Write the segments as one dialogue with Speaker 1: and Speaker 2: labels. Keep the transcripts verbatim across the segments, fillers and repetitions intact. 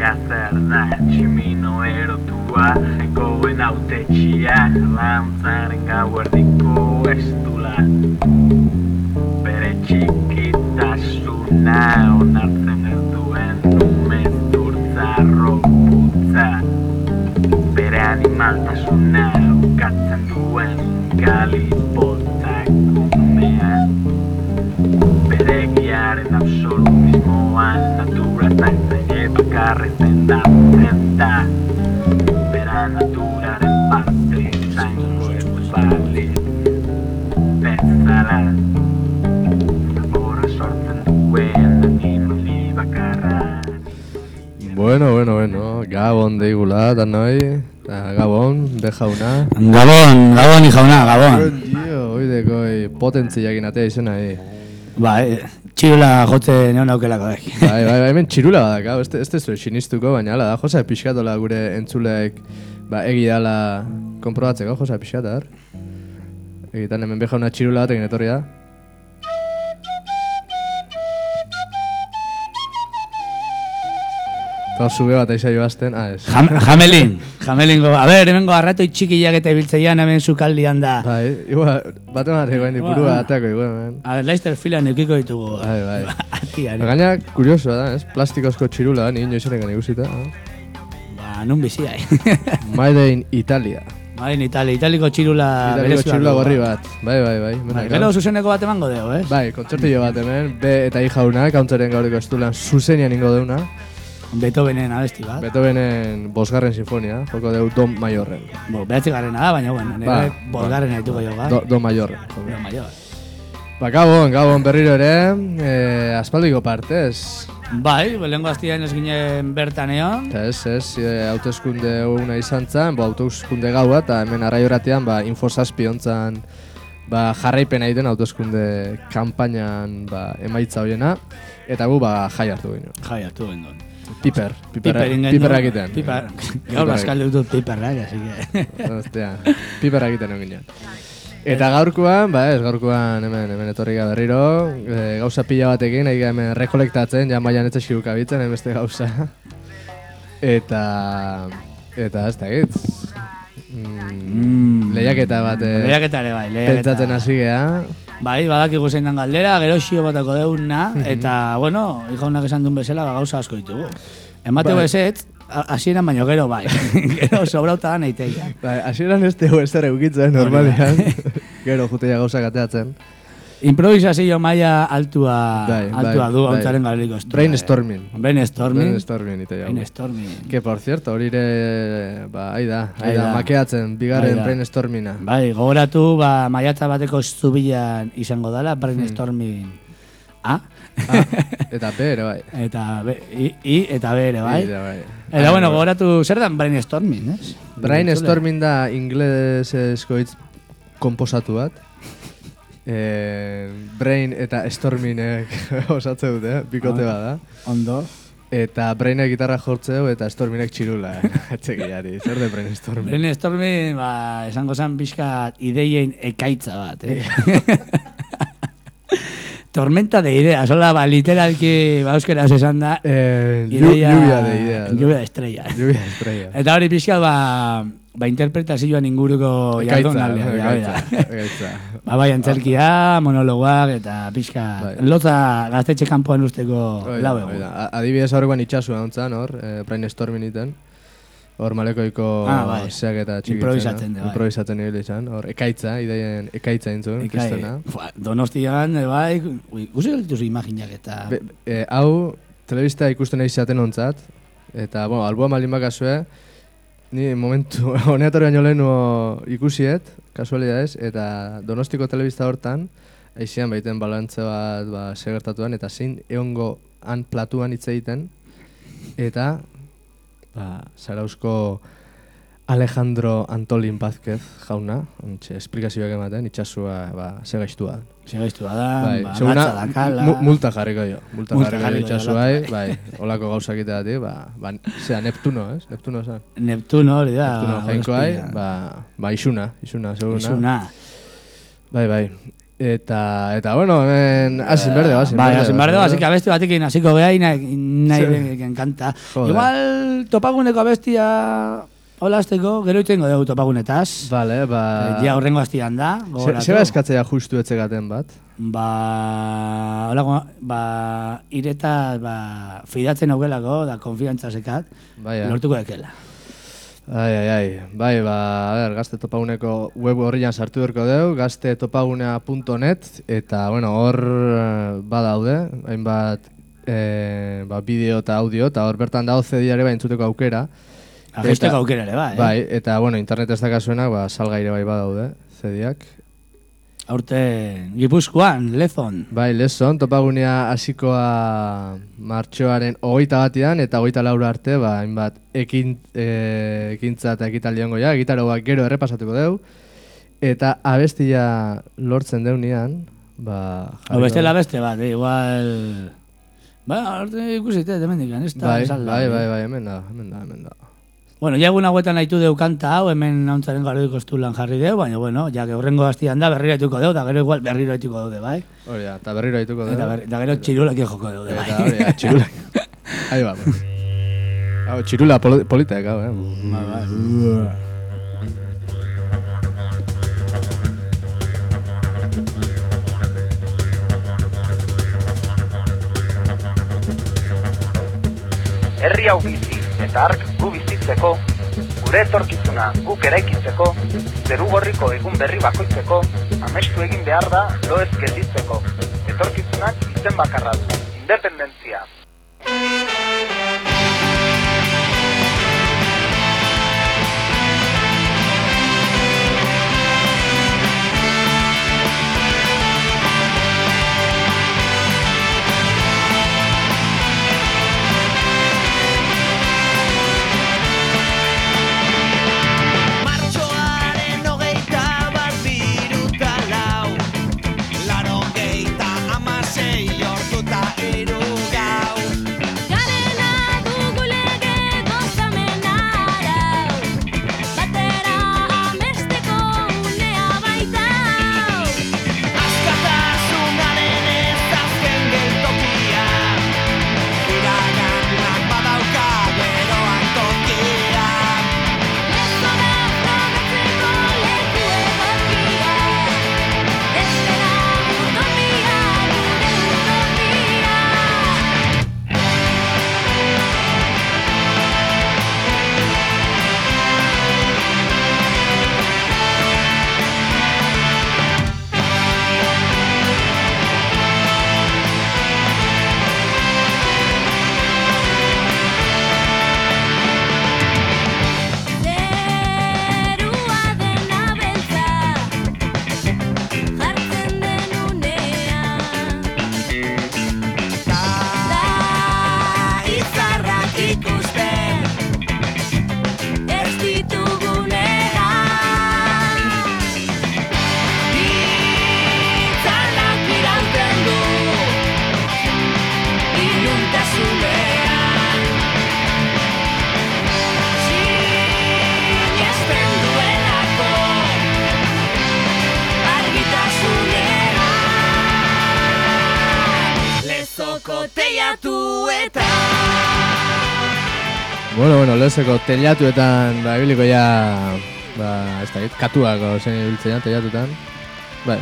Speaker 1: Ea zer da tximino erotua, goen autetxia, lantzaren gauerdiko estula. Bere txikitasuna onartzen ez duen umezurtza robutza. Bere animaltasuna ukatzen duen galipotakumea. Bere giaren absolutismoan natura zaintzen bakarrezen da zenta. Bera naturaren parte zaingo ez bali bezala. Zaborra sortzen duen animali bakarra.
Speaker 2: Bueno, bueno, bueno, Gabon deigula, da noi, Gabon, de jauna.
Speaker 3: Gabon, Gabon i jauna, Gabon.
Speaker 2: Dio, oideko potentziak inatea izena, eh.
Speaker 3: Bai, txirula jotze neon aukelako dek.
Speaker 2: Bai, bai, bai, hemen txirula badak, hau, ez ez zuen sinistuko, baina ala da, josa pixkatola gure entzulek, ba, egi dala konprobatzeko, josa pixkata, har? Egitan hemen bejauna txirula bat egin etorri da. Eta zube bat aizaio azten, ah, ez.
Speaker 3: Jam, jamelin, jamelingo, a ber, hemengo arratoi txikiak eta ibiltzeian hemen zukaldian da.
Speaker 2: Bai, igual, bat eman egoen dipurua atako, igual, hemen.
Speaker 3: A ber, laizter filan eukiko ditugu.
Speaker 2: Bai, bai.
Speaker 3: Atiari.
Speaker 2: Gaina, kuriosoa da, ez? Plastikozko txirula, ni inoiz ere gani guzita.
Speaker 3: Ba, nun bizia, eh?
Speaker 2: Made in Italia.
Speaker 3: Made in Italia, italiko txirula...
Speaker 2: Italiko txirula gorri bat. Bai, bai, bai.
Speaker 3: Bai, gero zuzeneko bat emango deo, eh?
Speaker 2: Bai, kontzertillo bat hemen, be eta i jauna, kauntzaren gauriko estulan zuzenian ingo deuna.
Speaker 3: Beethovenen abesti bat.
Speaker 2: Beethovenen bosgarren sinfonia, joko deu do maiorren.
Speaker 3: Bo, behatzi garrena da, baina, bueno, nire
Speaker 2: Ba,
Speaker 3: bosgarren haituko jo, ba.
Speaker 2: Do, do maiorren.
Speaker 3: Do maior.
Speaker 2: Ba, Gabon, Gabon berriro ere, eh, aspaldiko partez.
Speaker 3: Bai, belengo aztian ez ginen bertan egon.
Speaker 2: Eta ez, ez, e, autoeskunde una izan zen, bo, autoeskunde gaua, eta hemen arraioratean, ba, infosazpi ontzan, ba, jarraipen egiten autoeskunde kampainan, ba, emaitza hoiena, eta gu, ba, jai hartu ginen.
Speaker 3: Jai hartu ginen.
Speaker 2: Piper, piper,
Speaker 3: Piper
Speaker 2: piper egiten.
Speaker 3: Piper, gaur askal dut piperrak, así que...
Speaker 2: Ostia, piper egiten egin. Eta gaurkoan, ba ez, gaurkoan hemen, hemen etorri berriro, e, gauza pila batekin, egin hemen rekolektatzen, ja maian etxe xirukabitzen, hemen beste gauza. Eta, eta ez da egit. Mm, lehiaketa bat, e,
Speaker 3: lehiaketa ere bai, lehiaketa.
Speaker 2: Pentsatzen hasi gea.
Speaker 3: Bai, badakigu zein dan galdera, gero xio batako deuna, eta, bueno, ikaunak esan duen bezala, gauza asko ditugu. Emateu ezetz, hasieran baino gero bai, gero sobrauta da nahiteia.
Speaker 2: Bai, hasieran ez tegu ez ere ukitzen, normalian, gero juteia gauza kateatzen.
Speaker 3: Improvisazio maila altua,
Speaker 2: bai,
Speaker 3: altua
Speaker 2: bai,
Speaker 3: du
Speaker 2: bai.
Speaker 3: Hauntzaren gauriko estua.
Speaker 2: Brainstorming.
Speaker 3: Brainstorming.
Speaker 2: Brainstorming ite jau.
Speaker 3: Brainstorming.
Speaker 2: Que por cierto, hori ere, ba, aida, aida, makeatzen, bigarren brainstorminga.
Speaker 3: Bai, gogoratu, ba, maiatza bateko zubilan izango dela, brainstorming A.
Speaker 2: A, eta B ere, bai.
Speaker 3: Eta B, I, I eta B ere, bai.
Speaker 2: I, bai.
Speaker 3: Eta, bueno, gogoratu, zer dan brainstorming, ez?
Speaker 2: Brainstorming da inglesezko hitz komposatu bat. Eh, brain eta storminek osatzen dute, bikote
Speaker 3: ah,
Speaker 2: bada.
Speaker 3: Ondo.
Speaker 2: Eta brainek gitarra jortzeu eta storminek txirula. Etxekiari, zer de brainstorming?
Speaker 3: Brainstorming, ba, esango zen pixkat ideien ekaitza bat, eh? Tormenta de ideas, hola, ba, literalki, ba, euskeraz esan da.
Speaker 2: Eh, ideia, lluvia de ideas.
Speaker 3: Lluvia de estrellas.
Speaker 2: Lluvia de estrellas.
Speaker 3: Eta hori pixkat, ba, ba, interpretazioan inguruko jardunaldia.
Speaker 2: Ekaitza, ekaitza.
Speaker 3: Ba, bai, antzerkia, monologoak, eta pixkat, lotza gaztetxe kanpoan usteko lau egu.
Speaker 2: Adibidez horrekoan itxasua ontzan, hor, eh, brainstorming iten. Hor malekoiko
Speaker 3: ah, bai.
Speaker 2: zeak eta txikitzen.
Speaker 3: Improvisatzen, bai.
Speaker 2: Improvisatzen nire izan. Hor, ekaitza, ideien ekaitza intzun, kristona.
Speaker 3: Donostian, bai, guzi galituzu imaginak eta...
Speaker 2: Be, e, hau, telebista ikusten nahi zaten ontzat, eta, bueno, albua malin bakazue, ni momentu, honeator baino lehenu ikusiet, kasualidades, eta Donostiko telebista hortan, aizian baiten balantze bat ba, segertatuan, eta zein egongo han platuan hitz egiten, eta ba, Zarauzko Alejandro Antolin Vázquez jauna, ontxe, esplikazioak ematen, itxasua ba, segaiztua.
Speaker 3: Segaiztua da,
Speaker 2: bai,
Speaker 3: ba, gatza da kala...
Speaker 2: Mu, multa jarriko jo, multa, multa jarriko jo itxasuai, bai, holako gauzak iteatik, ba, ba, zera, Neptuno, ez? Neptuno, zan?
Speaker 3: Neptuno, hori da.
Speaker 2: Neptuno jainkoai, ba, ba, isuna, isuna, seguruna.
Speaker 3: Isuna.
Speaker 2: Bai, bai. Eta, eta bueno, hemen asin berde, asin
Speaker 3: Bai,
Speaker 2: berde.
Speaker 3: asin berde, así que abesti batekin hasiko geha, nahi enkanta. Igual topaguneko abestia holazteko, gero itengo dugu topagunetaz.
Speaker 2: Vale, ba...
Speaker 3: Ja, horrengo astian da, gogoratu.
Speaker 2: Zeba eskatzea justu etzegaten bat?
Speaker 3: Ba... Hola, ba... Ireta, ba... Fidatzen augelako, da konfiantza sekat, lortuko ekela.
Speaker 2: Ai, ai, ai. Bai, ba, a ber, gazte topaguneko web horrian sartu berko deu, gazte topagunea punto net, eta, bueno, hor badaude, hainbat e, ba, bideo eta audio, eta hor bertan dago C D-are bai entzuteko aukera.
Speaker 3: Agisteko aukera ere, bai, eh?
Speaker 2: Bai, eta, bueno, internet ez dakasuenak, ba, salgaire bai badaude, C D-ak.
Speaker 3: Aurte, Gipuzkoan, Lezon.
Speaker 2: Bai, Lezon, topagunea hasikoa martxoaren hogeita batian, eta hogeita laura arte, ba, hainbat, ekin, e, ekintza eta ekitaldi hongo ja, egitaroak gero errepasatuko deu, eta abestia lortzen deunean, ba...
Speaker 3: Abestela beste bat, eh, igual... Ba, orte ikusite, hemen dikan, ez da...
Speaker 2: Bai, bai, bai, bai, hemen da, hemen da, hemen da.
Speaker 3: Bueno, ja egun hauetan nahitu deu kanta hau, hemen nauntzaren garduiko estulan jarri deu, baina, bueno, ja, horrengo hastian da, berriro haituko deu, da gero igual berriro haituko daude, bai?
Speaker 2: Hori da, eta berriro haituko deu.
Speaker 3: Eta da gero txirulak joko daude, bai?
Speaker 2: Eta hori da, txirulak. Ahí va. Hau, txirula politek, hau, eh?
Speaker 3: Bai, bai.
Speaker 4: Herri hau bizi eta ark gu bizitzeko, gure etorkizuna guk eraikitzeko, zeru gorriko egun berri bakoitzeko, amestu egin behar da lo ez gelditzeko. Etorkizunak izen bakarra du, independentzia.
Speaker 2: Bueno, bueno, lezeko telatuetan, ba, ebiliko ja, ba, ez da, katuako zen ibiltzen telatuetan. Bai.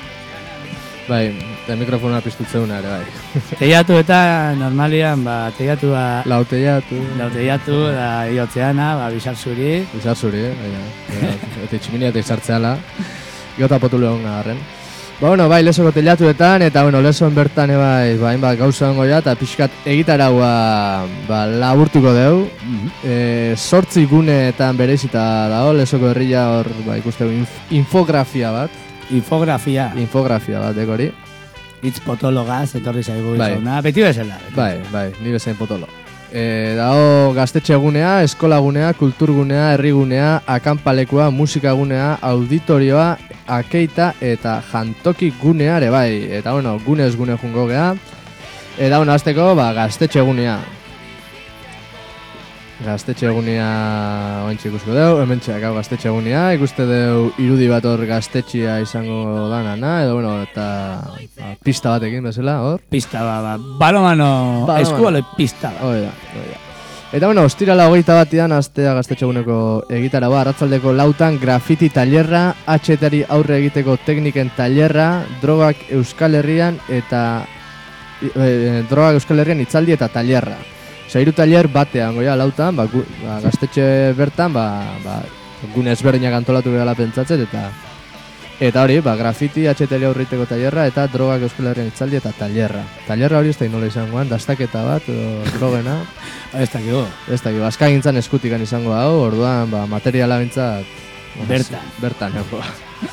Speaker 2: Bai, eta mikrofona piztutzeuna ere, bai.
Speaker 3: Telatu eta normalian, ba, telatua...
Speaker 2: Lau telatu.
Speaker 3: Lau telatu, da, iotzeana, ba, bizar zuri.
Speaker 2: Bizar zuri, baina. Eta itximiniatek sartzeala. Gota potu lehon garren. Ba, bueno, bai, lezoko telatuetan, eta, bueno, lezon bertan, bai, ba, hainbat gauza hongo ja, eta pixkat egitaraua, ba, laburtuko deu. E, sortzi guneetan bereizita dago, lezoko herria hor, ba, ikustegu inf infografia bat.
Speaker 3: Infografia.
Speaker 2: Infografia bat, dekori.
Speaker 3: Itz potologaz, etorri zaigu
Speaker 2: bai.
Speaker 3: izona, beti bezala. Beti
Speaker 2: bai, bai, ni bezain potolo. E, dago gaztetxe gunea, eskola gunea, kultur gunea, herri gunea, akanpalekua, musika gunea, auditorioa, akeita eta jantoki gunea ere bai. Eta, bueno, gunez gune jungo geha. Eta, bueno, azteko, ba, gaztetxe gunea. Gaztetxe egunia oantxe ikusko deu, hemen txak hau gaztetxe egunia, ikuste deu irudi bat hor gaztetxea izango danana, edo bueno, eta ba, pista batekin bezala, hor.
Speaker 3: Pista, ba, ba, balomano,
Speaker 2: Balomano.
Speaker 3: eskuale pista, ba.
Speaker 2: Hoi da, hoi da. Eta bueno, ostirala hogeita batian, astea gaztetxe eguneko egitara ba, arratzaldeko lautan grafiti tailerra, H T-ari aurre egiteko tekniken tailerra, drogak Euskal Herrian eta e, drogak Euskal Herrian itzaldi eta tailerra. Osa, hiru tailer batean, goia, lautan, ba, gu, ba, gaztetxe bertan, ba, ba, gune ezberdinak antolatu gehala pentsatzet, eta eta hori, ba, grafiti, H T-ari aurreiteko tailerra, eta drogak Euskal Herrian itzaldi eta tailerra. Tailerra hori ez da inola izangoan, dastaketa bat, edo drogena.
Speaker 3: Ez dakigu.
Speaker 2: Ez da, bazkagintzan eskutikan izango hau, orduan, ba, materiala bintzat...
Speaker 3: Bertan.
Speaker 2: Bertan, ego.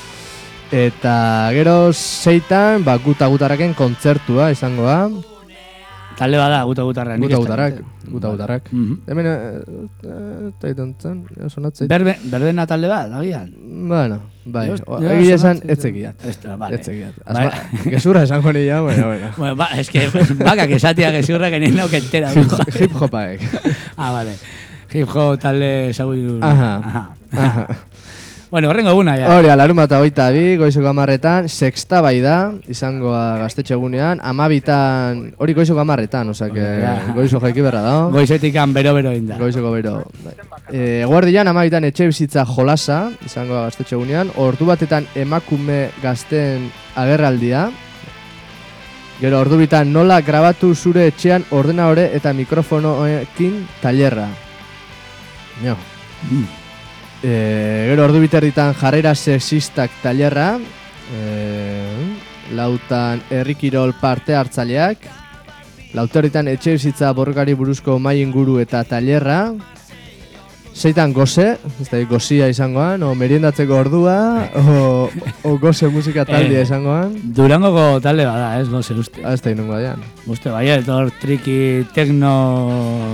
Speaker 2: Eta gero zeitan, ba, guta-gutaraken kontzertua izango da.
Speaker 3: Talde bada, guta-gutarra.
Speaker 2: Guta-gutarrak, guta-gutarrak.
Speaker 3: Mhm.
Speaker 2: Hemen, eta itontzen, sonatzeit.
Speaker 3: Berbe, berbena talde bat, agian.
Speaker 2: Bueno, bai,
Speaker 3: Dios,
Speaker 2: o-
Speaker 3: Dios,
Speaker 2: egia esan,
Speaker 3: sonatzeit.
Speaker 2: etzekiat.
Speaker 3: Ez da, vale.
Speaker 2: Etzekiat.
Speaker 3: Vale.
Speaker 2: Gezurra esango nila, bueno, bueno.
Speaker 3: Bueno, ba, es que bakak esatia gezurra que ni no que entera.
Speaker 2: Hip hopaek.
Speaker 3: Ah, vale. Hip hop talde zagudu.
Speaker 2: Aha.
Speaker 3: Aha.
Speaker 2: Aha.
Speaker 3: Bueno, horrengo eguna, ja.
Speaker 2: Hori, alarun bat hogeita bi, goizeko amarretan, sexta bai da, izangoa gaztetxe egunean, amabitan, hori goizeko amarretan, osak,
Speaker 3: Ja.
Speaker 2: goizo jaiki berra da.
Speaker 3: Goizetikan bero-bero inda.
Speaker 2: Goizeko bero. E, Eguerdian amabitan etxe bizitza jolasa, izangoa gaztetxe egunean, ordu batetan emakume gazten agerraldia, gero ordu bitan nola grabatu zure etxean ordenadore eta mikrofonoekin tailerra. Jo.
Speaker 3: Mm.
Speaker 2: E, gero ordu biterritan jarrera sexistak tailerra, e, lautan herrikirol parte hartzaileak, lauterritan etxe bizitza borrokari buruzko mai inguru eta tailerra, zeitan goze, ez da gozia izangoan, o meriendatzeko ordua, o, o goze musika taldea
Speaker 3: Eh.
Speaker 2: izangoan,
Speaker 3: Durangoko talde bada, ez goze uste.
Speaker 2: ez da inungo dian.
Speaker 3: Uste, bai, etor triki, tekno...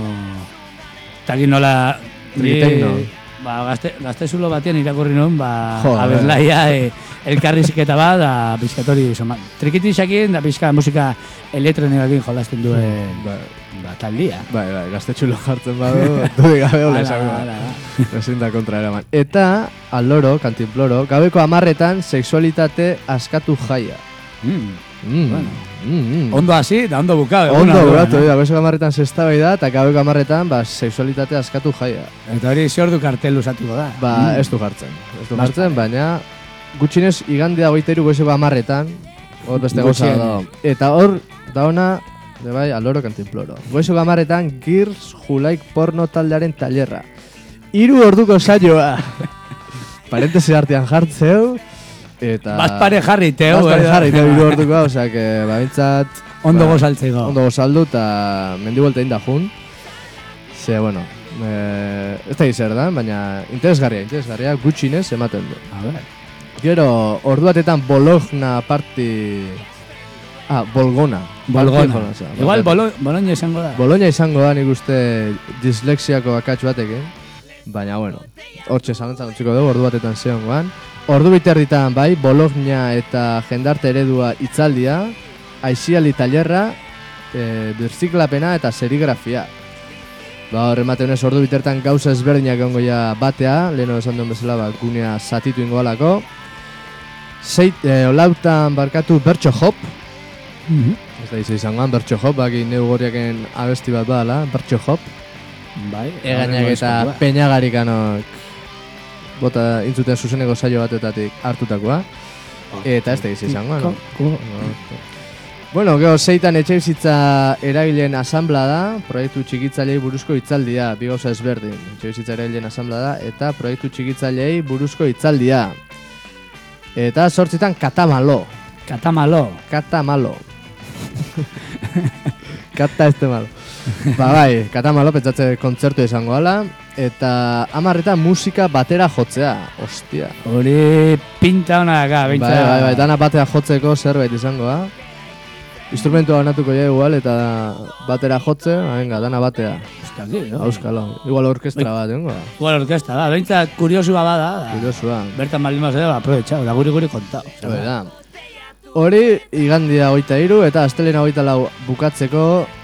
Speaker 3: Taki nola...
Speaker 2: Triki
Speaker 3: ni-
Speaker 2: tekno.
Speaker 3: Ba, gazte, gazte zulo batean irakurri nuen, ba,
Speaker 2: Joder.
Speaker 3: abeslaia e, elkarrizketa bat, da pizkatori zoman. Trikitixakin, da pizka musika elektronikakin jolasten duen
Speaker 2: Ba,
Speaker 3: ba, taldia.
Speaker 2: bai, bai, gaztetxulo jartzen badu, dudik gabe hola
Speaker 3: Hala,
Speaker 2: esango.
Speaker 3: hala, hala.
Speaker 2: Ezin da kontra eraman. Eta, aloro, kantinploro, gaueko amarretan sexualitate askatu jaia.
Speaker 3: Mm.
Speaker 2: Mm.
Speaker 3: Bueno.
Speaker 2: Mm, mm.
Speaker 3: Ondo hasi, da ondo bukau.
Speaker 2: Ondo,
Speaker 3: eguna,
Speaker 2: buratu,
Speaker 3: eh?
Speaker 2: da, goizeko amarretan sexta bai da, eta gaueko amarretan, ba, sexualitate askatu jaia.
Speaker 3: Eta hori ziordu kartel usatuko da.
Speaker 2: Ba,
Speaker 3: Mm.
Speaker 2: ez du jartzen. Ez du
Speaker 3: Basta.
Speaker 2: jartzen, baina gutxinez igandea hogeita hiru goizeko amarretan, hor beste goza
Speaker 3: Gutxien.
Speaker 2: da. Eta hor, da ona, de bai, aloro kantinploro. Goizeko amarretan, Girs Julaik porno taldearen tailerra. Hiru orduko saioa. Parentesi artean jartzeu, eta...
Speaker 3: Bazpare jarri, teo.
Speaker 2: Bazpare
Speaker 3: eh?
Speaker 2: jarri, teo, hiru orduko, osea, que, ba, bintzat...
Speaker 3: Ondo
Speaker 2: ba,
Speaker 3: gozaltzeko.
Speaker 2: Ondo gozaldu, eta mendibuelta inda jun. Ze, bueno, eh, ez da zer da, baina interesgarria, interesgarria, gutxinez ematen du.
Speaker 3: A ver.
Speaker 2: Gero, ordu batetan Bologna parti... Ah, Bolgona.
Speaker 3: Bolgona.
Speaker 2: Parti jolasa,
Speaker 3: Igual
Speaker 2: barkatu.
Speaker 3: bolo, Bologna izango da.
Speaker 2: Bologna izango da nik uste dislexiako akatsu batek, eh? Baina, bueno, hortxe zalantzan utziko dugu, ordu batetan zehongoan. Ordu biterritan bai, Bologna eta jendarte eredua itzaldia, aiziali tailerra, e, birziklapena eta serigrafia. Ba, hor ematen ez ordu bitertan gauza ezberdinak egongo ja batea, leheno esan duen bezala, ba, gunea zatitu ingo alako. Zeit, e, olautan barkatu bertso hop,
Speaker 3: Mhm.
Speaker 2: ez da izan izangoan, bertso hop, baki neu gorriaken abesti bat badala, bertso hop.
Speaker 3: Bai.
Speaker 2: Egainak eta peñagarikanok bota intzuten zuzeneko saio batetatik hartutakoa. Eta ez da izan izangoan, no? Bueno, gero, zeitan etxe bizitza eragileen asamblea da, proiektu txikitzaileei buruzko hitzaldia, bi gauza ezberdin. Etxe bizitza eragileen asamblea da, eta proiektu txikitzaileei buruzko hitzaldia. Eta sortzitan katamalo.
Speaker 3: Katamalo.
Speaker 2: Katamalo. Kata este malo. Ba bai, katamalo pentsatze kontzertu izango ala. Eta amarretan musika batera jotzea. Ostia.
Speaker 3: Hori pinta hona daka,
Speaker 2: Bai,
Speaker 3: bintza.
Speaker 2: bai, bai, dana batera jotzeko zerbait izango da. Instrumentua banatuko ja igual, eta batera jotze, ba, venga, dana batea.
Speaker 3: Ostaki, no?
Speaker 2: Auskalo. Igual orkestra bat, dengo da.
Speaker 3: Igual orkesta da, bintza kuriosua bada. Da.
Speaker 2: Kuriosua.
Speaker 3: Bertan baldin mazera, ba, aprobetxau, da guri guri kontau.
Speaker 2: Hori da. Hori, igandia hogeita hiru eta astelena hogeita lau bukatzeko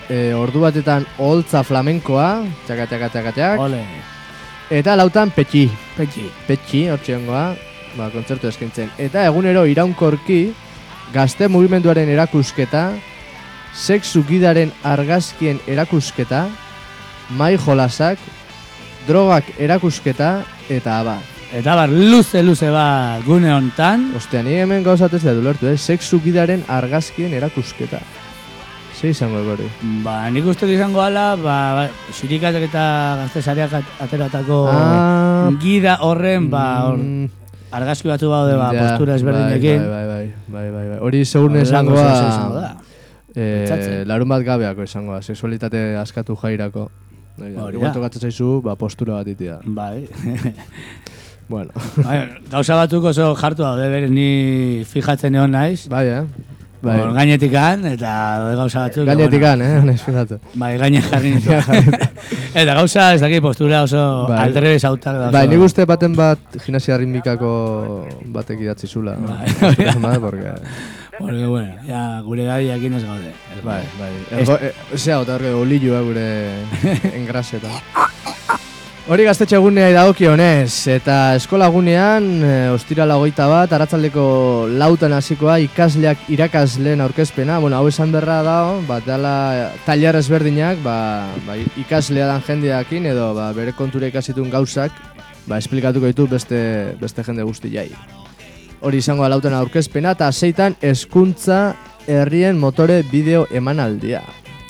Speaker 2: e, ordu batetan oholtza flamenkoa, txaka, txaka, txaka, txak.
Speaker 3: Ole,
Speaker 2: Eta lautan petxi,
Speaker 3: petxi.
Speaker 2: petxi, hortxe hongoa, ba, kontzertu eskaintzen. Eta egunero iraunkorki, gazte mugimenduaren erakusketa, sexu gidaren argazkien erakusketa, mai jolasak, drogak erakusketa, eta abar.
Speaker 3: Eta bar, luze, luze bat gune hontan.
Speaker 2: Ostia, ni hemen gauzatez da dulertu, eh? Sexu gidaren argazkien erakusketa. Ze izango gori?
Speaker 3: Ba, nik uste izango ala, ba, ba xirikatak eta gaztesariak at- ateratako
Speaker 2: Ah.
Speaker 3: gida horren, ba, hor,
Speaker 2: Mm,
Speaker 3: argazki batzu baude, ba,
Speaker 2: ja,
Speaker 3: postura ezberdinekin.
Speaker 2: Bai, bai, bai, bai, bai, bai. Hori segurne
Speaker 3: Horrelako
Speaker 2: izangoa,
Speaker 3: zeu izango da.
Speaker 2: eh,
Speaker 3: Pentsatzen.
Speaker 2: larun bat gabeako izangoa, sexualitate askatu jairako.
Speaker 3: Hori
Speaker 2: Igual
Speaker 3: da.
Speaker 2: tokatzen zaizu, ba, postura bat itia.
Speaker 3: Bai.
Speaker 2: Bueno,
Speaker 3: Bai, gauza batzuk oso jartu daude, bere ni fijatzen egon naiz.
Speaker 2: bai, eh?
Speaker 3: Bai.
Speaker 2: Bai.
Speaker 3: Gainetikan, eta gauza batzuk.
Speaker 2: Gainetikan, eh? Honez fijatu.
Speaker 3: Bai, gaine jarri nitu. Eta gauza, ez dakit postura oso
Speaker 2: Bai.
Speaker 3: aldrebes autak da.
Speaker 2: Bai, nik uste baten bat gimnasia ritmikako batek idatzi zula.
Speaker 3: Bai.
Speaker 2: Bai, porque...
Speaker 3: Porque, bueno, ja, gure gaiakin ez gaude. Ez
Speaker 2: Bai, bai. Ergo, e, zea, eta horre, olilloa gure engrasetan. Hori gaztetxe egunea dagokionez, eta eskola egunean, e, ostirala hogeita bat, arratsaldeko lautan hasikoa ikasleak irakasleen aurkezpena. Bueno, hau esan berra dago, bat dela tailer ezberdinak, ba, ba, ikaslea dan jendeakin, edo ba, bere kontura ikasitun gauzak, ba, esplikatuko ditu beste, beste jende guzti jai. Hori izango da lautan aurkezpena, eta seitan hezkuntza herrien motore bideo emanaldia.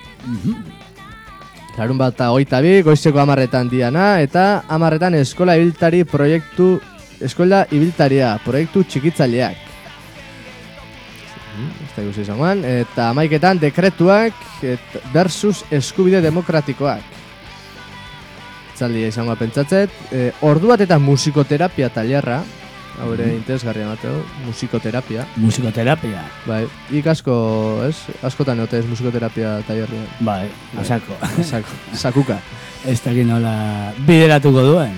Speaker 2: Larun bat eta hogeita bi, goizeko amarretan diana, eta amarretan eskola ibiltari proiektu, eskola ibiltaria, proiektu txikitzaileak. Ez da ikusi izangoan, eta amaiketan dekretuak et, versus eskubide demokratikoak. Itzaldia izangoa pentsatzet, e, ordu bat eta musikoterapia tailerra, hau ere interesgarria mateu, musikoterapia.
Speaker 3: Musikoterapia.
Speaker 2: Bai, ik asko, ez? Askotan egote ez musikoterapia tailerrian.
Speaker 3: Bai, asako.
Speaker 2: Sak, sakuka.
Speaker 3: Ez dakit nola bideratuko duen.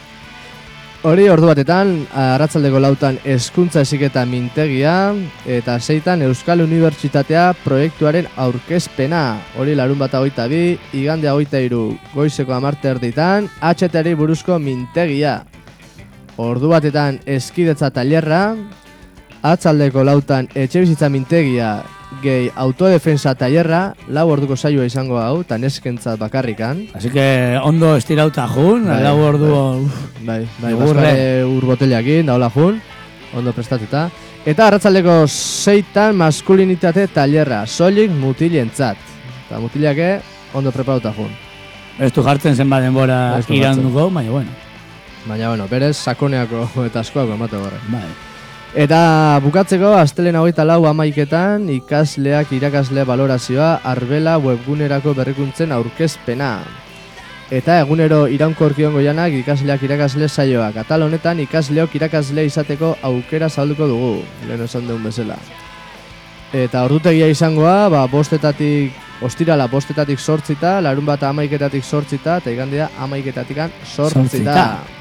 Speaker 2: Hori ordu batetan, arratsaldeko lautan hezkuntza heziketa mintegia, eta seitan Euskal Unibertsitatea proiektuaren aurkezpena. Hori larun bat hogeita bi, igandea hogeita hiru, goizeko amarte erditan, H T-ari buruzko mintegia. Ordu batetan eskidetza tailerra, atzaldeko lautan etxebizitza mintegia, gehi autodefensa tailerra, lau orduko saioa izango hau, eta neskentzat bakarrikan.
Speaker 3: Así que ondo estirauta jun,
Speaker 2: Bai,
Speaker 3: lau ordu...
Speaker 2: Bai, bai,
Speaker 3: Egurre.
Speaker 2: bazkare ur boteliakin, daola jun, ondo prestatuta. Eta arratsaldeko seitan maskulinitate tailerra, soilik mutilentzat. Eta mutilake ondo preparatuta jun.
Speaker 3: Ez du jartzen zenbat denbora
Speaker 2: Ez du
Speaker 3: iranduko, baina bueno.
Speaker 2: Baina, bueno, berez sakoneako eta askoako emate gorre.
Speaker 3: Bai.
Speaker 2: Eta bukatzeko, astelehen hogeita lau amaiketan, ikasleak irakasle balorazioa Arbela webgunerako berrikuntzen aurkezpena. Eta egunero iraunkorki ongo janak ikasleak irakasle saioak. Atal honetan ikasleok irakasle izateko aukera zabalduko dugu, lehen esan duen bezala. Eta ordutegia izangoa, ba, bostetatik, ostirala bostetatik sortzita, larun bat amaiketatik sortzita, eta igandea amaiketatikan sortzita.
Speaker 3: Sortzita.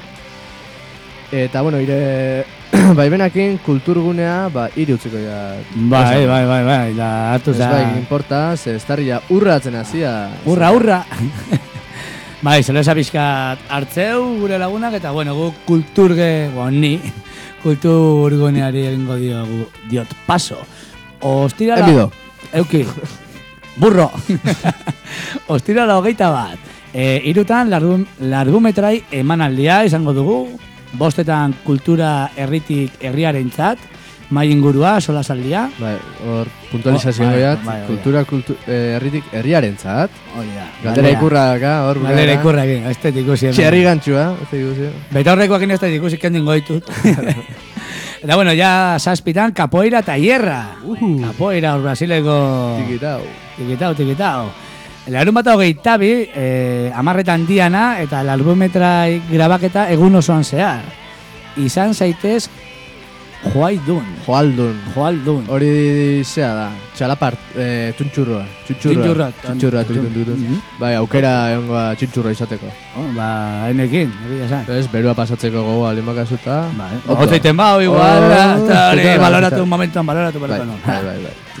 Speaker 2: Eta, bueno, ire baibenakin kulturgunea, ba, hiri utziko ja.
Speaker 3: Bai, bai, bai, bai, da hartu
Speaker 2: Ez
Speaker 3: za...
Speaker 2: bai, importa, ze estarria urratzen hazia.
Speaker 3: Urra, urra! Bai, zelesa pixkat hartzeu gure lagunak, eta bueno, gu kulturge, bueno, ni, kulturguneari egingo diogu, diot, paso. Ostirala...
Speaker 2: Enbido.
Speaker 3: Euki, burro! Ostirala hogeita bat. E, irutan largun, largumetrai emanaldia izango dugu, bostetan kultura herritik herriarentzat, mai ingurua, solasaldia.
Speaker 2: Bai, hor puntualizazio
Speaker 3: Oh, bai,
Speaker 2: goiat,
Speaker 3: bai, bai,
Speaker 2: kultura kultu, eh, herritik herriarentzat.
Speaker 3: Hori da.
Speaker 2: Galdera ikurra daka, hor.
Speaker 3: Galdera ikurrakin, ez dut ikusi. hemen.
Speaker 2: Txerri gantzua, ez da ikusi.
Speaker 3: Betaurrekoakin ez dut ikusi kendingo ditut. Eta bueno, ja zazpitan kapoeira eta hierra.
Speaker 2: Uhu.
Speaker 3: Kapoeira hor Brasileko...
Speaker 2: Tikitau.
Speaker 3: Tikitau, tikitau. Larun bat hogeita bi, eh, amarretan diana eta largometrai grabaketa egun osoan zehar. Izan zaitez joaidun.
Speaker 2: Joaldun.
Speaker 3: Joaldun.
Speaker 2: Hori zea da, txalapart, eh, txuntxurroa. Txuntxurroa.
Speaker 3: Txuntxurroa.
Speaker 2: Txuntxurroa, txuntxurroa.
Speaker 3: Mhm.
Speaker 2: Bai, aukera egongoa txuntxurroa izateko.
Speaker 3: Oh, ba, enekin, hori esan.
Speaker 2: Ez, berua pasatzeko gogoa limbakazuta.
Speaker 3: Bai. Otzeiten bau igual,
Speaker 2: Oh,
Speaker 3: eta hori
Speaker 2: eta-
Speaker 3: baloratu
Speaker 2: eta-
Speaker 3: un momentuan, baloratu,
Speaker 2: Bai,
Speaker 3: baloratu.
Speaker 2: bai, bai, bai.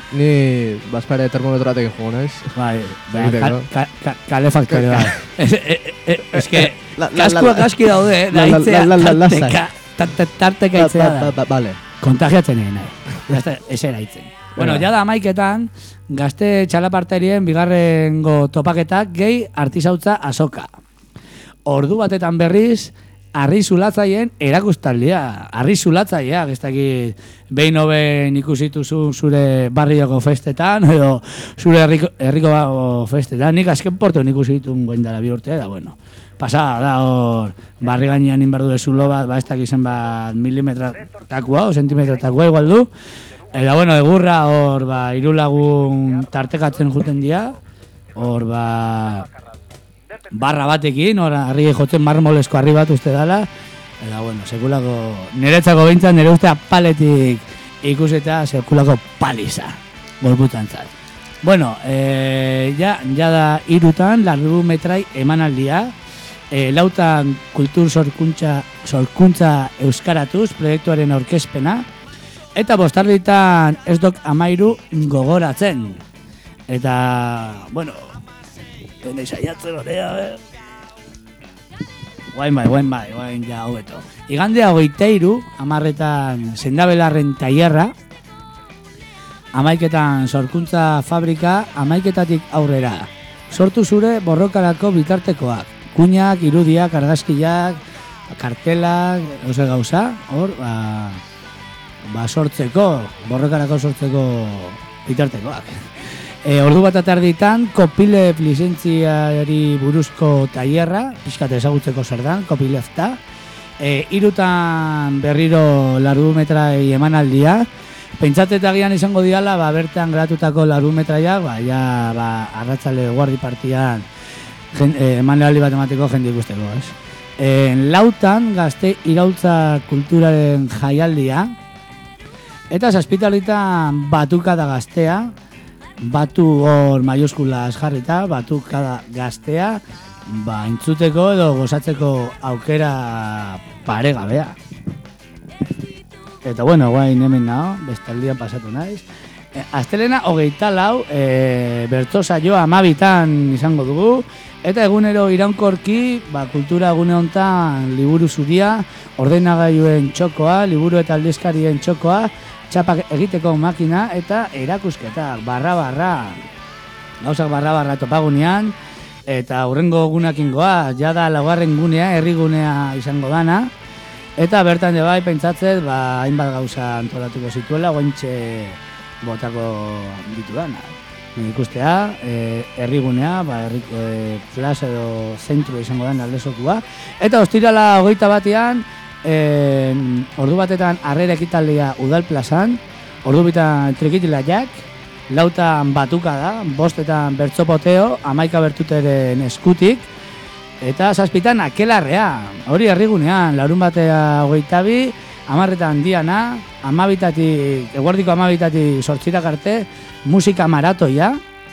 Speaker 2: Ni bazpare termometroatekin jugu naiz.
Speaker 3: Bai, bai,
Speaker 2: Egiteko.
Speaker 3: ka, ka, kalefaktorio bai. Ez es que
Speaker 2: La- la- la-
Speaker 3: kaskuak aski daude, eh,
Speaker 2: la- la-
Speaker 3: daitzea
Speaker 2: la- la- lasai.
Speaker 3: tarteka, tar- tarteka itzea
Speaker 2: Ba- ba-
Speaker 3: da.
Speaker 2: ba- Vale.
Speaker 3: Kontagiatzen egin nahi. Ez eraitzen. Bueno,
Speaker 2: Venga.
Speaker 3: ja da amaiketan, gazte txalaparterien bigarrengo topaketak gehi artisautza azoka. Ordu batetan berriz, harri zulatzaien erakustaldia. Harri zulatzaia, ez dakit behin hobein ikusituzu zure barrioko festetan, edo zure herriko, herriko festetan. Nik azken porto ikusi ditun goin dara bi urte, da bueno. Pasada da hor, barri gainean inberdu zulo bat, ba ez dakizen bat milimetratakua, o sentimetratakua igual du. Eta bueno, egurra hor, ba, hiru lagun tartekatzen juten dira, hor, ba, barra batekin, hor, harri jotzen marmolesko harri bat uste dala, eta bueno, sekulako, niretzako behintzat, nire uste paletik ikuseta sekulako paliza, gorputzantzat. Bueno, e, ja, ja da irutan, larru metrai emanaldia, e, lautan kultur sorkuntza, sorkuntza euskaratuz, proiektuaren aurkezpena, eta bostarditan ez dok amairu gogoratzen. Eta, bueno, Tene saiatzen horea, eh? Guain bai, guain bai, guain ja hobeto. Igandea hogeita hiru, amarretan sendabelarren tailerra, amaiketan sorkuntza fabrika, amaiketatik aurrera. Sortu zure borrokarako bitartekoak. Kuinak, irudiak, argazkiak, kartelak, oze gauza, hor, ba, ba sortzeko, borrokarako sortzeko bitartekoak. E, ordu bat atarditan, Kopilef lizentziari buruzko tailerra, pixkat ezagutzeko zer dan, Kopilefta. E, irutan berriro lardumetrai emanaldia. Pentsatzetagian izango diala, ba, bertan gratutako lardumetraia, ba, ja, ba, arratzale guardi partian jen, e, emanaldi bat emateko jende ikusteko, ez? E, lautan, gazte iraultza kulturaren jaialdia, eta zazpitalitan batuka da gaztea, batu hor maiuskulas jarrita, batu kada gaztea, ba, entzuteko edo gozatzeko aukera paregabea. Eta bueno, guain hemen nao, bestaldian pasatu naiz. E, Astelena hogeita lau, e, bertso saioa amabitan izango dugu, eta egunero iraunkorki, ba, kultura egune hontan liburu zuria, ordenagailuen txokoa, liburu eta aldizkarien txokoa, txapak egiteko makina eta erakusketak, barra-barra, gauzak barra-barra topagunean, eta hurrengo gunakingoa, jada laugarren gunea, herrigunea izango dana, eta bertan de bai pentsatzet, ba, hainbat gauza antolatuko zituela, guaintxe botako ditu dana. Ikustea, e, herrigunea, ba, herri, e, plaza edo zentru izango dana aldezokua, eta ostirala hogeita batean, E, ordu batetan harrera ekitaldia udal plazan, ordu bitan trikitilaiak, lautan batuka da, bostetan bertzopoteo, amaika bertuteren eskutik, eta zazpitan akelarrea, hori herrigunean, larun batea hogeita bi, amarretan diana, amabitatik, eguerdiko amabitatik sortzirak arte, musika maratoia,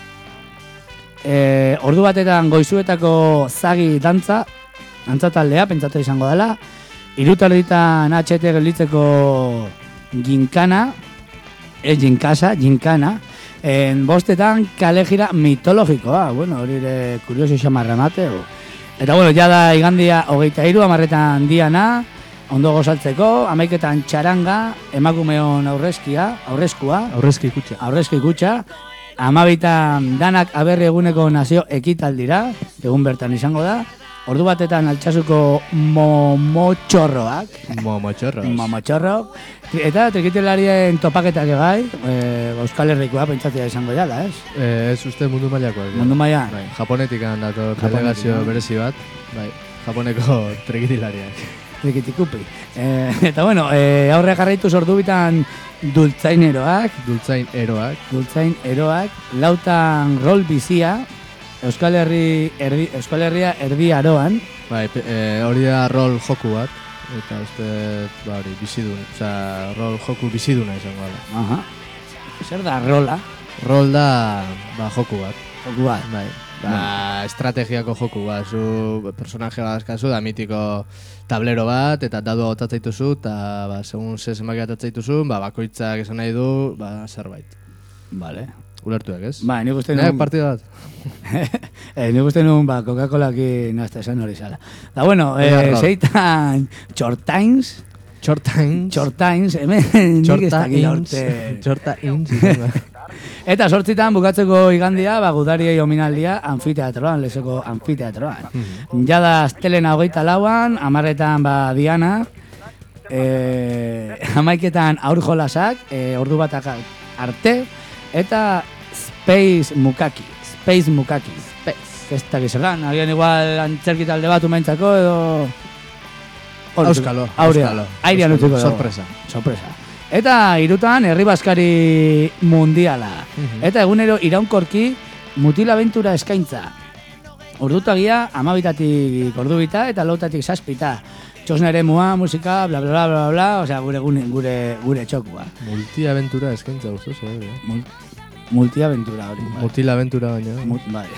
Speaker 3: e, ordu batetan goizuetako zagi dantza, dantza taldea, pentsatu izango dela, irutarditan H T gelditzeko ginkana, ez ginkasa, ginkana, en bostetan kale jira mitologikoa, bueno, hori ere kurioso xamarra mateo. Eta bueno, ja da igandia hogeita hiru, amarretan diana, ondo gozaltzeko, amaiketan txaranga, emakumeon aurrezkia, aurrezkua,
Speaker 2: Aurrezki kutxa.
Speaker 3: aurrezki kutxa, amabitan danak aberri eguneko nazio ekitaldira, egun bertan izango da, ordu batetan altxasuko momotxorroak,
Speaker 2: Momotxorros.
Speaker 3: momotxorro, eta trikitelarien topaketak egai, e, Euskal Herrikoa pentsatzea izango dela, ez?
Speaker 2: Eh, ez uste mundu mailakoak. dira.
Speaker 3: Mundu maila.
Speaker 2: Bai, Japonetik dator
Speaker 3: Japonetik,
Speaker 2: delegazio
Speaker 3: no?
Speaker 2: berezi bat. Bai, Japoneko trikitilariak.
Speaker 3: Trikitikupi. E, eta bueno, e, aurre jarraituz ordu bitan dultzaineroak,
Speaker 2: Dultzain eroak.
Speaker 3: dultzain eroak, lautan rol bizia, Euskal Herri, erdi, Euskal Herria erdi aroan,
Speaker 2: Bai, pe- eh, hori da rol joku bat. Eta uste, ba hori, bizidun. Osea, rol joku biziduna izango da.
Speaker 3: aha. Zer da rola?
Speaker 2: Rol da, ba, joku bat.
Speaker 3: Joku bat.
Speaker 2: Bai. Ba, estrategiako joku bat. Zu personaje bat askazu da mitiko tablero bat, eta dadu botatzaituzu, eta ba, segun ze zenbaki botatzaituzu, ba, bakoitzak esan nahi du, ba, zerbait.
Speaker 3: Vale.
Speaker 2: Ulertuak, ez?
Speaker 3: Ba, nik uste
Speaker 2: Neak
Speaker 3: nun...
Speaker 2: partida bat.
Speaker 3: eh, nik uste nun, ba, Coca-Colaki nazta esan hori zala. Da, bueno,
Speaker 2: Venga,
Speaker 3: eh,
Speaker 2: Rol.
Speaker 3: zeitan Shortains,
Speaker 2: Shortains.
Speaker 3: Shortains, hemen nik ez dakila urte.
Speaker 2: Shortains. izango.
Speaker 3: Eta sortzitan bukatzeko igandia, ba, gudariei ominaldia anfiteatroan, lezoko anfiteatroan. Jada astelena hogeita lauan, amarretan ba Diana, eh, amaiketan aur jolasak, eh, ordu bat arte, eta Space Mukaki, Space Mukaki. Space. Ez dakiz egan, agian igual antzerki talde bat umentzako edo...
Speaker 2: Auskalo,
Speaker 3: Aurea,
Speaker 2: auskalo.
Speaker 3: airean utziko dugu.
Speaker 2: Sorpresa.
Speaker 3: Sorpresa. Eta irutan herri baskari mundiala. Eta egunero iraunkorki mutilabentura eskaintza. Ordutagia amabitatik ordubita eta lautatik zazpita. Txosna ere mua, musika, bla bla bla bla bla, osea gure gune, gure gure txokua.
Speaker 2: Multiaventura eskaintza guztoz, eh?
Speaker 3: Mul, multiaventura hori. Bai.
Speaker 2: Mutilaventura baina.
Speaker 3: Mut, bai.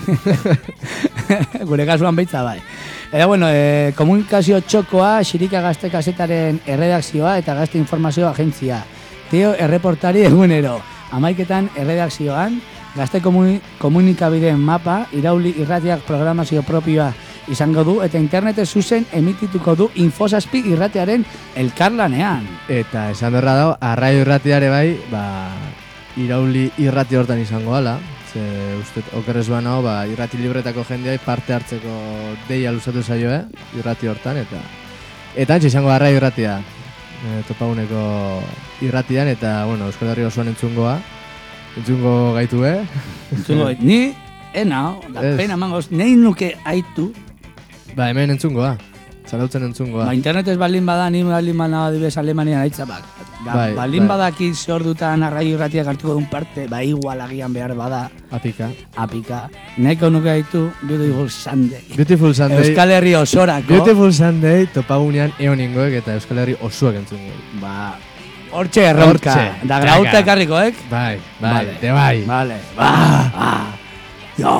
Speaker 3: Gure kasuan beitza bai. Eta bueno, eh, komunikazio txokoa, Xirika Gazte Kazetaren erredakzioa eta Gazte Informazio Agentzia. Teo erreportari egunero. Amaiketan erredakzioan, Gazte komuni, komunikabideen mapa, irauli irratiak programazio propioa izango du, eta internete zuzen emitituko du Infosazpi irratearen elkarlanean.
Speaker 2: Eta esan berra dago, arraio irratiare bai, ba, irauli irrati hortan izango ala. Ze uste okerrez banago, ba, irrati libretako jendeai parte hartzeko deia luzatu zaio, eh? Irrati hortan, eta... Eta antxe izango arraio irratia. E, topaguneko irratian, eta, bueno, Euskal Herri osoan entzungoa. Entzungo gaitu, eh?
Speaker 3: Entzungo, ni, enao, da
Speaker 2: Ez.
Speaker 3: pena mangoz, nahi nuke aitu,
Speaker 2: Ba, hemen entzungoa. Zarautzen entzungoa.
Speaker 3: ba, internetez baldin bada, ni baldin bada adibidez Alemanian aitza bak. Ba,
Speaker 2: Bai,
Speaker 3: baldin
Speaker 2: bai.
Speaker 3: badaki sordutan arraio irratiak hartuko duen parte, ba, igual agian behar bada,
Speaker 2: Apika.
Speaker 3: apika. Nahiko nuke aitu, Beautiful Sunday.
Speaker 2: Beautiful Sunday.
Speaker 3: Euskal Herri osorako,
Speaker 2: Beautiful Sunday topagunean eoningoek eta Euskal Herri osoak entzungo.
Speaker 3: ba, hortxe erronka.
Speaker 2: Hortxe,
Speaker 3: Da
Speaker 2: taka.
Speaker 3: grauta ekarrikoek.
Speaker 2: Bai, bai,
Speaker 3: Vale.
Speaker 2: de bai.
Speaker 3: Vale, ba, ba, jo.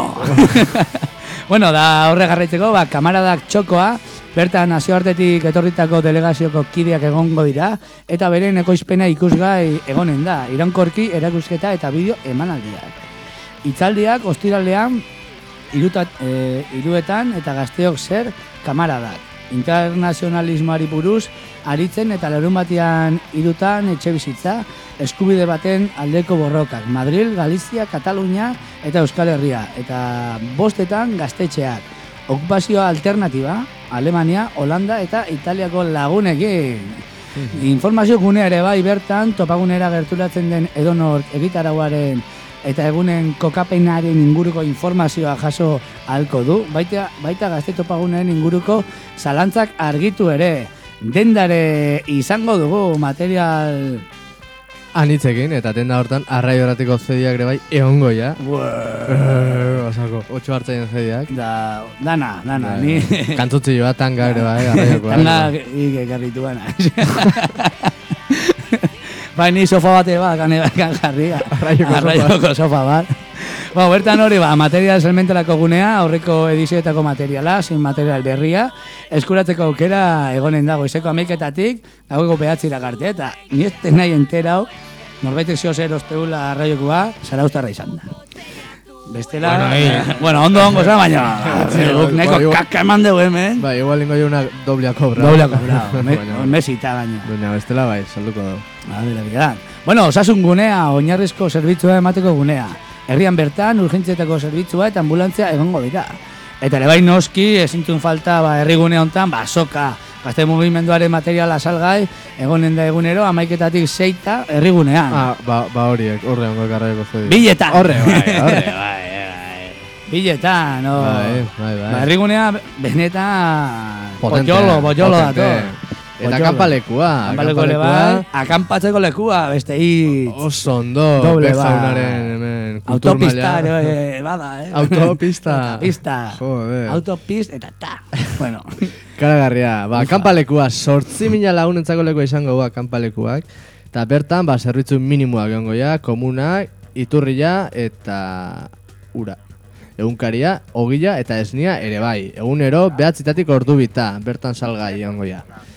Speaker 3: Bueno, da horre garraitzeko, ba, kamaradak txokoa, bertan nazioartetik etorritako delegazioko kideak egongo dira, eta beren ekoizpena ikusgai egonen da, iraunkorki erakusketa eta bideo emanaldiak. Hitzaldiak ostiralean irutat, e, iruetan eta gazteok zer kamaradak. Internazionalismoari buruz, aritzen eta larun batean irutan etxe bizitza, eskubide baten aldeko borrokak, Madril, Galizia, Katalunia eta Euskal Herria, eta bostetan gaztetxeak, okupazioa alternatiba, Alemania, Holanda eta Italiako lagunekin. Informazio gunea ere bai bertan, topagunera gerturatzen den edonork egitarauaren eta egunen kokapenaren inguruko informazioa jaso ahalko du, baita, baita gazte topagunen inguruko zalantzak argitu ere. Dendare izango dugu material...
Speaker 2: Anitzekin, eta tenda hortan arraio erratiko zediak ere bai egongo ja. Basako, otxo hartzaien zediak.
Speaker 3: Da, dana, dana, ni...
Speaker 2: Kantzutzi joa, tanga ere bai, arraiokoa.
Speaker 3: Tanga ikerritu gana. Bai, ni sofa bate bat, gane bakan jarria.
Speaker 2: Arraioko sofa.
Speaker 3: Arraioko sofa bat. Ba, bertan hori, ba, material salmentarako gunea, aurreko edizioetako materiala, sin material berria, eskuratzeko aukera egonen dago, izeko ameiketatik, dagoeko behatzira garte, eta ni ez nahi enterau, norbaitek zio zer osteula arraiokoa, zaraustarra izan da. Bestela,
Speaker 2: Bueno, ahí.
Speaker 3: bueno, ondo ongo za, baina, guk nahiko
Speaker 2: igual-
Speaker 3: kaka eman dugu hemen.
Speaker 2: Bai, igual ingo jo una doblia cobra.
Speaker 3: Dobla kobrao,
Speaker 2: Baina-
Speaker 3: mesita baina.
Speaker 2: Baina bestela bai, salduko dugu.
Speaker 3: Adela, bera. Bueno, osasun gunea, oinarrizko zerbitzua emateko gunea. Herrian bertan, urgentzietako zerbitzua eta ambulantzia egongo dira. Eta ere bai noski, ezintun falta ba, herrigune hontan, ba, soka, gazte mugimenduaren materiala salgai, egonen da egunero, amaiketatik seita herrigunean.
Speaker 2: Ah, ba, ba horiek, horre ongo arraioko zediak.
Speaker 3: Biletan!
Speaker 2: Horre, bai, horre, bai.
Speaker 3: Biletan, no?
Speaker 2: Bai, bai, bai.
Speaker 3: Ba, herrigunea benetan...
Speaker 2: Potente,
Speaker 3: Bollolo, bollolo da,
Speaker 2: potente.
Speaker 3: to.
Speaker 2: Eta
Speaker 3: Bollolo.
Speaker 2: kanpalekua.
Speaker 3: Kanpaleko ere bai, akanpatzeko lekua, beste hitz.
Speaker 2: Oso ondo,
Speaker 3: Doble,
Speaker 2: bezaunaren
Speaker 3: bai.
Speaker 2: hemen
Speaker 3: Autopista
Speaker 2: kultur maila.
Speaker 3: ere eh, bada, eh?
Speaker 2: Autopista.
Speaker 3: Autopista.
Speaker 2: Joder.
Speaker 3: Autopist eta ta. Bueno,
Speaker 2: Karagarria, ba, kanpalekua, sortzi mila lagunentzako lekua izango ba, kanpalekuak. Eta bertan, ba, zerbitzu minimoak egongo ja, komunak, iturria eta ura. Egunkaria, ogila eta esnia ere bai. Egunero, behatzitatik ordu bita, bertan salgai egongo ja.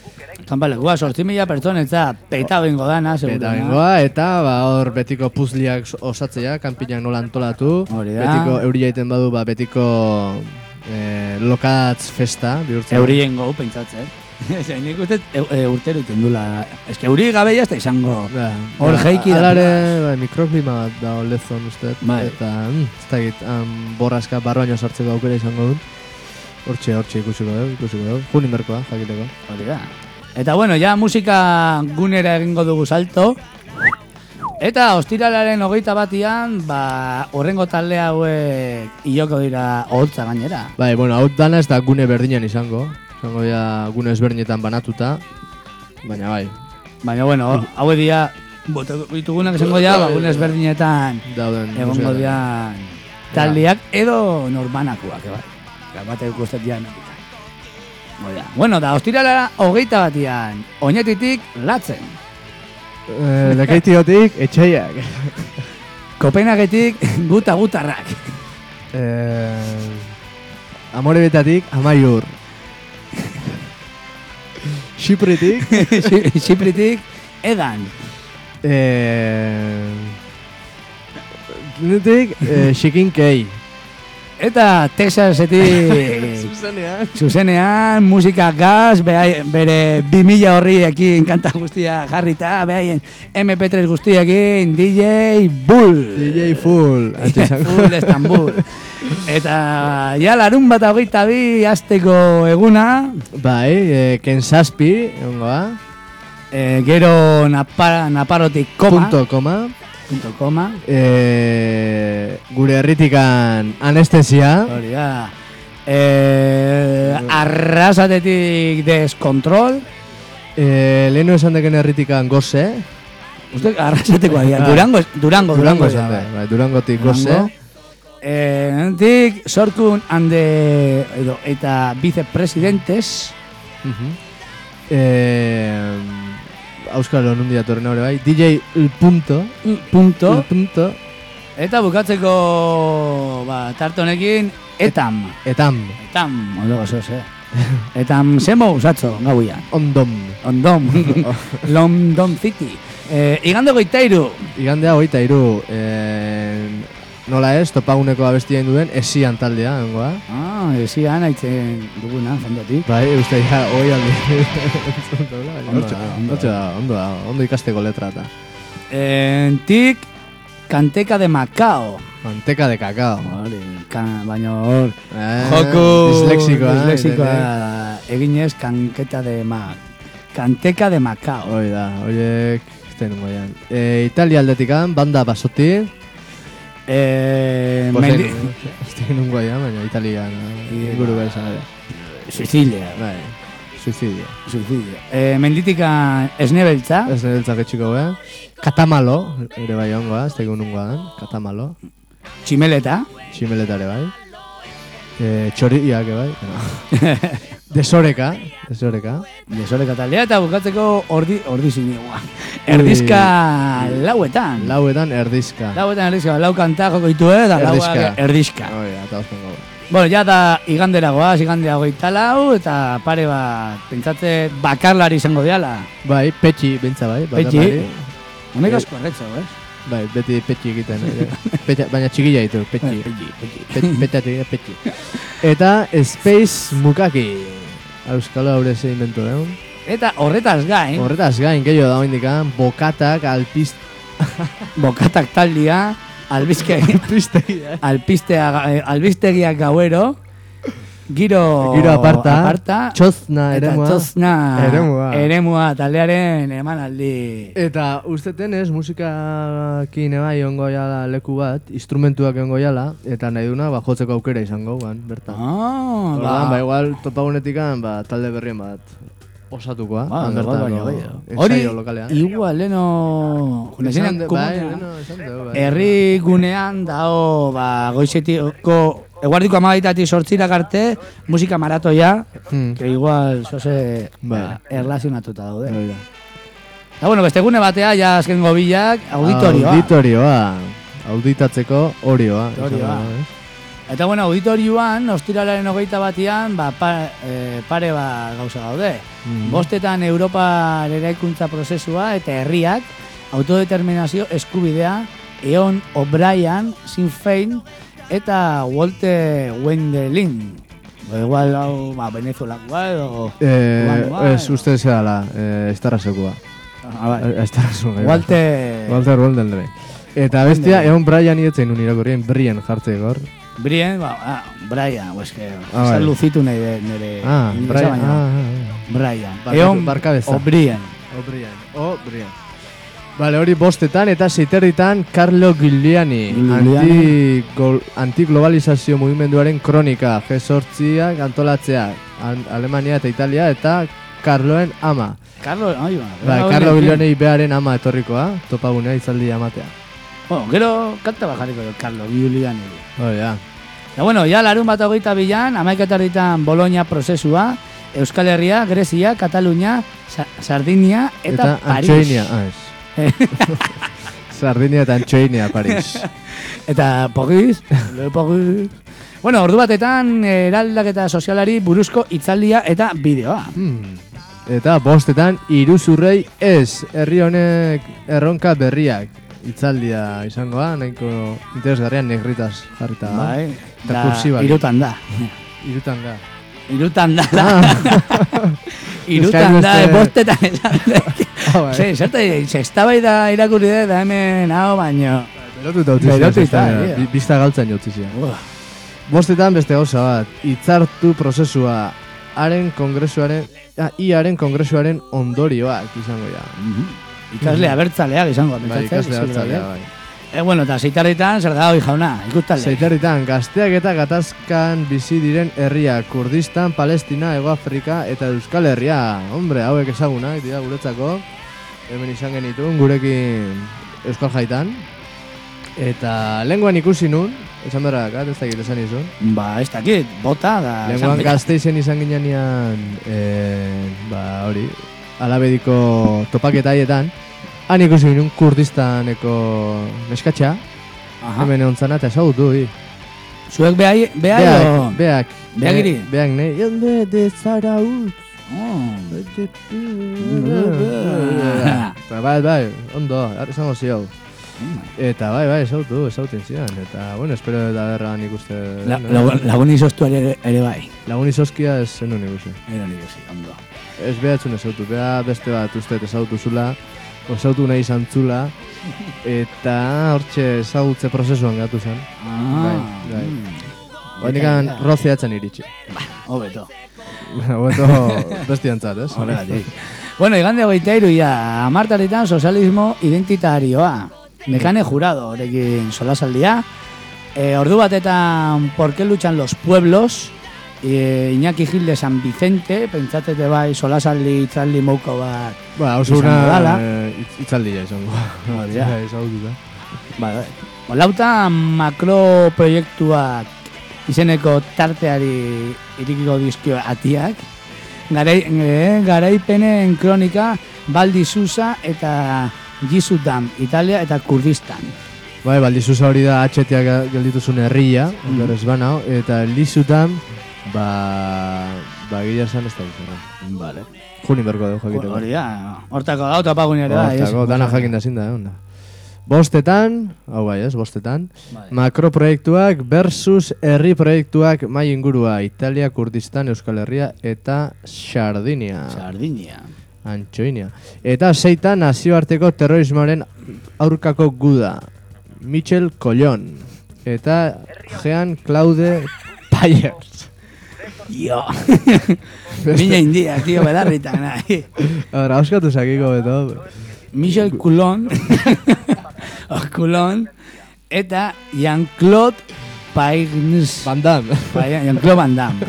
Speaker 3: Kanpalekua, sortzi mila pertsonetza, peta bengo dana, seguruna.
Speaker 2: Eta bengoa, eta ba, hor betiko puzliak osatzea, kanpinak nola antolatu.
Speaker 3: Hori da.
Speaker 2: Betiko euri jaiten badu, ba, betiko eh, lokatz festa, bihurtzen.
Speaker 3: Eurien gau, pentsatzen. Zain nik uste e, e, urtero iten dula. Ez que euri gabe jazta izango.
Speaker 2: Ba,
Speaker 3: Hor
Speaker 2: ba,
Speaker 3: jeiki da.
Speaker 2: Alare, ba, mikroklima bat da lezon uste.
Speaker 3: Bai.
Speaker 2: Eta, mm, ez da git, um, borraska barroaino sartzeko aukera izango dut. Hortxe, hortxe ikusiko dugu, ikusiko dugu. Junin berkoa, jakiteko.
Speaker 3: Hori da. Eta bueno, ja musika gunera egingo dugu salto. Eta ostiralaren hogeita batian, ba, horrengo talde hauek iloko dira oholtza gainera.
Speaker 2: Bai, bueno, hau dana ez da gune berdinan izango. Izango ja gune ezberdinetan banatuta. Baina bai,
Speaker 3: Baina bueno, hauek dira, botako ditugunak esango ja, ba, gune ezberdinetan
Speaker 2: dauden.
Speaker 3: egongo
Speaker 2: musika.
Speaker 3: dira taldeak edo norbanakoak, bai. Bate ikustet ja emetik. Bueno, da, ostirala hogeita batian, oinetitik latzen.
Speaker 2: Eh, Lekeitiotik etxeiak.
Speaker 3: Kopenhagetik guta gutarrak.
Speaker 2: eh, Amorebetatik amaiur. Xipritik
Speaker 3: Xipritik edan.
Speaker 2: eh, Ginetik eh, xikinkei.
Speaker 3: Eta Texasetik
Speaker 2: Zuzenean.
Speaker 3: zuzenean musika gaz, behai- bere bi mila horriekin kanta guztia jarrita, behaien eme pe tres guztiekin D J Bull.
Speaker 2: D J Full. Antxe izango.
Speaker 3: Full Estambul. Eta ja larun bat hogeita bi azteko eguna,
Speaker 2: Bai, eh, Kensazpi, ongoa.
Speaker 3: e, gero napar, naparotik koma,
Speaker 2: Punto, koma.
Speaker 3: punto koma,
Speaker 2: Eh, gure herritikan anestesia.
Speaker 3: hori da, e, arrasatetik deskontrol,
Speaker 2: Eh, Lehenu esan deken herritikan goze.
Speaker 3: uste arrasateko adia,
Speaker 2: Ah.
Speaker 3: Durango, Durango,
Speaker 2: Durango
Speaker 3: Durango,
Speaker 2: esan da. Bai, Durangotik goze.
Speaker 3: Durango. Eh, Entik, sorkun hande, edo, eta vicepresidentes,
Speaker 2: Mhm. Eh, Auskalo nundi datorren hori bai. D J El Punto. El
Speaker 3: punto,
Speaker 2: Punto.
Speaker 3: eta bukatzeko, ba, tarte honekin, etam.
Speaker 2: Etam.
Speaker 3: Etam, ondo gozoz, eh? Etam zemo usatzo, gauian.
Speaker 2: Ondom.
Speaker 3: Ondom, London City. Eh, igande goitairu,
Speaker 2: Igandea hogeita hiru. Eh, nola ez, topaguneko abestien duen, esian taldea, ongoa.
Speaker 3: ah, esian haitzen duguna, fondotik.
Speaker 2: Bai, uste ja, hoi aldi.
Speaker 3: Ondo
Speaker 2: Hortxe
Speaker 3: da,
Speaker 2: da,
Speaker 3: ondo
Speaker 2: hortxe da, ondo da, ondo ikasteko letra eta.
Speaker 3: Entik, Kanteka de Macao.
Speaker 2: Manteka de kakao.
Speaker 3: Hori, kan, baina hor,
Speaker 2: Eh,
Speaker 3: joku
Speaker 2: dislexikoa.
Speaker 3: dislexikoa eginez kanketa de ma, Kanteka de Macao.
Speaker 2: Hoi da, horiek, ez da nungo jan. E, Italia aldetikan, banda basoti.
Speaker 3: Eh,
Speaker 2: Mendi...
Speaker 3: mendi,
Speaker 2: Ez da nungo jan, baina Italian.
Speaker 3: Iya.
Speaker 2: Inguru gara izan ere.
Speaker 3: Sicilia,
Speaker 2: Bai, suicidio.
Speaker 3: Sicilia. Eh, menditika esnebeltza,
Speaker 2: Ez nire eltzak etxiko beha. Katamalo, ere bai ongoa, ez da nungoa dan. Katamalo.
Speaker 3: tximeleta,
Speaker 2: Tximeleta ere bai. E, txoriak ere bai. No. Desoreka, desoreka.
Speaker 3: desoreka taldea, eta bukatzeko ordi, ordi zinegua. Erdizka lauetan.
Speaker 2: Lauetan erdizka.
Speaker 3: Lauetan erdizka, lau kanta joko ditu, eh, da
Speaker 2: Erdizka.
Speaker 3: lauak erdizka.
Speaker 2: Hoi da, eta ospon gau.
Speaker 3: Bueno, ja da igandera goaz, igandera goita lau, eta pare bat, pentsatze bakarlari izango diala.
Speaker 2: Bai, petxi, bintza bai.
Speaker 3: Petxi.
Speaker 2: bakarlari.
Speaker 3: Honek asko erretzo, eh?
Speaker 2: Bai, beti petxi egiten. eh. Petxa, baina txikilla ditu, petxi.
Speaker 3: Petxi, petxi.
Speaker 2: Pet- Petxatik, petxi. Eta Space Mukaki. Euskalo haure ze invento deun.
Speaker 3: Eta horretaz gain,
Speaker 2: Horretaz gain, gehiago da indikan, bokatak, alpiz...
Speaker 3: bokatak taldia, albizke,
Speaker 2: Alpiztegia.
Speaker 3: alpistea, eh, albistegiak gauero, giro,
Speaker 2: Giro aparta,
Speaker 3: aparta
Speaker 2: txozna
Speaker 3: eta
Speaker 2: eremua.
Speaker 3: txozna
Speaker 2: Eremua.
Speaker 3: eremua taldearen emanaldi.
Speaker 2: Eta usteten ez, musikakin ebai ongo jala leku bat, instrumentuak ongo jala, eta nahi duna, ba, jotzeko aukera izango, ban, bertan.
Speaker 3: Ah,
Speaker 2: Orduan, ba, igual topagunetikan, ba, talde berrien bat osatukoa,
Speaker 3: Ba,
Speaker 2: han
Speaker 3: bai,
Speaker 2: bertan,
Speaker 3: bai,
Speaker 2: o,
Speaker 3: bai.
Speaker 2: ensaio
Speaker 3: Hori,
Speaker 2: lokalean.
Speaker 3: igual, leno...
Speaker 2: Esan de- bai,
Speaker 3: komunea-
Speaker 2: leno, esan dugu, bai.
Speaker 3: Herri gunean dao, ba, goizetiko, eguardiko amagaitatik sortzirak arte, musika maratoia,
Speaker 2: Hmm.
Speaker 3: que igual, zoze,
Speaker 2: Bai.
Speaker 3: ba, erlazionatuta daude.
Speaker 2: Hori da.
Speaker 3: Eta bueno, beste gune batea, ja azkengo bilak, auditorioa.
Speaker 2: Auditorioa. Auditatzeko orioa.
Speaker 3: Orioa.
Speaker 2: esango dugu,
Speaker 3: Eta bueno, auditorioan, ostiralaren hogeita batian, ba, pa, e, pare bat gauza daude.
Speaker 2: Mm.
Speaker 3: Bostetan Europa eraikuntza prozesua eta herriak, autodeterminazio eskubidea, Eon O'Brien, Sinn Féin eta Walter Wendelin. O igual, hau, ba, Venezuelakoa edo...
Speaker 2: Eh,
Speaker 3: igual,
Speaker 2: ez uste zela, eh, estarrasekoa.
Speaker 3: Ah, bai.
Speaker 2: Estarrasekoa.
Speaker 3: Walter...
Speaker 2: Walter Wendelin. Eta bestia, egon Brian ietzen un irakurrien, Brian jartze gor.
Speaker 3: Brian, ba, ah, Brian, pues que...
Speaker 2: Ah,
Speaker 3: Esan
Speaker 2: bai.
Speaker 3: luzitu nahi de... Nere,
Speaker 2: Ah,
Speaker 3: inglesa
Speaker 2: Brian,
Speaker 3: baino.
Speaker 2: ah, ah,
Speaker 3: Brian.
Speaker 2: Barkatu,
Speaker 3: Eon
Speaker 2: barkabeza.
Speaker 3: O'Brien.
Speaker 2: O'Brien. O'Brien. Vale, hori bostetan eta ziterritan Carlo Giuliani,
Speaker 3: Giuliani.
Speaker 2: anti antiglobalizazio mugimenduaren kronika, G zortziak antolatzea, An Alemania eta Italia eta Carloen ama.
Speaker 3: Carlo, ai,
Speaker 2: Bai, Carlo Giuliani bearen ama etorrikoa, topagunea itzaldia amatea.
Speaker 3: Bueno, gero kanta bajariko jo, Carlo Giuliani.
Speaker 2: Hori da.
Speaker 3: Eta bueno, ya larun bat hogeita bilan, amaiketarritan Bologna prozesua, Euskal Herria, Grezia, Katalunia, Sa Sardinia eta,
Speaker 2: Eta
Speaker 3: Paris.
Speaker 2: Antxoinia, ah, ez. Sardinia eta Antxoinia, Paris.
Speaker 3: Eta Paris, le Paris. Bueno, ordu batetan eraldaketa sozialari buruzko hitzaldia eta bideoa.
Speaker 2: Hmm. Eta bostetan iruzurrei ez, herri honek erronka berriak. Hitzaldia izangoa, nahiko interesgarrian negritas jarrita.
Speaker 3: Bai,
Speaker 2: Eta
Speaker 3: da,
Speaker 2: kursiban.
Speaker 3: irutan da.
Speaker 2: Irutan da.
Speaker 3: Irutan da.
Speaker 2: Ah.
Speaker 3: Irutan da,
Speaker 2: Eskain beste-
Speaker 3: bostetan esan dek.
Speaker 2: Ah, bai.
Speaker 3: Sí, zerte, sextabai da irakurri dut, da hemen hau baino.
Speaker 2: Berotuta utzi zian,
Speaker 3: Berotuta,
Speaker 2: zesta,
Speaker 3: ia.
Speaker 2: bi- Bista galtzen jotzi zian.
Speaker 3: Ua.
Speaker 2: Bostetan beste gauza bat, hitzartu prozesua, haren kongresuaren, ah, iaren kongresuaren ondorioak izango ja.
Speaker 3: Ikasle abertzaleak izango.
Speaker 2: Bai,
Speaker 3: pentsatzen,
Speaker 2: ikasle
Speaker 3: ziur
Speaker 2: hartzalea,
Speaker 3: gabe.
Speaker 2: bai.
Speaker 3: E, bueno, eta zeitarritan, zer da hoi jauna, ikustalde.
Speaker 2: Zeitarritan, gazteak eta gatazkan bizi diren herriak, Kurdistan, Palestina, Ego Afrika eta Euskal Herria. Hombre, hauek ezagunak dira guretzako. Hemen izan genitun, gurekin Euskal Jaitan. Eta lenguan ikusi nun, esan berrakat, ez dakit esan izun.
Speaker 3: Ba, ez dakit, bota da...
Speaker 2: Lenguan
Speaker 3: esan-
Speaker 2: Gasteizen izan ginean, eh, ba hori, alabediko topaketa haietan. Han ikusi ginen Kurdistaneko neskatxa,
Speaker 3: Aha.
Speaker 2: hemen egon eta esagutu, hi.
Speaker 3: Zuek behai, behai
Speaker 2: Beak,
Speaker 3: o...
Speaker 2: beak.
Speaker 3: Beak iri?
Speaker 2: Eh, Beak nahi, jonde de Zarautz.
Speaker 3: Oh.
Speaker 2: Eta bai, bai, ondo, esango zio. Eta bai, bai, esautu, esauten zidan. Eta, bueno, espero eta berran ikuste.
Speaker 3: La, lagun, lagun izoztu ere, ere bai.
Speaker 2: Lagun izoskia ez zenun ikusi.
Speaker 3: Ero nik usi, ondo.
Speaker 2: Ez behatzun esautu, beha beste bat uste esautu zula, osautu nahi izan zula, eta hortxe ezagutze prozesuan gatu zen.
Speaker 3: Ah,
Speaker 2: Bai, bai.
Speaker 3: mm.
Speaker 2: Bainikan
Speaker 3: Eta-
Speaker 2: rozeatzen iritsi.
Speaker 3: Hobeto.
Speaker 2: Hobeto bestiantzat, ez?
Speaker 3: Horregatik. Bueno, igande hogeita hiru ja, amartaritan sozialismo identitarioa. Mekane jurado, horekin solasaldia. E, ordu batetan por qué luchan los pueblos. E, Iñaki Gil de San Vicente, pentsatete bai solasaldi itzaldi mouko bat.
Speaker 2: Ba, oso
Speaker 3: Izango
Speaker 2: una
Speaker 3: dala.
Speaker 2: eh, hitz- hitzaldia izango.
Speaker 3: Hori da.
Speaker 2: Ezagututa.
Speaker 3: Ba, bai. Lauta makroproiektuak izeneko tarteari irikiko dizkio atiak. Garai, e, garaipenen kronika Baldi Susa eta Gisu Dam, Italia eta Kurdistan.
Speaker 2: Bai, baldizuza hori da atxetiak geldituzun herria,
Speaker 3: Mm.
Speaker 2: berrez banao, eta lizutan, ba, ba, gila esan ez da guzera.
Speaker 3: Vale.
Speaker 2: Juni berko dugu jakiteko.
Speaker 3: Hori da, hortako gau topagun ere bai.
Speaker 2: Hortako, dana jakin da zin da, onda. Bostetan, hau bai ez, bostetan,
Speaker 3: Bai.
Speaker 2: makroproiektuak versus herri proiektuak mai ingurua, Italia, Kurdistan, Euskal Herria eta Sardinia.
Speaker 3: Sardinia.
Speaker 2: Antxoinia. Eta seita nazioarteko terrorismoaren aurkako guda. Michel Collón. Eta Jean Claude Payers.
Speaker 3: Jo. Mina india, tío, bedarritan, nahi.
Speaker 2: Ahora, auskatu sakiko beto.
Speaker 3: Michel Coulon. Coulon. Eta Jean-Claude Paynes.
Speaker 2: Van Damme.
Speaker 3: Jean-Claude Van Damme.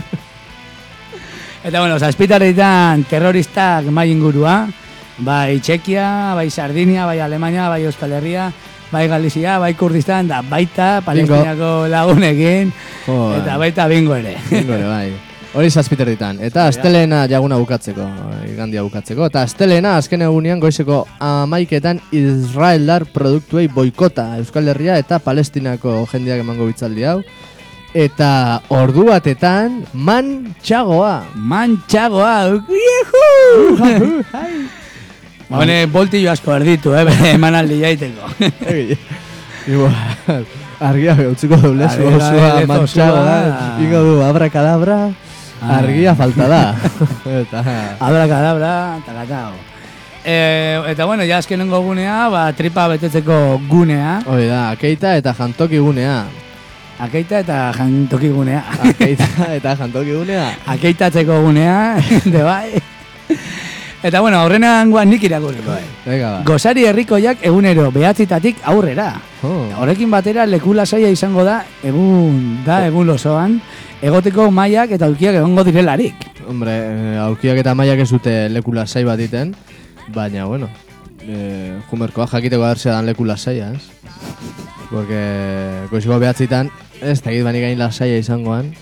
Speaker 3: Eta, bueno, zazpitarritan terroristak mai ingurua. Bai Txekia, bai Sardinia, bai Alemania, bai Euskal Herria, bai Galizia, bai Kurdistan, da baita Palestinako lagunekin,
Speaker 2: Joder.
Speaker 3: eta baita bingo ere.
Speaker 2: Bingo ere, bai. Hori zazpiterritan. Eta astelena jaguna bukatzeko, igandia bukatzeko. Eta astelena azken egunean goizeko amaiketan Israeldar produktuei boikota Euskal Herria eta Palestinako jendeak emango bitzaldi hau. Eta ordu batetan mantxagoa.
Speaker 3: Mantxagoa. Juhu! Hone, boltillo asko erditu, eh? Emanaldi jaiteko.
Speaker 2: Igual, argia utziko doblezu osoa mantxagoa. Ingo du, abrakadabra, argia falta da.
Speaker 3: Abrakadabra, takatao. E, eta bueno, ja azkenengo gunea, ba, tripa betetzeko gunea.
Speaker 2: Hoi da, akeita eta jantoki gunea.
Speaker 3: Akeita eta jantoki gunea.
Speaker 2: Akeita eta jantoki gunea.
Speaker 3: Akeitatzeko gunea, de bai. Eta bueno, aurrenan guan nik irakurriko, eh.
Speaker 2: Venga, ba.
Speaker 3: Gosari herrikoiak egunero behatzitatik aurrera.
Speaker 2: Oh.
Speaker 3: Horrekin batera leku lasaia izango da, egun da, egun lozoan, egoteko mailak eta aulkiak egongo direlarik.
Speaker 2: Hombre, aulkiak eta mailak ez dute leku lasai bat iten. Baina, bueno, eh, jumerkoa jakiteko adertzea dan leku lasaia, ez? Porque goiziko behatzitan, ez da egit banik gain lasaia izangoan.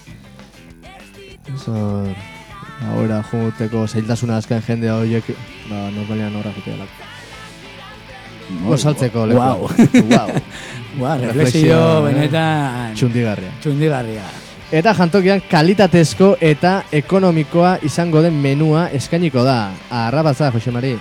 Speaker 2: Zor, ahora jumuteko zailtasuna azken jende horiek, ba, normalian horra jutea lako. Gozaltzeko leku.
Speaker 3: Wow.
Speaker 2: Wow.
Speaker 3: Wow, reflexio benetan
Speaker 2: Txundigarria.
Speaker 3: Txundigarria.
Speaker 2: Eta jantokian kalitatezko eta ekonomikoa izango den menua eskainiko da. Arrabatza, Jose Mari.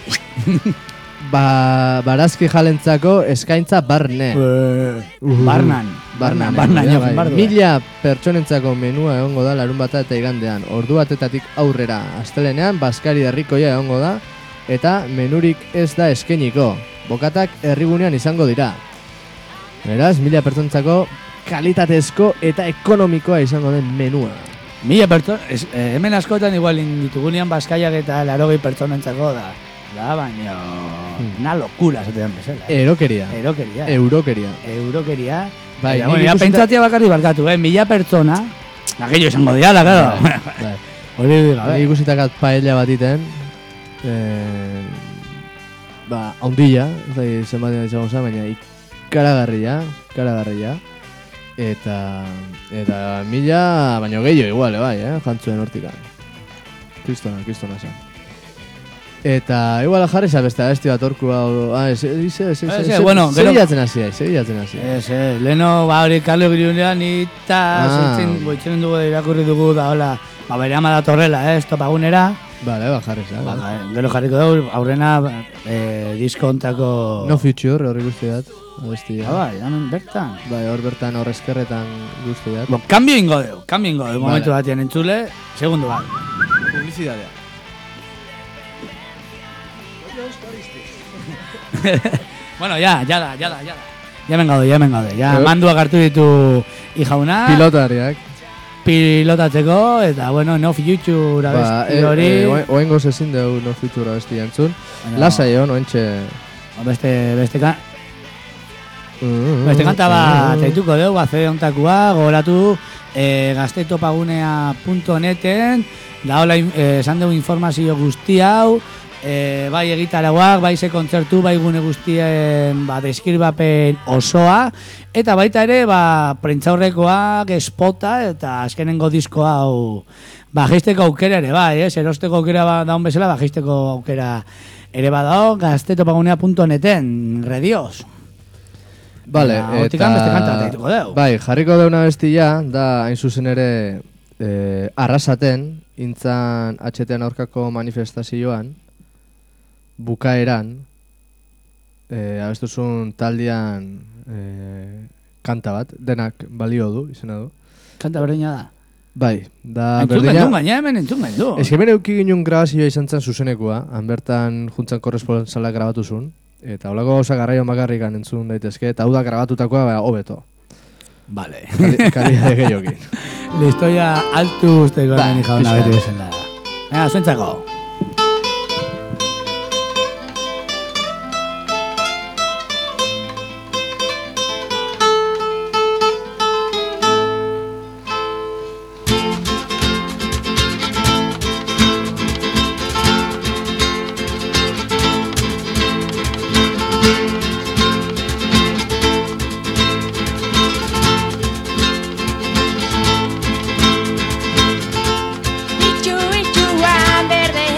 Speaker 2: Ba, barazki jalentzako eskaintza barne.
Speaker 3: Uh, barnan.
Speaker 2: Barnan.
Speaker 3: Barnan.
Speaker 2: Barnan. Bai. Mila pertsonentzako menua egongo da larun bata eta igandean. Ordu batetatik aurrera. Astelenean, Baskari herrikoia egongo da. Eta menurik ez da eskainiko. Bokatak herrigunean izango dira. Beraz, mila pertsonentzako kalitatezko eta ekonomikoa izango den menua.
Speaker 3: Mila pertsona, eh, hemen askotan igual ditugunean Baskaiak eta larogei pertsonentzako da. Da, baina, hmm. una locura, zatean bezala. Eh?
Speaker 2: Erokeria.
Speaker 3: Erokeria.
Speaker 2: Eurokeria.
Speaker 3: Eurokeria.
Speaker 2: Bai,
Speaker 3: bueno, ya pentsatia bakarri barkatu, eh? Mila pertsona, aquello izango diala, claro.
Speaker 2: Bai.
Speaker 3: Hori diga, bai.
Speaker 2: Ikusitakat paella bat iten, eh, ba, haundilla, ez da, zenbatean izango zen, baina ikaragarria, ikaragarria. Eta, eta mila, baino gehiago igual, bai, eh, jantzuen hortikan. Kristona, kristona zen. Eta igual jarri zabeste abesti bat orku hau, ah, ez, ez, ez, ez, ez, ez,
Speaker 3: bueno,
Speaker 2: segiatzen hasi, segiatzen hasi.
Speaker 3: Ez, ez, leheno, ba, hori Karlo Griunean eta zeitzen, boitzen dugu, irakurri dugu, da, hola, ba, bere ama datorrela, eh, estopagunera.
Speaker 2: Bale, ba, jarri zan.
Speaker 3: Ba, gero jarriko dugu, aurrena, eh, diskontako...
Speaker 2: No Future, horri guzti dat. Abestia.
Speaker 3: Ah, bai, hemen bertan.
Speaker 2: Bai, hor bertan hor eskerretan guzti dat.
Speaker 3: Bo, kambio ingo deu, kambio ingo deu, momentu vale. Batien entzule, segundu bat.
Speaker 2: Publizidadea.
Speaker 3: Bueno, ya, ya da, ya da, ya da. Ya men gaude, ya men gaude. Ya manduak hartu ditu ijauna.
Speaker 2: Pilotariak.
Speaker 3: Pilotatzeko, eta bueno, No Future abesti hori.
Speaker 2: Ba, oengo zezin deu No Future abesti antzun. Lasai hon, oentxe...
Speaker 3: Beste, beste kan... Beste kanta bat zaituko deu, baze ontakua, gogoratu e, gaztetopagunea punto neten, da hola esan dugu informazio guzti hau, e, bai egitarauak, bai ze kontzertu, bai gune guztien ba, deskribapen osoa, eta baita ere ba, prentzaurrekoak, espota, eta azkenengo disko hau bajisteko aukera ere bai, ez? Erosteko aukera ba, daun bezala, bajisteko aukera ere badao, gaztetopagunea punto neten, redios.
Speaker 2: Vale,
Speaker 3: ja, eta...
Speaker 2: Bai, jarriko deuna bestia, da hain zuzen ere eh, arrasaten, intzan H T-an aurkako manifestazioan, bukaeran, eh, abestuzun taldean eh, kanta bat, denak balio du, izena du.
Speaker 3: Kanta berdina da?
Speaker 2: Bai, da
Speaker 3: entzun
Speaker 2: berdina...
Speaker 3: Entzun gaina, hemen entzun gaina du.
Speaker 2: Ez que bere euki ginen grabazioa izan zen zuzenekoa, han bertan juntzan korresponsala grabatu zuen. Eta holako gauza garraion bakarrikan entzun daitezke, eta hau da grabatutakoa ba, hobeto.
Speaker 3: Vale.
Speaker 2: Kalidade gehiokin.
Speaker 3: Listoia altu usteko ba, nini jauna beti bezala. Venga, zuentzako.
Speaker 5: Itxu, itxuan berde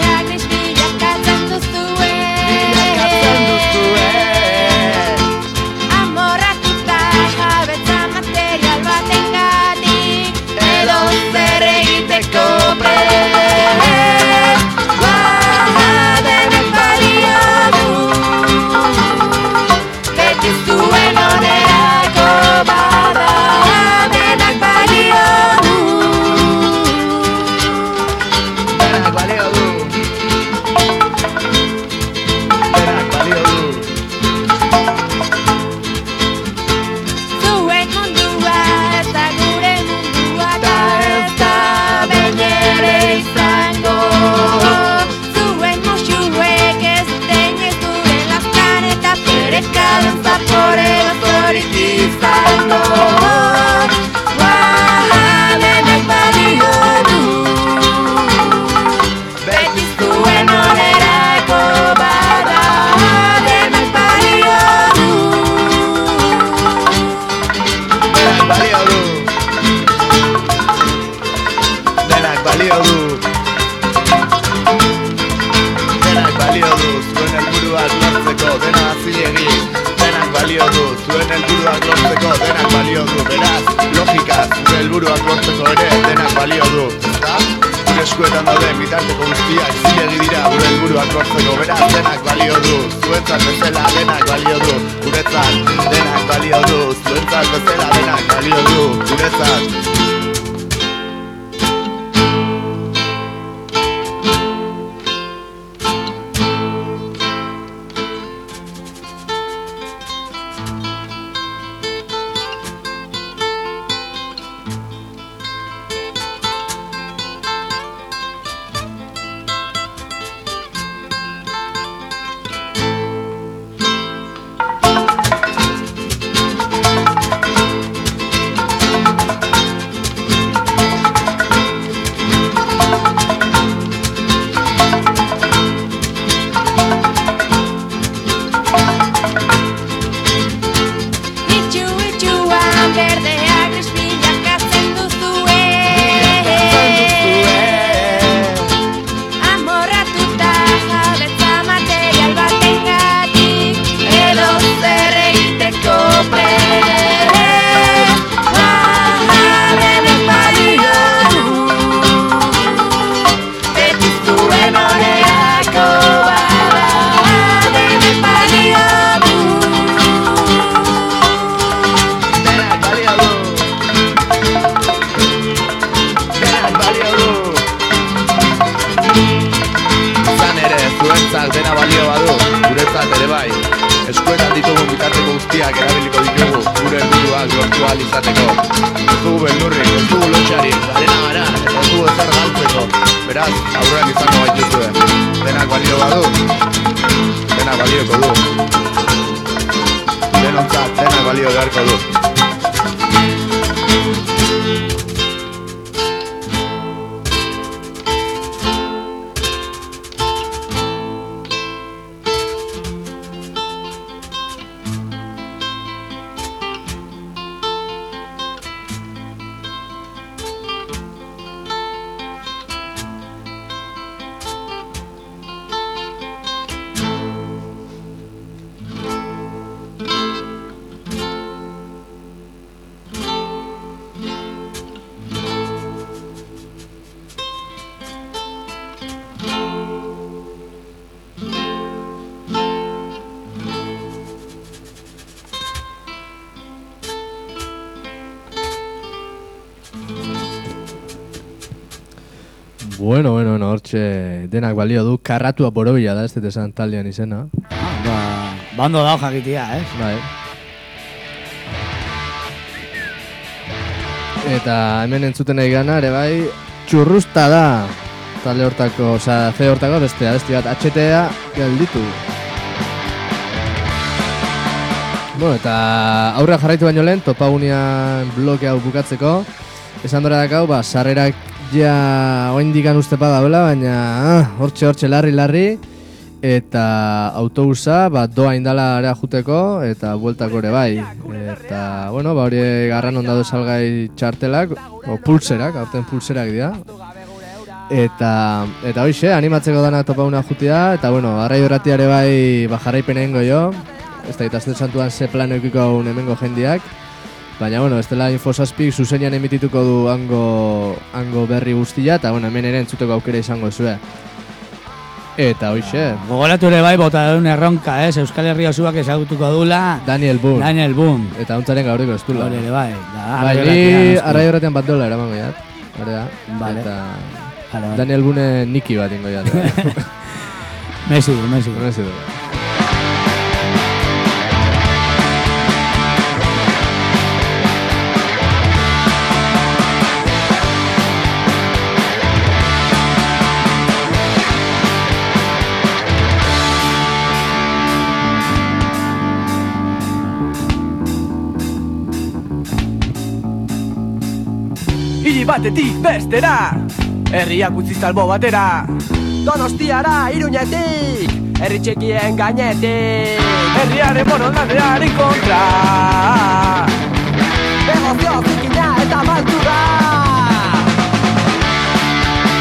Speaker 5: balio du. Denak balio du, zuen helburuak lortzeko, dena zilegi. Denak balio du, zuen helburuak lortzeko, denak balio du. Beraz, logika, zure helburuak lortzeko ere, denak balio du. Ezta? Gure eskuetan dauden bitarteko guztiak zilegi dira gure helburuak lortzeko. Beraz, denak balio du, zuentzat bezala denak balio du. Guretzat, denak balio du, zuentzat bezala denak balio du. Guretzat. Dena balio badu, guretzat ere bai. Eskuetan ditugun bitarteko guztiak erabiliko ditugu gure helburuak lortu ahal izateko. Ez dugu beldurrik, ez dugu lotxarik, garena gara, eta ez dugu ezer galtzeko. Beraz, aurrean izango gaituzue. Denak balio badu, denak balioko du. Denontzat, denak balio beharko du.
Speaker 2: Bueno, bueno, bueno, hortxe denak balio du, karratua borobila da, ez dut esan taldean izena.
Speaker 3: Ba, bando dao jakitia, eh?
Speaker 2: Bai. Eta hemen entzuten nahi gana, ere bai, txurrusta da. Talde hortako, oza, C hortako bestea, besti bat, H T A gelditu. Bueno, eta aurra jarraitu baino lehen, topagunean bloke hau bukatzeko. Esan dora dakau, ba, sarrerak ja oindikan uste padaula, baina ah, hortxe hortxe larri larri eta autobusa ba, doa indala area juteko eta bueltako ere bai. Eta, bueno, ba, hori garran ondado salgai txartelak, o pulserak, aurten pulserak dira. Eta, eta hoxe, animatzeko dana topauna jutia, eta, bueno, arrai horatiare bai ba, jarraipen egingo jo. Ez da, itazten santuan ze plan eukiko hemengo jendiak. Baina, bueno, ez dela Infosazpik zuzenean emitituko du hango, hango berri guztia, eta, bueno, hemen ere entzuteko aukera izango zue. Eta, hoxe.
Speaker 3: Gogoratu ere bai, bota duen erronka, ez? Euskal Herria osoak ezagutuko dula
Speaker 2: Daniel Boone.
Speaker 3: Daniel Boone.
Speaker 2: Eta hontzaren gauriko ez dula.
Speaker 3: Hore ere bai.
Speaker 2: Bai, ni arrai horretan bat dola eramango jat. Hore da.
Speaker 3: Vale.
Speaker 2: Eta
Speaker 3: Vale, vale.
Speaker 2: Daniel Boone niki bat ingo jat.
Speaker 3: Mesi du, mesi du.
Speaker 2: Mesi du.
Speaker 6: Hiri batetik bestera, herriak utziz albo batera. Donostiara Iruñetik, herri txekien gainetik. Herriaren borondatearen kontra, negozio zikina eta maltura.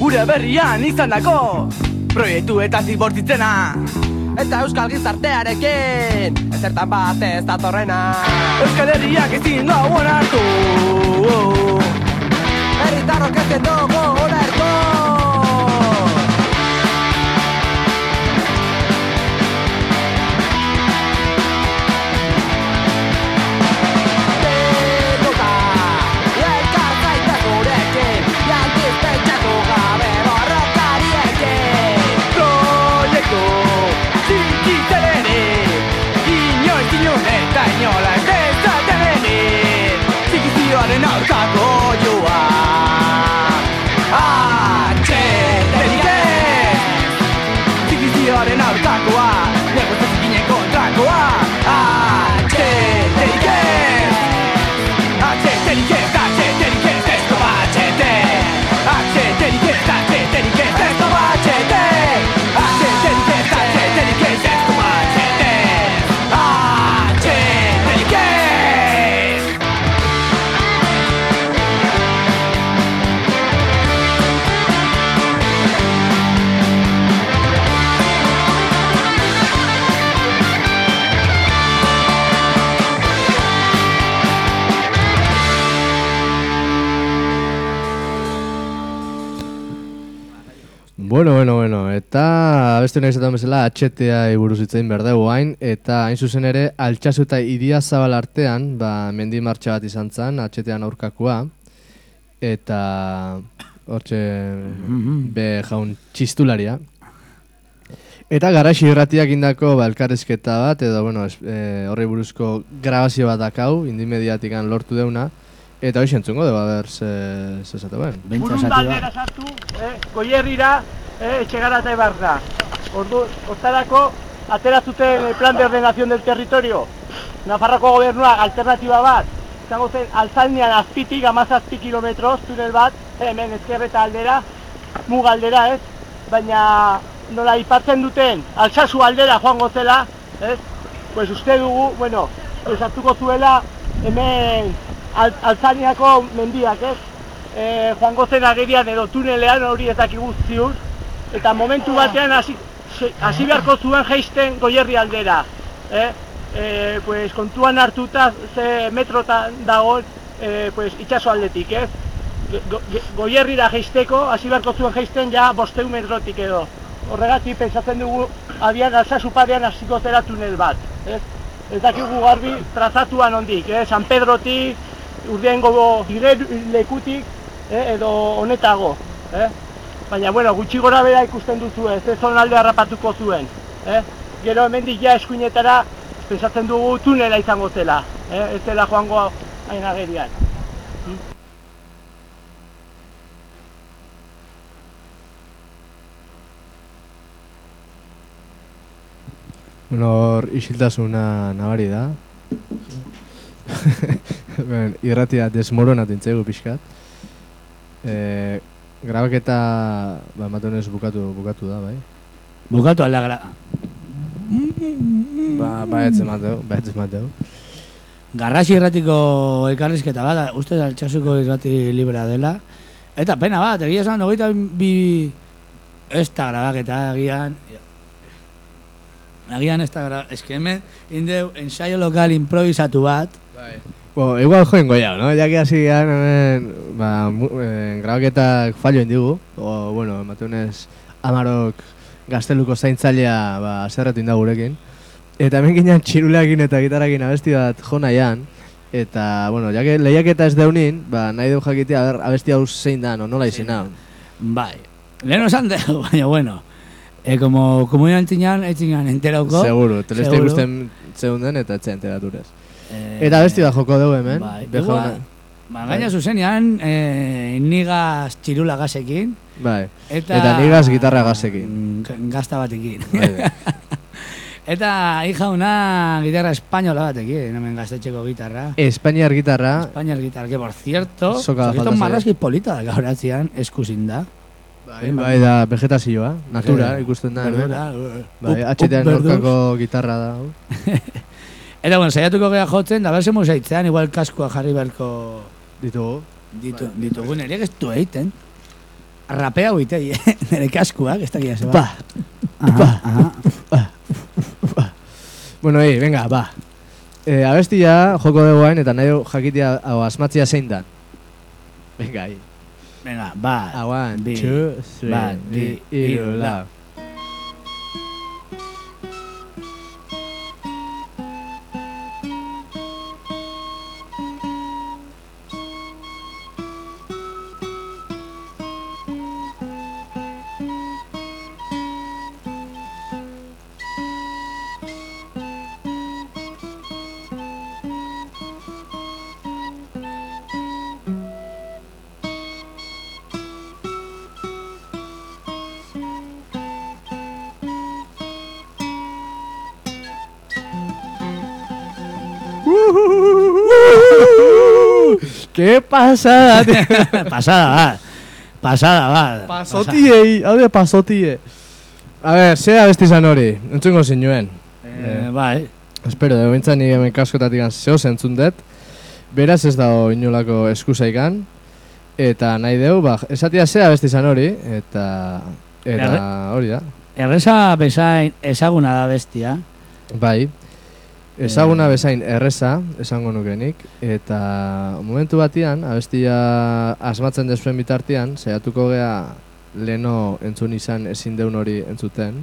Speaker 6: gure berrian izandako proiektu eta zibortitzena eta euskal gizartearekin ezertan bat ez datorrena Euskal Herriak ezin dugu onartu herritarrok ezin dugu onartu Inola ez dezaten denik Zikizioaren aurkako joa Atxeterik ez Zikizioaren aurkakoa Negozazikinen kontrakoa Atxeterik ez Atxeterik ez, atxeterik ez Ez toba atxete Atxeterik ez, atxeterik ez Ez toba atxete Atxeterik ez, atxeterik ez Ez toba atxete
Speaker 2: Bueno, bueno, bueno, eta beste nahi zaten bezala H T A buruz hitz egin behar dugu hain, eta hain zuzen ere Altsasu eta Idiazabal artean, ba, mendi martxa bat izan zen, H T A aurkakoa, eta hortxe be jaun txistularia. Eta Garaxi irratiak indako ba, elkarrizketa bat, edo bueno, es, e, horri buruzko grabazio bat dakau, indimediatikan lortu deuna, eta hori entzungo dugu, a ber, ze, ze zate ben.
Speaker 7: Burundaldera sartu, eh, Goierrira, eh, etxegarata ebarra. Ordu, hortarako, ateratzuten el plan de ordenación del territorio. Nafarroko gobernuak alternatiba bat, izango zen, altzalnean azpitik, amazazpi kilometroz, tunel bat, hemen ezkerreta aldera, muga aldera, ez? Baina, nola aipatzen duten, Altsasu aldera joango zela, ez? Pues uste dugu, bueno, pues hartuko zuela, hemen, Altzaniako mendiak, ez? E, joango zen agerian edo tunelean hori ez dakigu ziur eta momentu batean hasi, hasi beharko zuen jaisten Goierri aldera, eh? E, pues, kontuan hartuta ze metrotan dago e, pues, itxaso aldetik, ez? Go, Goierrira jaisteko hasi beharko zuen jaisten ja bosteun metrotik edo. Horregatik pentsatzen dugu abian Altsasu parean hasiko zera tunel bat, ez? Ez dakigu garbi trazatuan ondik, eh? San Pedrotik, Urdiaingo lekutik, eh, edo honetago, eh? Baina, bueno, gutxi gora bera ikusten duzu ez, ez zonalde harrapatuko zuen, eh? Gero hemendik ja eskuinetara, pensatzen dugu tunela izango zela, eh? Ez zela joango hain agerian. Hmm?
Speaker 2: Bueno, hor isiltasuna nabari da. Ben, irratia desmoronat intzegu pixkat. E, grabaketa, ba, ematen ez bukatu, bukatu da, bai?
Speaker 3: Bukatu alda gra...
Speaker 2: Ba, ba ez emateu, ba ez emateu.
Speaker 3: Garrasi irratiko elkarrizketa bat, uste Altsasuko irrati librea dela. Eta pena bat, egia esan, hogeita bi... Ez da grabaketa, egian... Agian ez da gra... Ez que hemen, indeu, ensaio lokal improvisatu bat.
Speaker 2: Bai. Bo, igual joen goiao, no? Ya que hasi gian, hemen, ba, eh, grabaketak fallo indigu. O, bueno, ematunez, Amarok gazteluko zaintzailea, ba, zerretu inda gurekin. Eta hemen ginen txiruleakin eta gitarakin abesti bat jo nahian. Eta, bueno, ya que lehiaketa ez deunin, ba, nahi deu jakitea, a ber, abesti hau zein da, no? Nola izin hau.
Speaker 3: Bai. Lehen osan dugu, baina, bueno. E, como komunian tinan, etxinan enterauko.
Speaker 2: Seguro, teleste ikusten zeunden eta etxe enteraturez. Eh, eta besti da joko dugu hemen.
Speaker 3: Bai, igual, ba, gaina zuzenean, eh, nigaz txirula gazekin.
Speaker 2: Bai, eta, eta nigaz gitarra gazekin.
Speaker 3: Gazta batekin.
Speaker 2: Bai.
Speaker 3: Eta hijauna gitarra espainola batekin, hemen gaztetxeko gitarra.
Speaker 2: Espainiar gitarra.
Speaker 3: Espainiar gitarra, que por cierto,
Speaker 2: Soka
Speaker 3: zerreton marrazki polita da gauratzean, eskusin da.
Speaker 2: Bai, bai, da vegetazioa, natura, ikusten da.
Speaker 3: Verdura.
Speaker 2: Bai, H T A norkako gitarra da.
Speaker 3: Eta, bueno, saiatuko geha jotzen, da berse musaitzean, igual kaskoa jarri beharko...
Speaker 2: Ditugu.
Speaker 3: Ditu, ditugu, nire ez du egiten. rapea huitei, eh? Nere kaskuak, ez dakia zeba.
Speaker 2: Ba, ba, ba, ba. Bueno, ei, venga, ba. Eh, abestia joko dugu hain, eta nahi jakitea hau asmatzia zein da. Venga, ei.
Speaker 3: Venga, bat,
Speaker 2: One,
Speaker 3: bi,
Speaker 2: two, three,
Speaker 3: bat, bi,
Speaker 2: hiru,
Speaker 3: hiru,
Speaker 2: lau. ¿Qué pasada, tío?
Speaker 3: Pasada, bat. Pasada, bat.
Speaker 2: Pasotiei, hau de pasotie. A ver, zea abesti izan hori, entzungo zinuen.
Speaker 3: Eh, bai.
Speaker 2: Espero, de bintzan nire hemen kaskotatik zeo zentzun dut. Beraz ez dago inolako eskusaikan. Eta nahi deu, ba, esatia zea abesti izan hori, eta... Eta hori da.
Speaker 3: Erreza bezain ezaguna da bestia.
Speaker 2: Bai. Ezaguna bezain erreza, esango nukenik, eta momentu batian, abestia asmatzen dezuen bitartean, saiatuko gea leno entzun izan ezin deun hori entzuten.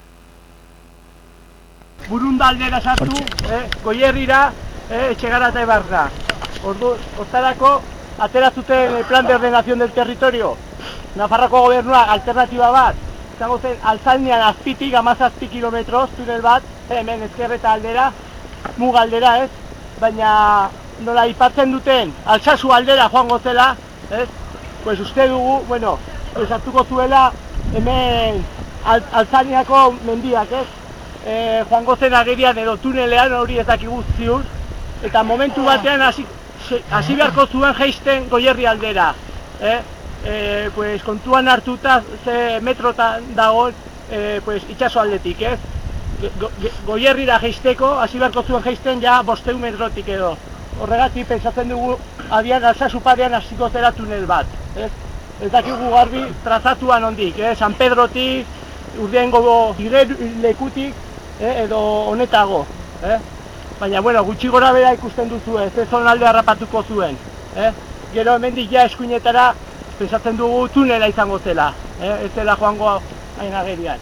Speaker 7: Burunda aldera sartu, eh, Goierrira, eh, etxegara eta ebarra. Ordu, hortarako, ateratzuten el plan de ordenación del territorio. Nafarroko gobernuak alternatiba bat, izango zen altzalnean azpitik, amazazpi kilometroz, tunel bat, hemen ezkerreta aldera, muga aldera, ez? Baina nola aipatzen duten Altsasu aldera joango zela, ez? Pues uste dugu, bueno, pues hartuko zuela hemen alt, Altzaniako mendiak, ez? E, joango zen agerian edo tunelean hori ez dakigu ziur, eta momentu batean hasi hasi beharko zuen jaisten Goierri aldera, eh? E, pues kontuan hartuta ze metrotan dago e, pues itsaso aldetik, ez? Go, Goierrira jaisteko, hasi beharko zuen jaisten ja bosteun metrotik edo. Horregatik pentsatzen dugu abian Altsasu parean hasiko zera tunel bat, ez? Ez dakigu garbi trazatuan ondik, eh? San Pedrotik, Urdiaingo lekutik, eh? Edo honetago, eh? Baina, bueno, gutxi gora bera ikusten duzu, ez ez zonalde harrapatuko zuen, eh? Gero hemendik ja eskuinetara pentsatzen dugu tunela izango zela, eh? Ez zela joango hain agerian.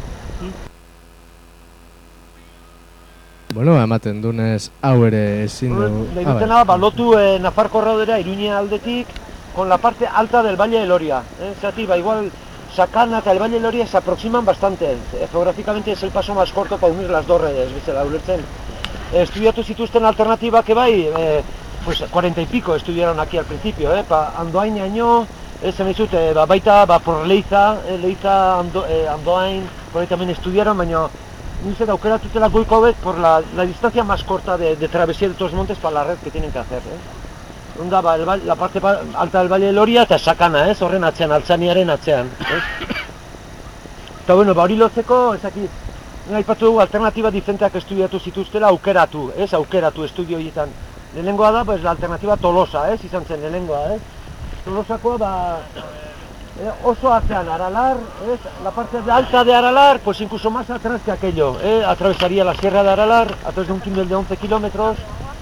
Speaker 2: Bueno, ematen dunez hau ere ezin du...
Speaker 8: Nahi dutena, ba, lotu eh, Nafarko Erraudera Iruña aldetik con la parte alta del Valle de Loria. Eh? Zati, ba, igual Sakana eta el Valle de Loria se aproximan bastante. Eh, geográficamente es el paso más corto para unir las dos redes, bezala ulertzen. Eh, estudiatu zituzten alternativa que bai, eh, pues cuarenta y pico estudiaron aquí al principio, eh? Pa Andoainaino, eh, se me dizut, eh, ba, baita, ba, por Leiza, eh, Leiza, Ando, eh, Andoain, por ahí también estudiaron, baina nintzen aukeratutela goiko hauek por la, la distancia más corta de, de travesía de estos montes para la red que tienen que hacer, eh? Onda, ba, el, la parte alta del Valle de Loria eta Sakana, ez? Horren atzean, Altzaniaren atzean, ez? Eta bueno, ba, hori lotzeko, ezakit, aipatu dugu alternatiba diferenteak estudiatu zituztela aukeratu, ez? Aukeratu estudio horietan. Lehenengoa da, pues, la alternativa Tolosa, ez? Izan zen lehenengoa, ez? Tolosakoa, ba, eh, oso atzean, Aralar, ez? La parte de alta de Aralar, pues incluso más atrás que aquello, eh? Atravesaría la sierra de Aralar, a través de un túnel de once kilómetros.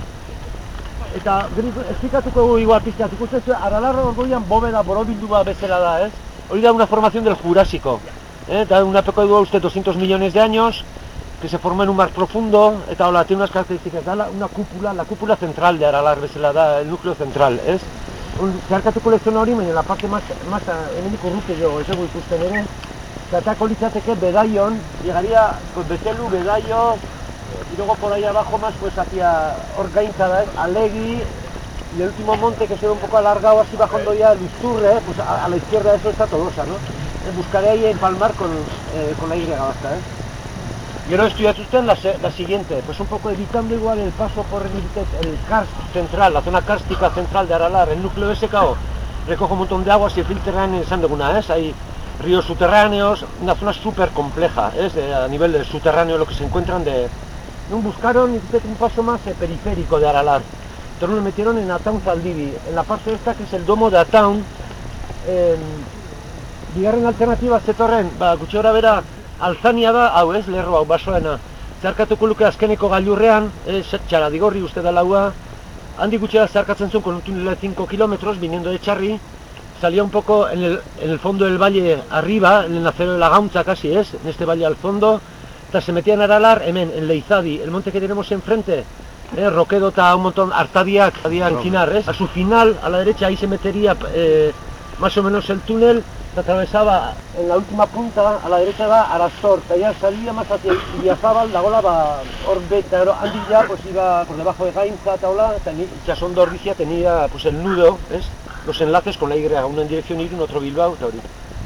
Speaker 8: Eta, esplikatuko dugu igual pizkat, ikusten zuen, Aralar orgoian bóveda borobildua bezala da, ez? Hori da una formación del Jurásico, eh? Da una época de usted doscientos millones de años, que se formó en un mar profundo, eta hola, tiene unas características, da una cúpula, la cúpula central de Aralar bezala da, el núcleo central, ez? Zeharkatuko lezona hori, baina la parte más, más hemeniko rute jo, ez egu ikusten ere, zatako litzateke Bedaion, llegaría, pues Betelu, Bedaio, y luego por ahí abajo más pues hacia Orgainza, ¿eh? Alegui, y el último monte que se ve un poco alargado así bajando ya Lusturre, ¿eh? Pues a, a la izquierda de eso está Tolosa, ¿no? Eh, buscaré ahí empalmar con, eh, con la Y vasca, ¿eh? Y ahora estudiar usted la, la siguiente, pues un poco evitando igual el paso por el, el karst central, la zona kárstica central de Aralar, el núcleo ese cao, recoge un montón de agua, se filtran en Sandeguna, ¿eh? Hay ríos subterráneos, una zona súper compleja, ¿eh? A nivel de subterráneo lo que se encuentran de... Buscaron un paso más eh, periférico de Aralar, entonces lo metieron en Ataun Zaldibi, en la parte esta que es el domo de Ataun, eh, bigarren alternatiba zetorren, ba, gutxi gora bera, altzania da, hau ez, lerro hau, basoena. Zeharkatuko luke azkeneko gailurrean, eh, txara digorri uste da laua, handi gutxera zeharkatzen zuen con un túnel de cinco kilómetros, viniendo de Txarri, salía un poco en el, en el fondo del valle arriba, en el acero de la Gaunza casi es, en este valle al fondo, eta se metían a Aralar, hemen, en Leizadi, el monte que tenemos enfrente, eh, Roquedo eta un montón, Artadiak, Artadiak, Quinar, ¿es? A su final, a la derecha, ahí se metería eh, más o menos el túnel, se atravesaba en la última punta, a la derecha va Arastor, que ya salía más hacia Ibiazabal, la gola va Orbeta, Andi ya pues iba por debajo de Gainza, Taula, Chasondo Ordizia tenía pues el nudo, ¿es? Los enlaces con la Y, uno en dirección Irún, otro Bilbao, eta hori.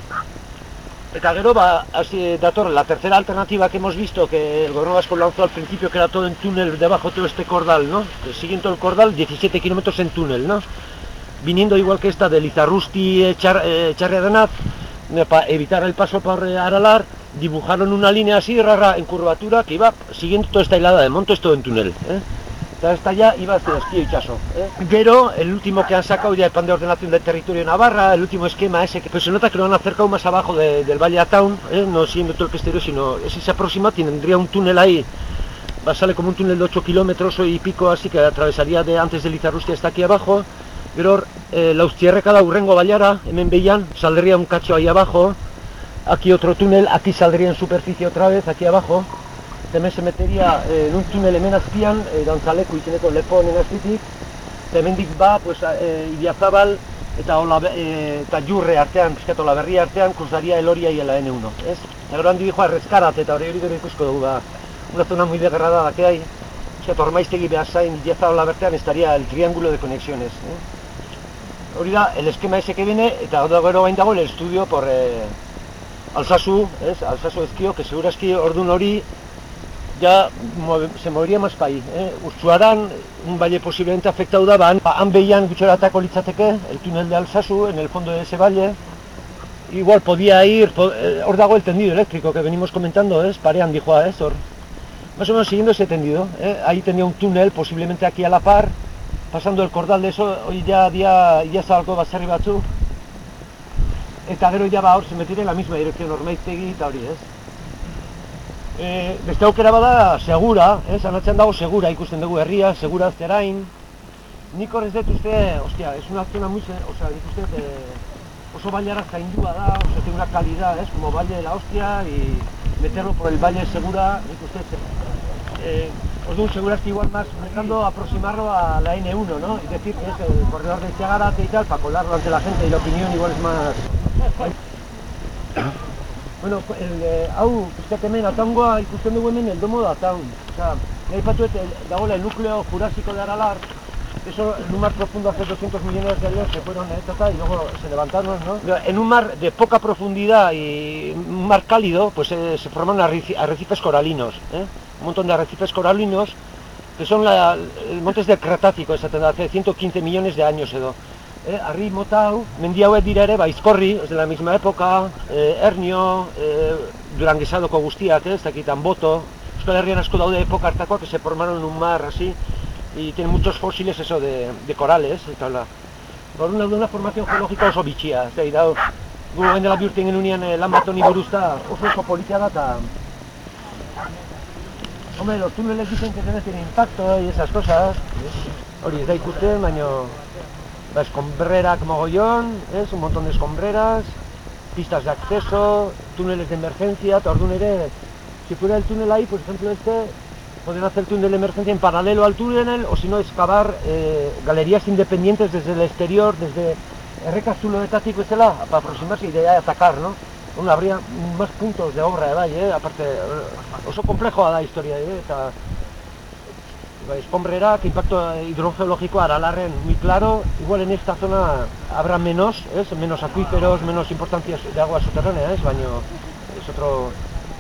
Speaker 8: Eta gero, ba, así dator, la tercera alternativa que hemos visto, que el gobierno vasco lanzó al principio, que era todo en túnel, debajo todo este cordal, ¿no? Siguiendo el cordal, diecisiete kilómetros en túnel, ¿no? Viniendo igual que esta de Lizarrusti, Char, eh, Charriadenaz, eh, para evitar el paso por Aralar, dibujaron una línea así rara en curvatura que iba siguiendo toda esta hilada de montes, todo en túnel, ¿eh? Hasta allá iba hasta el esquí y chaso, ¿eh? Pero el último que han sacado ya el plan de ordenación del territorio de Navarra, el último esquema ese, que pues se nota que lo han acercado más abajo de, del Valle Ataun, ¿eh? No siendo todo el exterior, sino si se aproxima tendría un túnel ahí, va, sale como un túnel de ocho kilómetros y pico, así que atravesaría de antes de Lizarrusti hasta aquí abajo. Pero eh, la Ustierreka da Urrengo Bailara, hemen behian, saldría un cacho ahí abajo, aquí otro túnel, aquí saldría en superficie otra vez, aquí abajo. Hemen se metería eh, en un túnel hemen azpian, eh, dantzaleku izeneko lepo honen azpitik, eta hemendik ba, pues, eh, Ibiazabal eta, ola, eh, eta Jurre artean, pizkat Olaberria artean, cruzaría Eloria y la ene uno, ez? Eta gero handi dijo Arrezkarat, eta hori hori gero ikusko dugu, ba, una zona muy degradada que hay, pizkat Ormaiztegi Beasain, Ibiazabal artean estaría el triángulo de conexiones, eh? Hori da, el esquema ese que viene, eta gero bain dago el estudio por eh, Alsasu, ez? Alsasu ezkio, que segurazki ordun hori ya se movería más para ahí, eh? Urtsuaran, un valle posiblemente afectado da, han, han veían gutxoratako litzateke, el túnel de Alsasu, en el fondo de ese valle, igual podía ir, hor eh, dago el tendido eléctrico que venimos comentando, es, parean dijo, ez, hor, más o menos siguiendo ese tendido, eh? Ahí tenía un túnel, posiblemente aquí a la par, pasando el cordal de eso, hoy ya día, ya salgo baserri batzu, eta gero ya ba hor se metiera en la misma dirección, Ormaiztegi eta hori, ez. Eh, beste aukera bada, segura, eh, sanatzen dago segura, ikusten dugu herria, segura azterain. Nik horrez dut uste, ostia, es una zona muy, o sea, nik uste, eh, oso bailara zaindua da, o sea, tiene una calidad, es como Valle de la Hostia, y meterlo por el Valle segura, nik uste, eh, orduan segurazki igual más, intentando aproximarlo a la ene uno, ¿no? Es decir, que es el corredor de Txagarate y tal, para colarlo ante la gente, y la opinión igual es más... Bueno, el, eh, hau, pizkat hemen Ataungoa ikusten dugu hemen el domo de Ataun. O sea, nahi patuet, dagoela el núcleo jurásico de Aralar, eso en un mar profundo hace doscientos millones de años se fueron eh, tata, y luego se levantaron, ¿no? En un mar de poca profundidad y un mar cálido, pues eh, se forman arrecifes coralinos, ¿eh? Un montón de arrecifes coralinos, que son la, el montes del Cretácico, hace ciento quince millones de años edo. Eh, Arri mota hau, mendi hauek dira ere, Baizkorri, es de la misma época, eh, Ernio, eh, Duranguesadoko guztiak, ez dakitan Boto, Euskal Herrian asko daude época hartakoak que se formaron en un mar así, y tienen muchos fósiles eso de, de corales, eta la. Por una, una formación geológica oso bitxia, ez da, ira, gu gain dela bihurtzen genunean eh, lan bat honi buruz da, oso oso politia da, eta... Hombre, los túneles dicen que tienen impacto y esas cosas, hori ez da ikusten, baino... La escombrera mogollón, es un montón de escombreras, pistas de acceso, túneles de emergencia, orduan ere, si fuera el túnel ahí, por ejemplo este, pueden hacer túnel de emergencia en paralelo al túnel, o si no, excavar eh, galerías independientes desde el exterior, desde errekazuloetatik bezala, para aproximarse y de ahí atacar, ¿no? Bueno, habría más puntos de obra, eh, aparte, oso complejoa da historia, eh, eta... Escombrera, que impacto hidrogeológico Aralarren muy claro, igual en esta zona habrá menos, ¿es? Menos acuíferos, menos importancia de agua subterránea, ¿es? Baino es otro...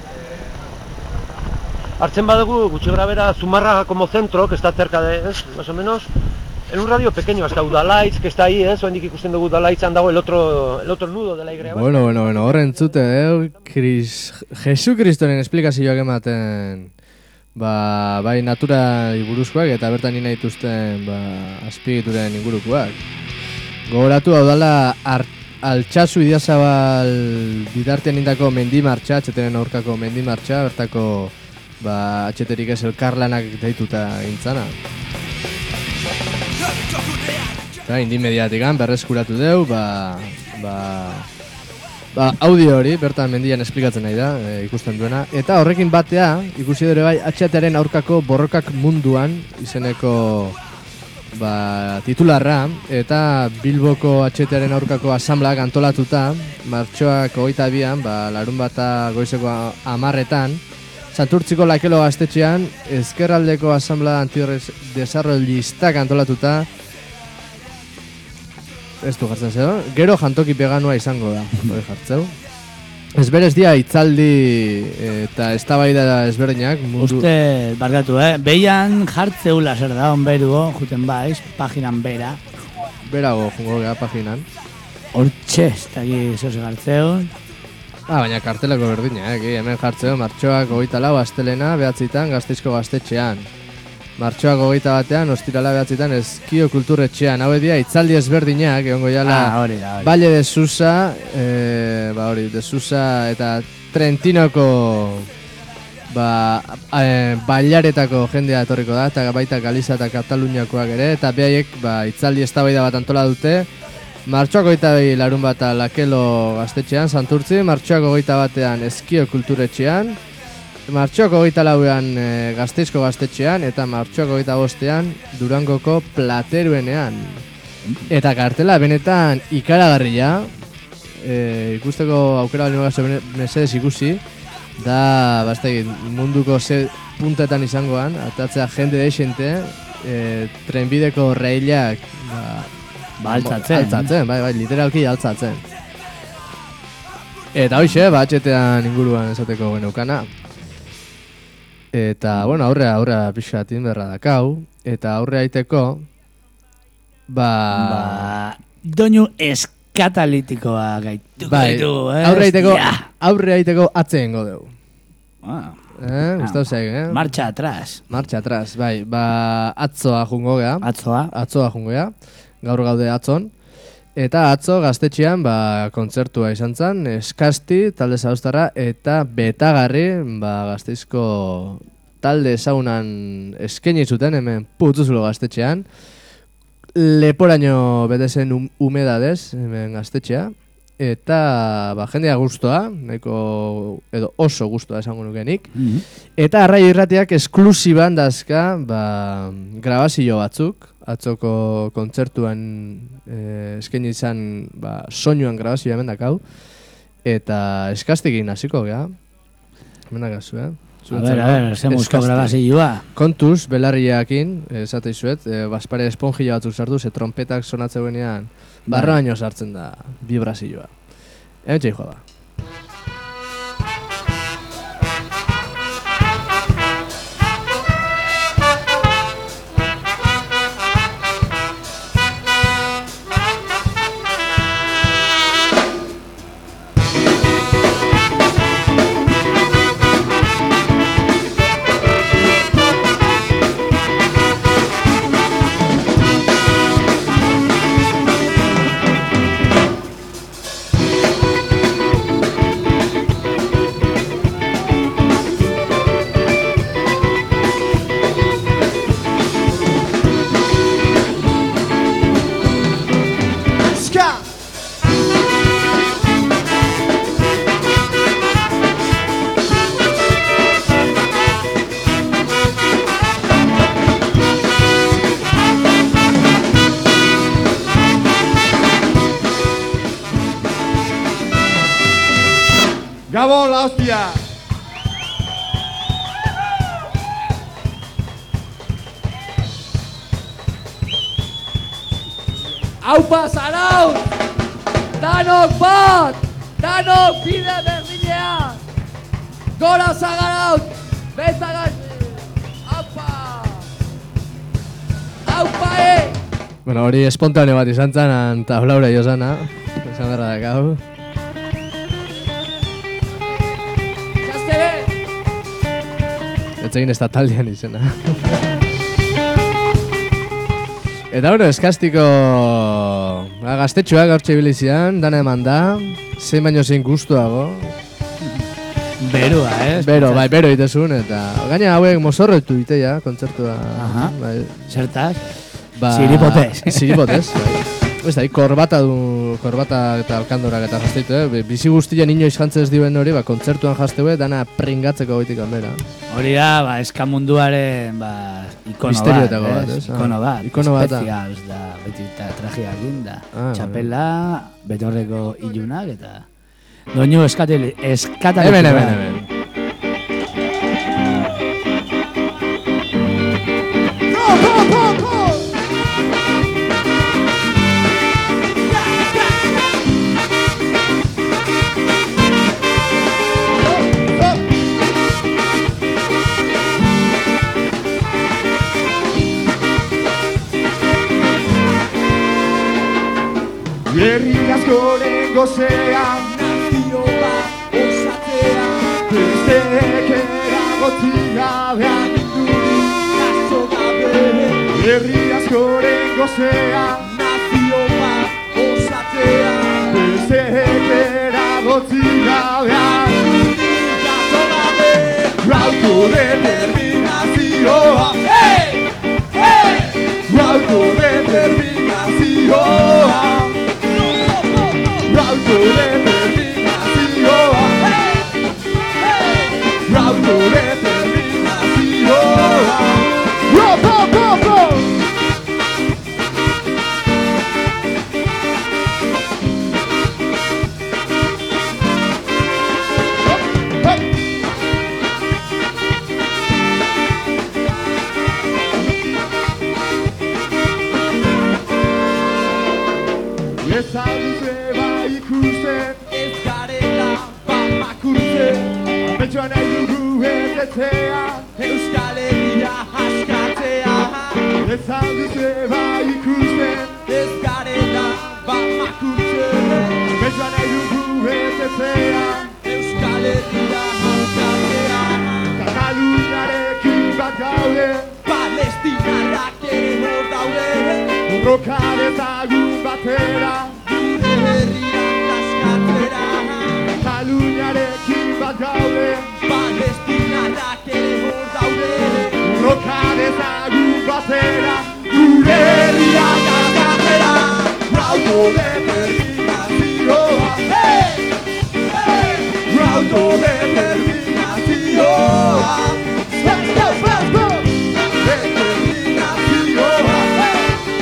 Speaker 8: Hartzen badugu, gutxi grabera, Zumarraga como centro, que está cerca de, ¿es? Más o menos, en un radio pequeño, hasta Udalaitz, que está ahí, ¿es? Oendik ikusten dugu Udalaitz handago el otro, el otro nudo de la Y.
Speaker 2: Bueno, bueno, bueno, horren zute, eh? Kris... Jesukristoren esplikazioak ematen... Ba, bai natura buruzkoak eta bertan nina dituzten ba, azpiegituren ingurukoak. Gogoratu hau dala art, Altsasu Idiazabal bidartean indako mendimartxa, atxeteren aurkako mendimartxa, bertako ba, atxeterik ez elkarlanak deituta gintzana. Eta indi mediatikan berreskuratu deu, ba, ba, ba, audio hori, bertan mendian esplikatzen nahi da, e, ikusten duena. Eta horrekin batea, ikusi dure bai, atxetearen aurkako borrokak munduan, izeneko ba, titularra, eta Bilboko atxetearen aurkako asamblak antolatuta, martxoak hogeita bian, ba, larun bata goizeko amarretan, Santurtziko Lakelo gaztetxean, ezkerraldeko asambla antidesarrollistak antolatuta, ez du jartzen zeo, gero jantoki veganua izango da, hori jartzeu. Ez berez dia itzaldi eta eztabaida ezberdinak. Mundu...
Speaker 3: Uste, barkatu, eh? Beian jartzeula zer da, onberugo, juten baiz, paginan bera.
Speaker 2: Berago, jungo gara paginan.
Speaker 3: Hortxe, ez daki zoze jartzeun.
Speaker 2: Ah, baina kartelako berdina, eh? Hemen jartzeu, martxoak hogeita lau astelena, behatzitan Gasteizko gaztetxean. Martxoak hogeita batean, ostirala behatzitan Eskio kulturretxean. Hau edia, itzaldi ezberdinak, egongo jala,
Speaker 3: ah, hori da, hori.
Speaker 2: Valle de Susa, eh, ba hori, de Susa eta Trentinoko ba, eh, bailaretako jendea etorriko da, eta baita Galiza eta Kataluniakoak ere, eta behaiek ba, itzaldi eztabaida bat antola dute. Martxoak hogeita bi larun bat Lakelo gaztetxean, Santurtzi, martxoak hogeita batean Eskio kulturretxean, martxoak hogeita lauean e, Gasteizko gaztetxean, eta martxoak hogeita bostean Durangoko Plateruenean. Eta kartela benetan ikaragarria, e, ikusteko aukera bali magazo mesedez ikusi, da bastegin, munduko ze puntetan izangoan, atatzea jende deixente, e, trenbideko reilak, ba,
Speaker 3: Ba, altzatzen.
Speaker 2: Altzatzen, bai, bai, literalki altzatzen. Eta hoxe, ba, atxetean inguruan esateko geneukana. Eta, bueno, aurrea, aurrea pixatin berra dakau. Eta aurrea aiteko, ba...
Speaker 3: Ba, doinu eskatalitikoa gaitu.
Speaker 2: Bai, aurrea aiteko, aurrea aiteko atzeen godeu.
Speaker 3: Ah.
Speaker 2: Eh, gustau zaik, eh?
Speaker 3: Marcha atrás.
Speaker 2: Marcha atrás, bai, ba, atzoa jungo gea.
Speaker 3: Atzoa.
Speaker 2: Atzoa jungo gea. Gaur gaude atzon, eta atzo gaztetxean ba, kontzertua izan zen, Eskasti, talde zauztarra, eta Betagarri, ba, Gasteizko talde ezaunan eskaini zuten, hemen Putzuzulo gaztetxean, leporaino betezen um, umedadez, hemen gaztetxea, eta ba, jendea guztua, nahiko, edo oso guztua esango nukenik,
Speaker 3: Mm-hmm.
Speaker 2: eta Arrai Irratiak esklusiban dazka ba, grabazio batzuk, atzoko kontzertuan eh, eskaini izan ba, soinuan grabazioa hemen dakau, eta eskastikin hasiko gea. Hemen dakazu, eh?
Speaker 3: A ber, a ber, ze musko grabazioa.
Speaker 2: Kontuz, belarriakin, esate izuet, e, baspare esponjila batzuk sartu, ze trompetak sonatzeuenean, barroaino sartzen da vibrazioa. Hemen txai joa da.
Speaker 9: Gabon, la hostia!
Speaker 6: Aupa Zarautz! Danok bat! Danok bide berdinean! Gora Zagarautz! Bezagazi! Aupa! Aupa, eh!
Speaker 2: Bueno, hori espontaneo bat izan zen, tablaura jozana, esan berra dakau. Etzegin ez da taldean izena. Eta bueno, Eskastiko ba, gaztetxoak gaurtxe bilizian, dana eman da, zein baino zein gustuago.
Speaker 3: Berua, eh?
Speaker 2: Bero, bai, bero itezun, eta gaina hauek mozorretu iteia, kontzertua.
Speaker 3: Aha,
Speaker 2: bai.
Speaker 3: zertaz?
Speaker 2: Ba,
Speaker 3: Ziripotez.
Speaker 2: Ziripotez, bai. Ez da, korbata du, korbata eta alkandorak eta jazteitu, eh? Bizi guztien inoiz jantzez duen hori, ba, kontzertuan jazteue, dana pringatzeko goitik hanbera.
Speaker 3: Hori da, ba, eskamunduaren, ba, ikono bat,
Speaker 2: Misterioetako bat,
Speaker 3: ez?
Speaker 2: ez?
Speaker 3: Ikono
Speaker 2: Ah,
Speaker 3: bat,
Speaker 2: ikono bat, ah.
Speaker 3: especials da, beti eta tragia egin da.
Speaker 2: Ah,
Speaker 3: Txapela, betorreko ilunak eta... Doinu eskatele, eskatale...
Speaker 2: Hemen, hemen, hemen.
Speaker 9: Herri askoren gozean nazio bat osatzea besteek eragotzi gabean indurik jaso gabe. Herri askoren gozean nazio bat osatzea besteek eragotzi gabean indurik jaso gabe. Autodeterminazioa, hey! Hey! Autodeterminazioa, autodeterminazioa, autodeterminazioa. Go, go, go, go! Ez alduze bai ikusten, ez garela bamakurtzen, ametxoan nahi dugu etetzea, Euskal Herria askatzea. Ez alduze bai ikusten, ez garela bamakurtzen, ametxoan nahi dugu etetzea, Euskal Herria askatzea. Kataluniarekin bat gaude, Palestinarrak ere hor daude, borroka dezagun batera, gure herriak askatzera. Kataluniarekin bat gaude, Palestinarrak ere hor daude, borroka dezagun batera, gure herriak askatzera. Autodeterminazioa, hey! Hey! Autodeterminazioa, let's go, let's go! Determinazioa, hey!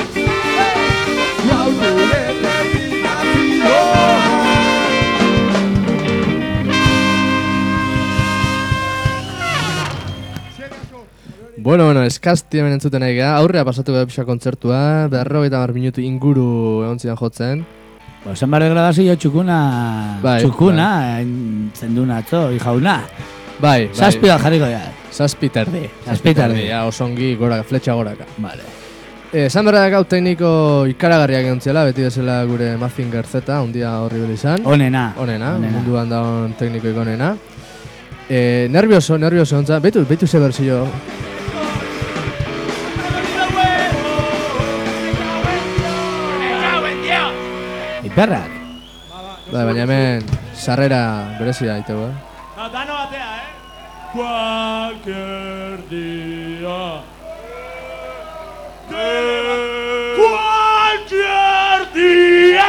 Speaker 2: Bueno, bueno, eskazti hemen entzuten nahi gara, aurrea pasatuko da pixa kontzertua, berrogeita hamar minutu inguru egon zidan jotzen.
Speaker 3: Ba, esan barre grabazio txukuna,
Speaker 2: Bai,
Speaker 3: txukuna, bai. Zenduna atzo, hijauna.
Speaker 2: Bai, bai.
Speaker 3: Zazpi bat jarriko ja.
Speaker 2: Zazpi terdi.
Speaker 3: Zazpi terdi.
Speaker 2: Ja, osongi, goraka, fletxa goraka.
Speaker 3: Vale.
Speaker 2: Esan berda dakau tekniko ikaragarriak egon ziela, beti bezala gure Mazinger Z, un dia horri izan.
Speaker 3: Onena.
Speaker 2: Onena, munduan daun teknikoik onena. E, nervioso, nervioso ontza, betu, betu ze berzio.
Speaker 3: Iperrak.
Speaker 2: Bai, baina hemen sarrera berezia daitegu, eh?
Speaker 10: Dano batea, eh? Cualquier día. Cualquier día.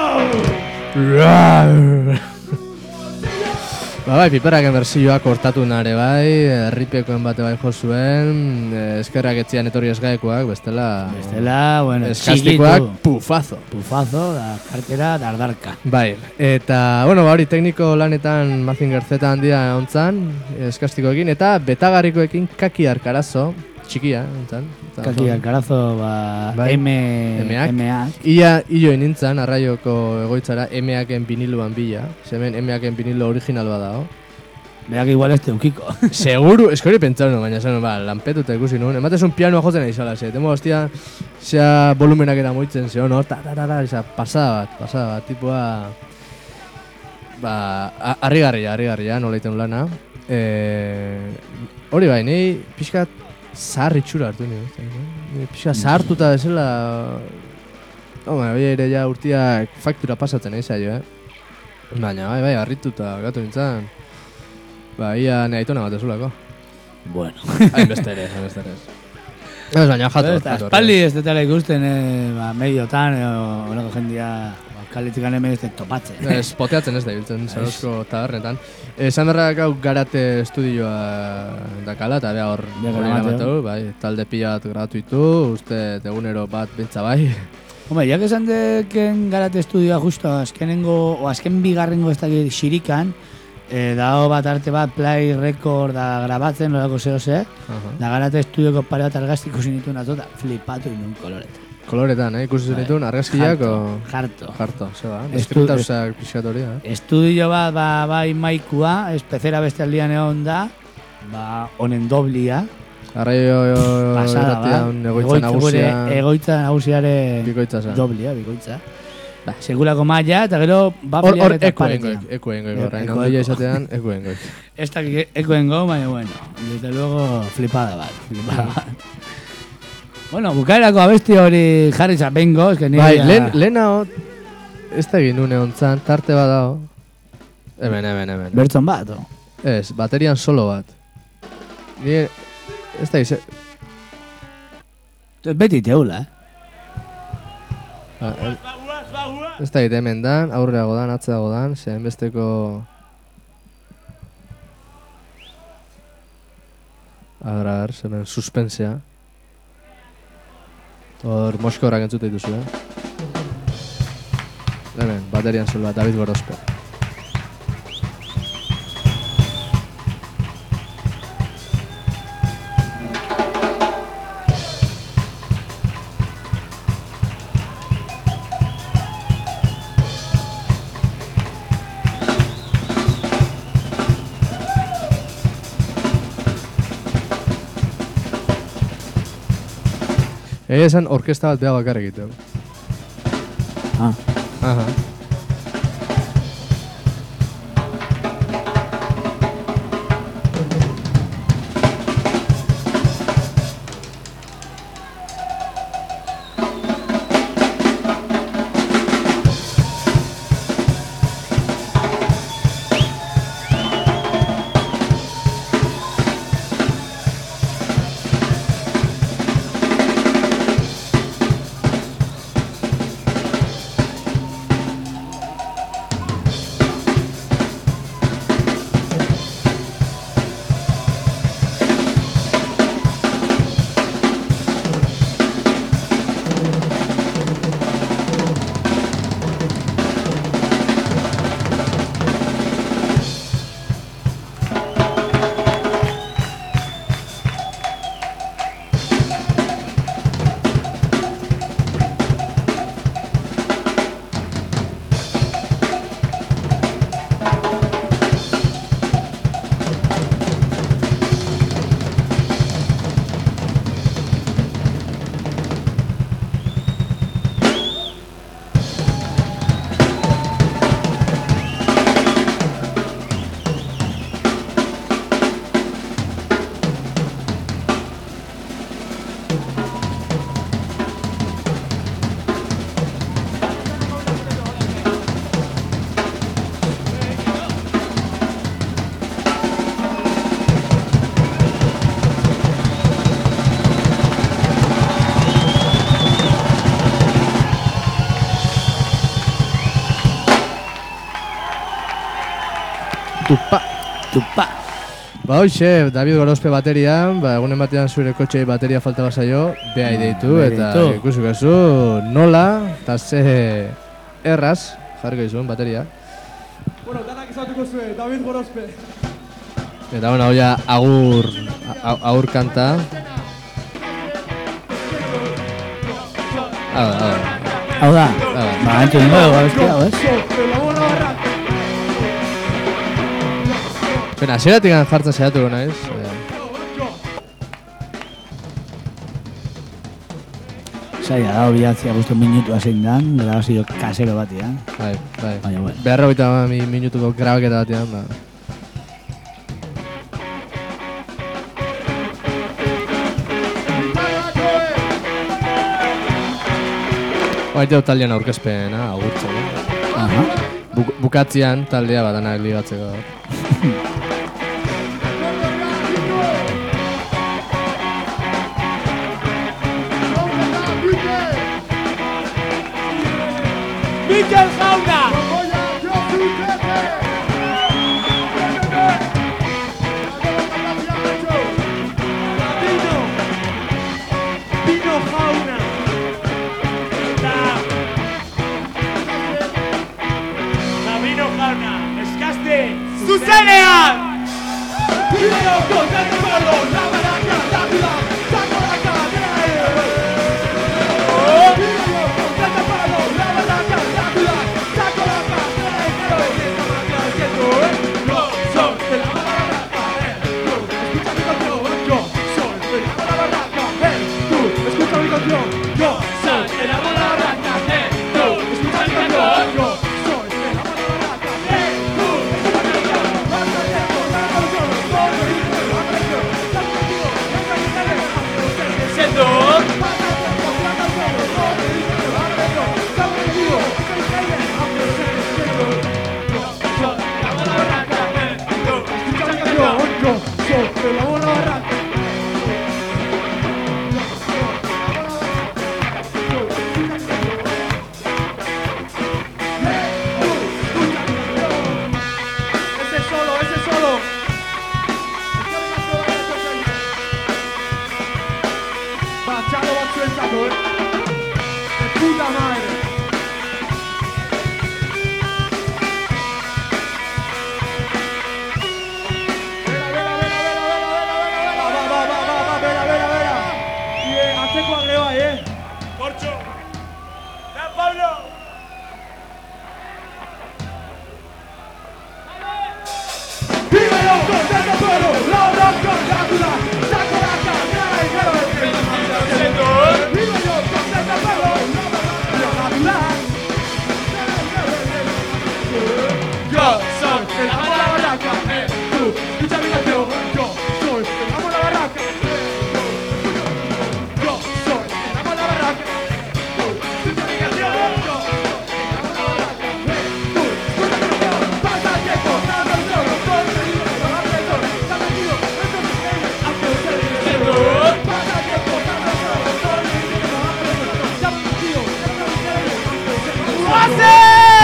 Speaker 2: Ba bai, piperraken berzioa kortatu nare bai, erripekoen bate bai jo zuen, eskerrak etzian etorri esgaekoak, bestela...
Speaker 3: Bestela, bueno,
Speaker 2: eskastikoak pufazo.
Speaker 3: Pufazo, da kartera, dardarka.
Speaker 2: Bai, eta, bueno, ba hori tekniko lanetan Mazinger Z handia ontzan, eskastikoekin, eta betagarrikoekin Kaki Arkarazo, txikia, ontzan.
Speaker 3: Kaki Arkarazo, ba,
Speaker 2: bai.
Speaker 3: M...
Speaker 2: M-ak.
Speaker 3: M-ak.
Speaker 2: Ia, ioen nintzen, arraioko egoitzara, M-aken viniluan bila, zemen M-aken vinilo original badao.
Speaker 3: Berak igual ez teukiko.
Speaker 2: Seguru, eskori pentsatu, baina zen, ba, lanpetuta ikusi nuen. Ematezun pianoa jotzen aizala, ze, temo, hostia, zea volumenak eta moitzen, ze, no, ta, ta, ta, ta, eza, pasada bat, pasada bat, tipua, ba, harrigarria, harrigarria, nola iten lana. E, hori bai, nahi pixkat zahar itxura hartu nire, pixkat zahartuta bezala Home, hori ere ja urtiak faktura pasatzen eiza jo, eh? Baina, bai, bai, harrituta gatu nintzen. Ba, ia ne aitona bat ezulako.
Speaker 3: Bueno.
Speaker 2: Hainbeste ere, hainbeste ere. Ez baina, jato.
Speaker 3: Espaldi ez detela ikusten, eh, ba, mediotan, o, horako jendia, ba, kalitikan hemen ez dut topatzen.
Speaker 2: Ez, poteatzen ez da biltzen, zarozko tabernetan. Esan berrak hau garate estudioa dakala, eta beha hor hori eramateu, bai, talde pila bat gratuitu, uste egunero bat bintza bai.
Speaker 3: Hombre, jak esan deken garate estudioa justo azkenengo, o azken bigarrengo ez dakit xirikan, eh, dago bat arte bat play record da grabatzen, lorako zeo ze, da garate estudioko pare bat argazki ikusi nituen atota, flipatu inun koloretan.
Speaker 2: Koloretan, eh? Ikusi zenituen argazkiak o...
Speaker 3: Jarto.
Speaker 2: Jarto, zeba. Eskripta usak pixkatoria, eh?
Speaker 3: Estudio bat, ba, bai maikua, espezera beste aldian egon da, ba, honen doblia.
Speaker 2: Arraio irratian egoitza nagusia...
Speaker 3: Egoitza nagusiare...
Speaker 2: Bikoitza za.
Speaker 3: Doblia, bikoitza. Ba, segurako maila, eta gero bafeliak eta paretia.
Speaker 2: Eko engoik, horrein ondoia izatean, eko engoik.
Speaker 3: Ez da eko engo, baina, bueno, desde luego flipada bat, flipada bat. Bueno, bukaerako abesti hori jarri zapengo, ez que nire...
Speaker 2: Bai, lehen, lehenao, ez da egin une ontzan, tarte bat dago. Hemen, hemen, hemen.
Speaker 3: Bertzon bat, o?
Speaker 2: Ez, baterian solo bat. Nire, ez da gize...
Speaker 3: Beti teula, eh?
Speaker 2: Ba, ez da egite hemen dan, aurreago dan, atzeago dan, zein besteko... Agar, agar, zemen suspensea. Hor mosko horrak entzute dituzu, eh? Hemen, baterian solo bat, David Gorospe. Egia esan orkesta bat beha bakar egiteu.
Speaker 3: Ah.
Speaker 2: Aha. Tupa.
Speaker 3: Tupa.
Speaker 2: Ba hoxe, David Gorospe baterian, ba, egunen batean zure kotxei bateria falta bazaio, beha ideitu, eta ikusu gazu nola, eta ze erraz, jarriko izun bateria.
Speaker 9: Bueno, danak izatuko zuen, David Gorospe.
Speaker 2: Eta bueno, hau ja agur, agur kanta. Hau da, hau da.
Speaker 3: Hau da, ba, entzun dugu, gabezti hau, ez?
Speaker 2: Bena, zeratik jartzen zehatuko naiz.
Speaker 3: Zaila da, bilatzia guztu minutua zein dan, grabazio kasero batian.
Speaker 2: Bai, bai.
Speaker 3: Baina, bueno.
Speaker 2: Beharra goita mi minutuko grabaketa batian, ba. maite dut taldean aurkezpena, agurtzeko.
Speaker 3: Aha.
Speaker 2: Buk, bukatzean taldea badanak ligatzeko.
Speaker 10: Mikel Jauna! Pino! Pino Jauna! Eta... Eta Pino Jauna, eskaste zuzenean! Pino, kontatu palo, la baraca, la vida, saco la cadena! Oh! Pino, kontatu palo, la baraca, la vida, saco la cadena! Yo soy de la barraca, escucha mi canción, yo soy de la barraca, tú, escucha mi canción, yo soy de la barraca, tú, escucha mi canción, yo soy de la barraca, tú, siendo ese solo, ese solo. Bachalo batzuentzako, eh? De puta madre. Bera, bera, bera, bera, bera, bera, bera, bera, ba, ba, ba, ba, bera, bera, bera. Y eh, atzeko agre bai, eh? Portxo. Da, Pablo. Dímelo, contento pueblo, la bronca, la duda, saco la cadena y quiero ver que me manda haciendo. Dímelo, contento pueblo, la bronca, la duda. Yo soy el amo de la barraca, eh, tú, escucha mi canción, yo soy el amo de la barraca, yo soy el amo de la barraca, tú, escucha mi canción, yo soy el amo de la barraca, eh, tú, escucha mi canción, pasa el tiempo, nada más solo, todo el mundo, todo el mundo, está metido, esto es increíble, aunque usted dice siendo, pasa el tiempo, nada más solo, todo el mundo, está metido, esto es increíble, aunque usted dice siendo, ¡hace!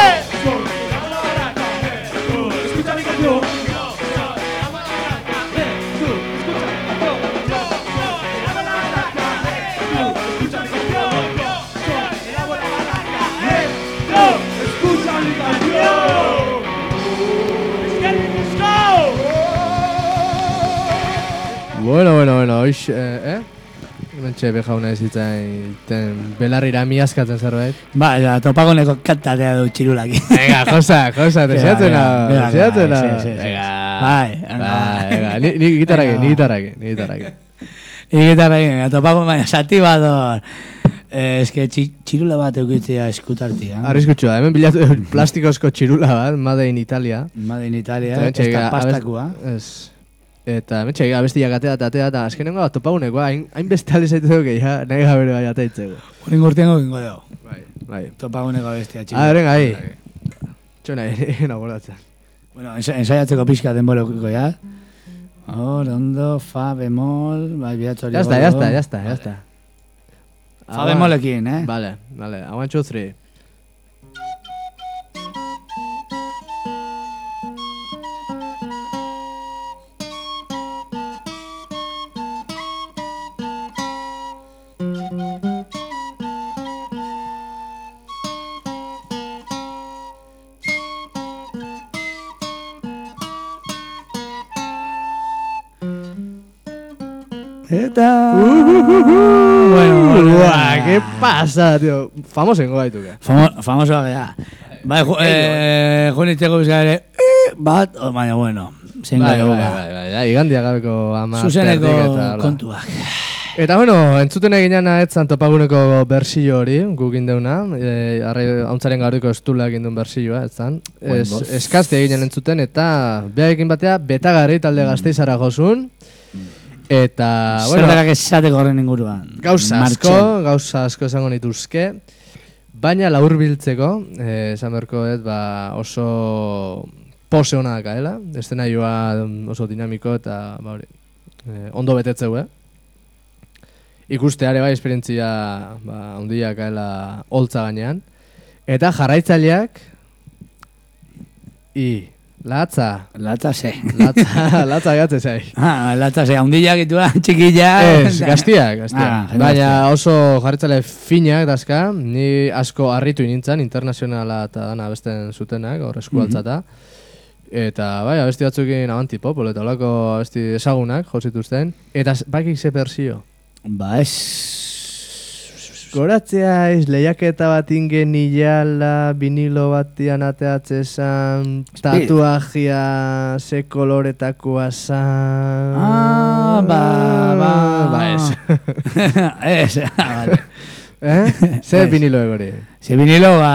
Speaker 10: Escucha mi canción. Yo soy el amo de la barraca. Tú, escucha mi canción. Yo soy el amo de la barraca. Tú, escucha mi canción. Yo soy el amo de la barraca. Tú, escucha mi canción. Let's go.
Speaker 2: Bueno, bueno, bueno, hoix, eh, eh? Mentxe bejauna ezitzain belarrira miazkatzen zerbait.
Speaker 3: Ba, ja, topagoneko kantatea du txirulaki.
Speaker 2: Venga, Josa, Josa, deseatzena, deseatzena.
Speaker 3: Venga, bai,
Speaker 2: bai, venga, ni, ni gitarrake, ni gitarrake, ni gitarrake.
Speaker 3: Ni gitarrake, topago baina, satibador. Eh, es que txirula bat eukitzea eskutartia.
Speaker 2: Arriskutsua, hemen bilatu plastikozko txirula bat, Made in Italia.
Speaker 3: Made in Italia, ez da pastakua.
Speaker 2: Ez. Eta metxe, abestiak atea eta atea eta azkenengo bat topagunekoa, hain, hain beste alizaitu dugu, ja, nahi gabere bai ateitzeko.
Speaker 3: Horin gurtiengo gingo dugu.
Speaker 2: Bai, bai.
Speaker 3: Topaguneko abestia txirula.
Speaker 2: Ah, venga, ahi. Txona, egin abordatzen.
Speaker 3: Bueno, ensaiatzeko pixka denboreko, ja. Hor, ondo, fa, bemol, bai, bihatzori.
Speaker 2: Ya está, ya está, ya está, ya está.
Speaker 3: Fa bemolekin, eh?
Speaker 2: Vale, vale, I want two, three.
Speaker 3: Eta...
Speaker 2: Bueno, buah, ¿qué pasa, tío? Famoso en gaitu, ¿qué?
Speaker 3: Famoso gea. Bai, eh, junitzeko bizkare, bat, baina, bueno.
Speaker 2: Bai, bai, bai, bai, igandia gabeko ama...
Speaker 3: Zuzeneko kontuak.
Speaker 2: Eta, bueno, entzuten eginean etzan topaguneko bersio hori, guk indeuna, e, arrai hauntzaren gauriko estula egin duen bersioa, etzan. Es, eskazte eginen entzuten, eta beha egin batea, betagarri talde Gasteizara gozun. Eta, bueno...
Speaker 3: Zerberak esateko horren inguruan.
Speaker 2: Gauza asko, gauza asko esango nituzke. Baina laurbiltzeko, eh, esan berko dut, ba, oso pose hona dakaela, eszenaioa oso dinamiko eta ba, hori, eh, ondo betetzeu, eh? Ikusteare bai esperientzia ba, ondia kaela holtza gainean. Eta jarraitzaileak i latza.
Speaker 3: Latza ze.
Speaker 2: Latza, latza gatze zai.
Speaker 3: Ah, latza ze, ondiak itua, txikilla.
Speaker 2: Ez, gaztiak, gaztiak.
Speaker 3: Ah,
Speaker 2: baina oso jarraitzale finak dazka, ni asko harritu inintzen, internazionala eta dana abesten zutenak, hor eskualtzata. Eta bai, abesti batzukin Avanti Pop, eta olako abesti ezagunak jozituzten. Eta bakik ze persio.
Speaker 3: Ba, ez...
Speaker 2: Goratzea ez lehiaketa bat ingen nilala, vinilo batian ateatzezan, tatuajia ze koloretakoa zan...
Speaker 3: Ah, ba, ba...
Speaker 2: Ba, ez.
Speaker 3: Ez, vale.
Speaker 2: Eh? Ze vinilo egori?
Speaker 3: Ze vinilo, ba...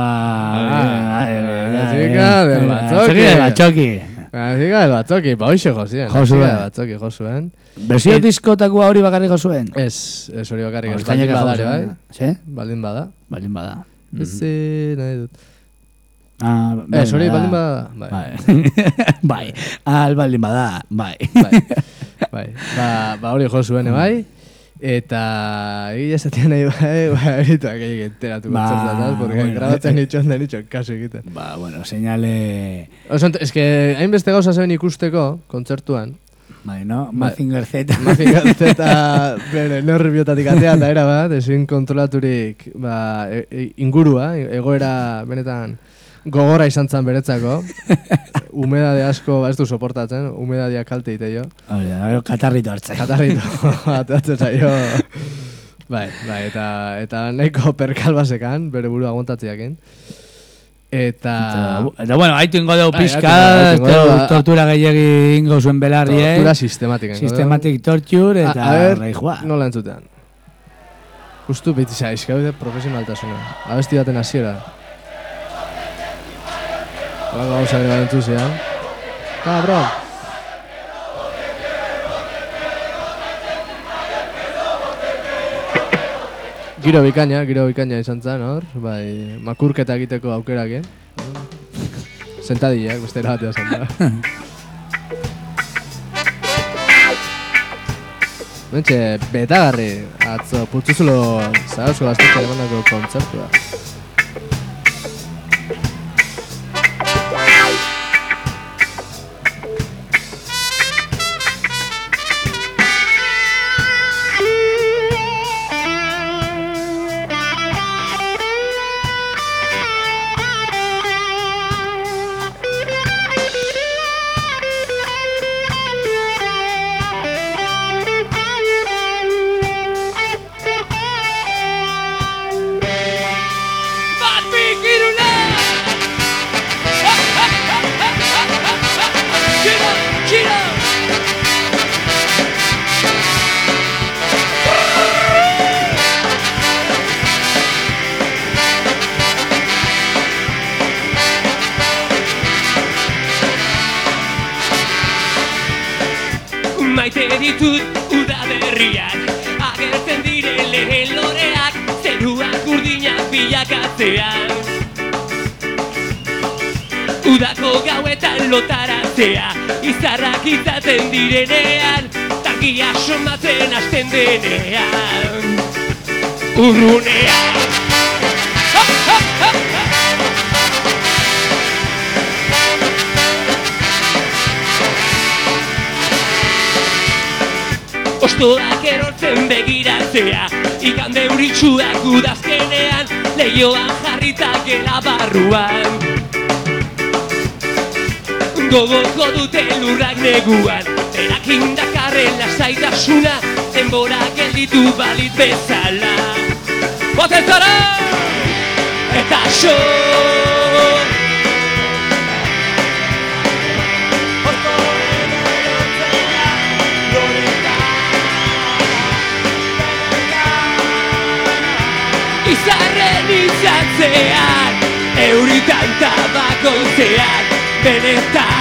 Speaker 2: Zika del batzoki.
Speaker 3: Zika del batzoki.
Speaker 2: Zika del batzoki, ba hoxe jozien.
Speaker 3: Jozuen.
Speaker 2: Zika del batzoki jozuen.
Speaker 3: Berzio diskotakoa hori bakarrik jozuen?
Speaker 2: Ez, ez hori bakarrik. Ez
Speaker 3: Baldin
Speaker 2: baldin bada, bai?
Speaker 3: Se?
Speaker 2: Baldin bada.
Speaker 3: Baldin bada.
Speaker 2: Ezi, nahi dut.
Speaker 3: Ah,
Speaker 2: ez hori baldin bada.
Speaker 3: Bai. Bai. Al baldin bada, bai.
Speaker 2: Bai. Bai. Ba, ba hori jozuen, bai? Eta egia esatia nahi bai, ba, erituak egin enteratu kontzertataz, porque grabatzen nitxon da nitxon kaso egiten.
Speaker 3: Ba, bueno, señale...
Speaker 2: Oso, es que hainbeste gauza zeben ikusteko, kontzertuan.
Speaker 3: Bai, no? Mazinger Z.
Speaker 2: Mazinger Z, bere, nerviotatik atea eta era bat, ezin kontrolaturik ba, e, e, ingurua, egoera benetan gogora izan zan beretzako. Humedade asko, ba, ez du soportatzen, humedadia kalte ite jo.
Speaker 3: Hori, katarrito hartzen.
Speaker 2: Katarrito, atatzen zaio. Bai, bai, eta, eta nahiko perkal basekan, bere buru agontatziakin. Eta...
Speaker 3: Eta, bueno, haitu ingo dugu pizka, tortura gehiagi ingo zuen belarri, eh?
Speaker 2: Tortura sistematik.
Speaker 3: Systematic torture, eta
Speaker 2: rei joa. Nola entzutean. Justu beti zaizka, bide profesionaltasuna. Abesti baten hasiera. Hola, gauza ere bat entzuzian. Cabrón. Giro bikaina, giro bikaina izan zen, hor? Bai, makurketa egiteko aukerak, eh? Sentadiak, beste erabatea zen da. Mentxe, betagarri, atzo, putzuzulo zarauzko gaztetxe emandako kontzertua.
Speaker 11: Maite ditut udaberriak, agertzen dire lehen loreak, zeruak urdinak bilakatzean. Udako gauetan lotaratzea, izarrak izaten direnean, tangia somatzen hasten denean. Urrunean. Ha, ha, ha, ha. Ostoak erortzen begiratzea, ikande euritsuak udazkenean, lehioan jarrita gela barruan. Gogoko dute lurrak neguan, erakin dakarren lasaitasuna, denbora gelditu balit bezala. Botetara! Eta so! Izarren izatzean, euritan tabakoitzean, benetan.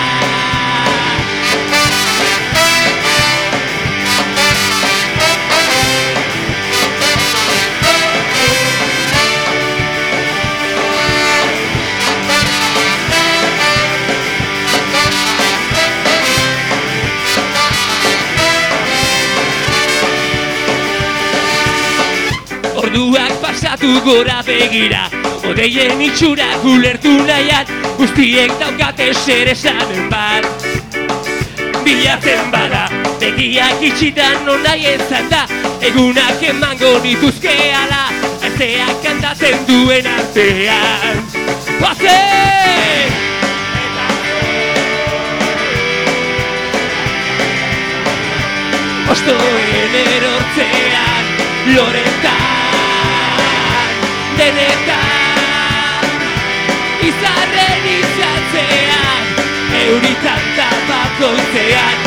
Speaker 11: begiratu gora begira. Odeien itxurak ulertu nahian, guztiek daukate zer esanen bat. Bilatzen bada, begiak itxitan non nahi ezan da, egunak emango nituzke ala, aizeak kantatzen duen artean. Oazen! Ostoen erortzean, loretan, denetan, izarren izatzean, euritan tabakoitzean,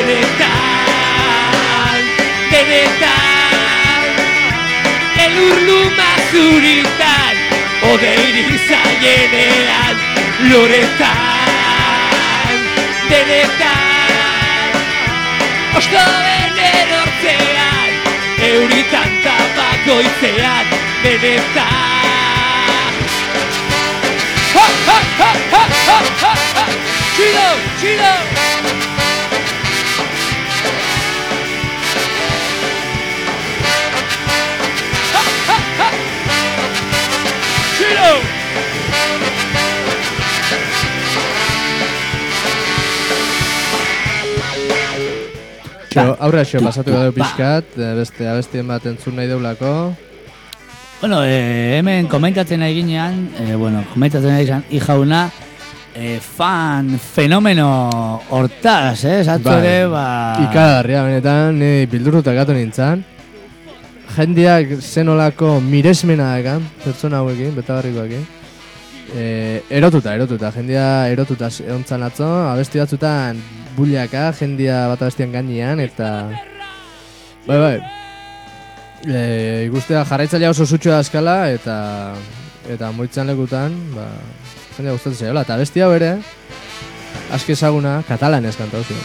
Speaker 11: benetan, denetan, elur luma zuritan, odeiri zaienean, loretan, denetan, ostoen erortzean, euritan tabakoitzean, benetan. Ha, ha, ha, ha, ha, ha, ha! Chido, chido! Ha, ha, ha! Chido!
Speaker 2: Xo, aurra xo, pasatu gado pixkat, beste abestien bat entzun nahi deulako.
Speaker 3: Bueno, eh, hemen komentatzen nahi ginean, eh, bueno, komentatzen nahi izan, ijauna, eh, fan fenomeno hortaz, eh, zatzore, ba...
Speaker 2: Ikaragarria, benetan, ni bildurrutak gatu nintzen. Jendeak zenolako miresmena ekan, pertsona hauekin, betagarrikoekin. Eh, erotuta, erotuta, jendea erotuta ontzan atzo, abesti batzutan buliaka, jendia bat abestian gainean, eta... Bai, bai. E, ikustea jarraitzailea oso zutxoa askala, eta... Eta moitzan lekutan, ba... Jendea gustatzen zaiola, eta abesti hau ere... Aski ezaguna, katalanez kantau zuen.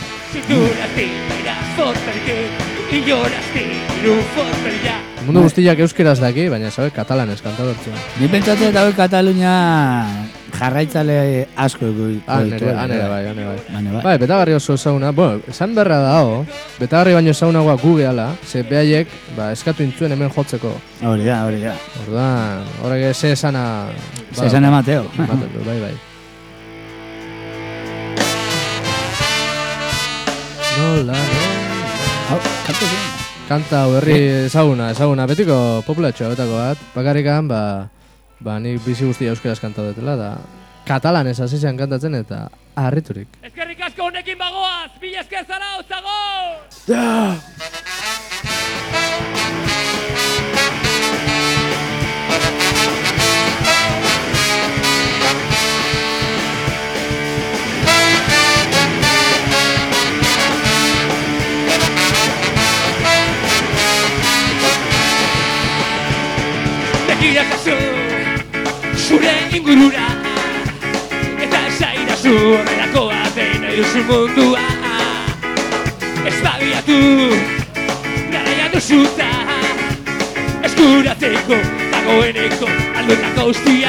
Speaker 2: Mundu guztiak euskeraz daki, baina zabe katalanez kantau zuen.
Speaker 3: Ni pentsatzen eta hori Katalunia jarraitzale asko egu.
Speaker 2: Anere, anere bai, anere bai. Bai, betagarri oso ezaguna, bueno, esan berra dao, betagarri baino ezagunagoa gu gehala, ze behaiek, ba, eskatu intzuen hemen jotzeko.
Speaker 3: Hori da, hori da.
Speaker 2: Orduan, horrek ze esana...
Speaker 3: Ze esana Mateo.
Speaker 2: Mateo, bai, bai. Nola,
Speaker 3: Hau, kantu zen.
Speaker 2: Kanta berri ezaguna, ezaguna, betiko populatxoa betako bat. Bakarrikan, ba, ba nik bizi guztia euskeraz kantau dutela, da katalanez hasi zen kantatzen eta harriturik.
Speaker 11: Ezkerrik asko honekin bagoaz, mila esker zara hotzago!
Speaker 2: Da!
Speaker 11: Begira kaso, zure ingurura, eta esaidazu horrelakoa dena duzu mundua. Espabiatu, garaia duzuta, eskuratzeko dagoeneko alduetako ustia.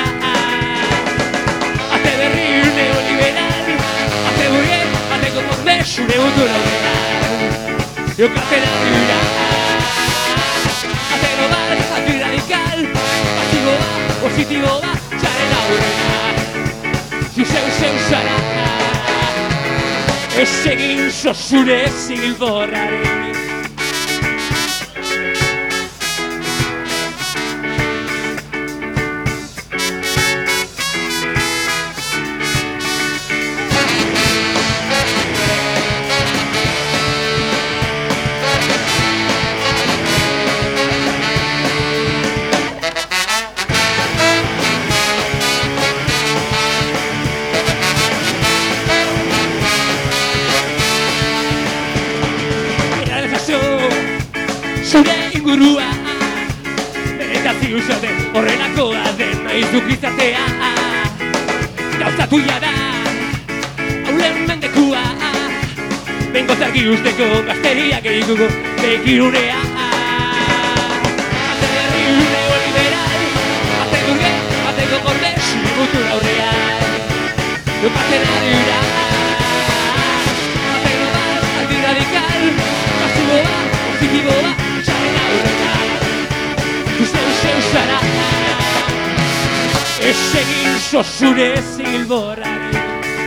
Speaker 11: Ate berri neoliberal, ate burien, ateko konde zure mutu laurean. Jokatzen adura, ate global, antirradikal, pasiboa, positiboa, txaren aurrera. Zuzeu zeu zara, ez egin zozure zilborraren. Zure ingurua, eta ziuzate horrelakoa den naizuk izatea. Gauzatu jada, haulen mendekua, bengo zargi usteko gazteriak egituko bekirunea. Ate berri neoliberal, ate durge, ateko korde, zure mutu aurrean. Jokatzen adura, ate global, antirradikal, pasiboa, positiboa, zeu zeu zara. ez egin sosure zilborrari.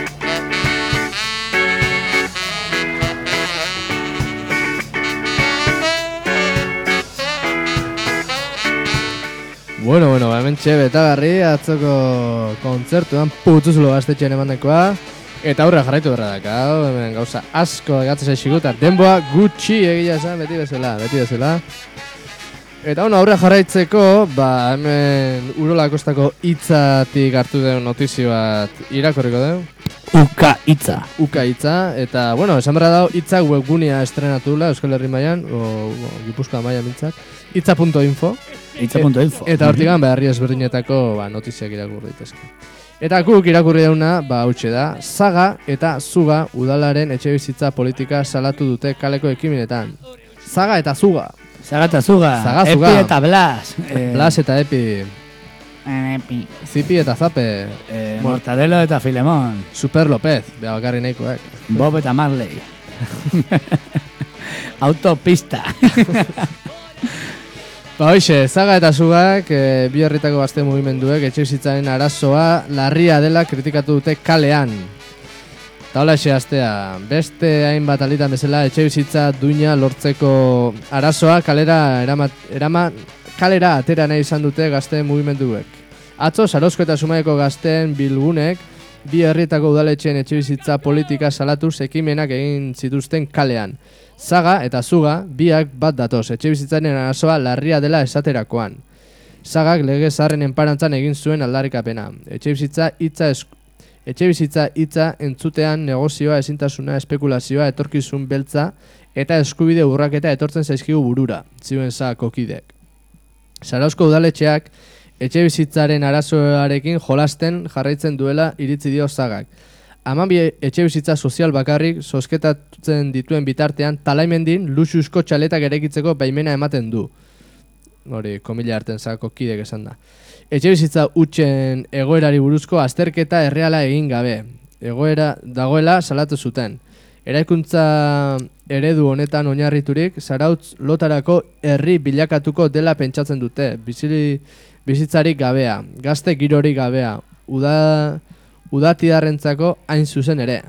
Speaker 2: Bueno, bueno, hemen txe betagarri atzoko kontzertuan putzuzulo gaztetxean emandekoa. Eta aurra jarraitu berra dakau, hemen gauza asko egatzen zaixigu, eta denboa gutxi egia esan, beti bezala, beti bezala. Eta bueno, aurra jarraitzeko, ba, hemen Urola Kostako hitzatik hartu den notizio bat irakorriko den.
Speaker 3: Uka hitza.
Speaker 2: Uka hitza, eta bueno, esan berra dago hitzak webgunea estrenatula Euskal Herri mailan, o, o Gipuzkoa mailan mintzat, hitza punto info.
Speaker 3: hitza punto info.
Speaker 2: E, eta hortigan beharri ezberdinetako ba, notiziak irakurri daitezke. Eta guk irakurri dauna, ba, hautxe da, Zaga eta Zuga udalaren etxebizitza politika salatu dute kaleko ekimenetan. Zaga eta Zuga.
Speaker 3: Zaga eta Zuga.
Speaker 2: Zaga, Zuga.
Speaker 3: Epi eta Blas. Eh,
Speaker 2: Blas eta Epi.
Speaker 3: Epi.
Speaker 2: Zipi eta Zape.
Speaker 3: Eh, Mortadelo eta Filemón.
Speaker 2: Super López, beha bakarri nahikoek.
Speaker 3: Bob eta Marley. Autopista.
Speaker 2: Ba hoxe, Zaga eta Zugak, e, bi herritako gazte mugimenduek etxebizitzaren arazoa larria dela kritikatu dute kalean. Eta hola exe astea, beste hainbat alitan bezala etxebizitza duina lortzeko arazoa kalera erama, erama, kalera atera nahi izan dute gazte mugimenduek. Atzo, Sarozko eta Zumaiako gazteen bilgunek bi herrietako udaletxeen etxebizitza politika salatuz ekimenak egin zituzten kalean. Zaga eta Zuga biak bat datoz, etxebizitzaren arazoa larria dela esaterakoan. Zagak lege zaharren enparantzan egin zuen aldarrikapena. Etxebizitza hitza es, etxebizitza hitza entzutean negozioa, ezintasuna, espekulazioa, etorkizun beltza eta eskubide urraketa etortzen zaizkigu burura, zioen Zagako kidek. Zarauzko udaletxeak etxebizitzaren arazoarekin jolasten jarraitzen duela iritzi dio Zagak. Hamabi etxebizitza sozial bakarrik zozketatzen dituen bitartean talaimendin luxuzko txaletak eraikitzeko baimena ematen du. Hori, komila arten Zagako kidek esan da. Etxebizitza hutsen egoerari buruzko azterketa erreala egin gabe. Egoera dagoela salatu zuten. Eraikuntza eredu honetan oinarriturik, Zarautz lotarako herri bilakatuko dela pentsatzen dute. Bizili, bizitzarik gabea, gazte girorik gabea, uda... udatidarrentzako hain zuzen ere.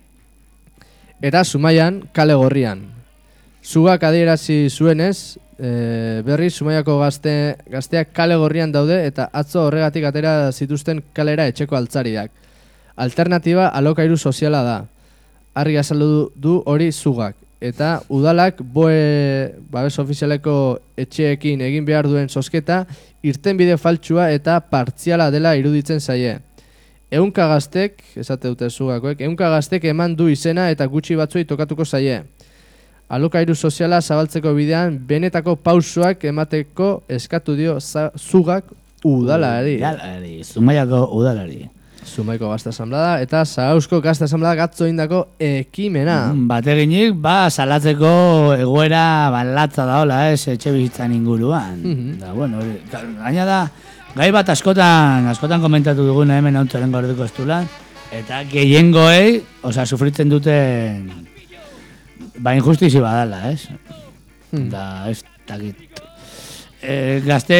Speaker 2: Eta Zumaian, kale gorrian. Zugak adierazi zuenez, e, berri Zumaiako gazte, gazteak kale gorrian daude eta atzo horregatik atera zituzten kalera etxeko altzariak. Alternatiba alokairu soziala da. Argi azaldu du hori Zugak. Eta udalak boe babes ofizialeko etxeekin egin behar duen zozketa irtenbide faltsua eta partziala dela iruditzen zaie. Ehunka gaztek, esate dute Zugakoek, ehunka gaztek eman du izena eta gutxi batzuei tokatuko zaie. Alokairu soziala zabaltzeko bidean benetako pausoak emateko eskatu dio Zugak udalari.
Speaker 3: Udalari, Zumaiako udalari.
Speaker 2: Zumaiko gazte asamblada eta Zarauzko gazte asamblada gatzo indako ekimena.
Speaker 3: Mm, bateginik, ba, salatzeko egoera balatza daola, ez, etxe bizitzan inguruan. Mm-hmm. Da, bueno, gaina da, gai bat askotan, askotan komentatu duguna hemen ontoren gordeko estulan, eta gehiengoei, oza, sufritzen duten, ba, injustizi badala, ez? Hmm. Da, ez dakit. E, gazte,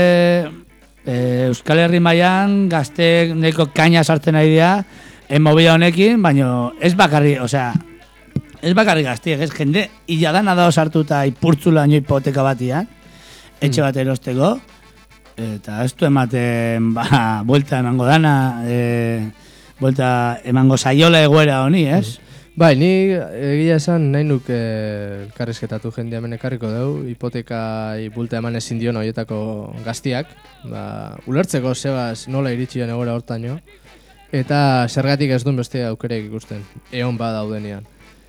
Speaker 3: e, Euskal Herri mailan gazte neko kaina sartzen nahi dira, enmobila honekin, baina ez bakarri, osea, ez bakarri gaztiek, ez jende, illa dana da sartuta ipurtzula nio hipoteka batian, etxe bat erosteko, eta ez du ematen, ba, buelta emango dana, e, buelta emango saiola egoera honi, ez?
Speaker 2: Bai, ni egia esan nahi nuk e, karrizketatu jendea hemen ekarriko dugu, hipotekai bulta eman ezin dion horietako gaztiak, ba, ulertzeko zebaz nola iritsi den egoera hortaino, eta zergatik ez duen beste aukerek ikusten, egon ba daudenean.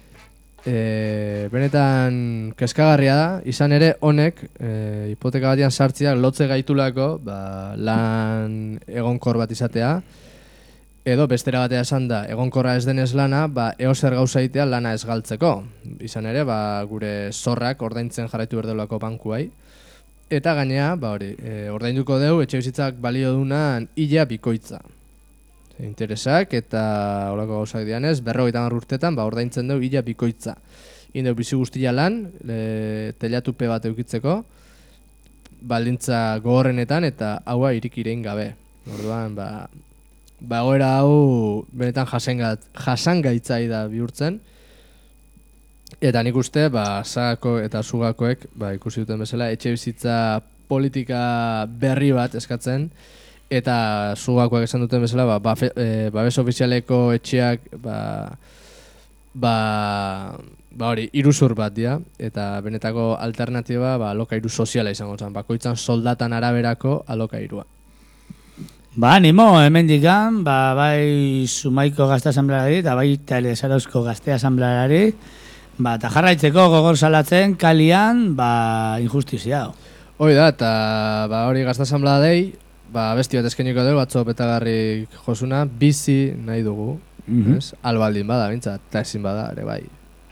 Speaker 2: E, benetan kezkagarria da, izan ere honek e, hipoteka batian sartziak lotze gaitulako ba, lan egonkor bat izatea, edo bestera batea esan da, egonkorra ez denez lana, ba, eozer gauza egitea lana ez galtzeko. Izan ere, ba, gure zorrak ordaintzen jarraitu berdelako bankuai. Eta gainea, ba, hori, e, ordainduko deu, etxe bizitzak balio dunan illa bikoitza. Interesak eta holako gauzak dianez, berrogeita hamar urtetan ba, ordaintzen dugu illa bikoitza. Indeu bizi guztia lan, e, telatupe bat eukitzeko, baldintza gogorrenetan eta haua irikirein gabe. Orduan, ba, ba goera hau benetan jasengat, jasangaitzaia da bihurtzen. Eta nik uste, ba, Sagako eta Zugakoek, ba, ikusi duten bezala, etxe bizitza politika berri bat eskatzen, eta Zugakoak esan duten bezala, ba, bafe, e, babes ofizialeko etxeak, ba, ba, ba hori, iruzur bat dira, eta benetako alternatiba, ba, alokairu soziala izango zen, bakoitzan soldatan araberako alokairua.
Speaker 3: Ba, animo, hemendikan, ba, bai Zumaiko Gazte Asambleari eta bai Telesarauzko Gazte Asambleari, ba, eta jarraitzeko gogor salatzen kalian, ba, injustizia.
Speaker 2: Hoi da, eta ba, hori Gazte Asamblea dei, ba, besti bat eskeniko dugu, atzo betagarrik josuna, bizi nahi dugu,
Speaker 3: Mhm.
Speaker 2: ez? Albaldin bada, bintzat, eta ezin bada, ere bai.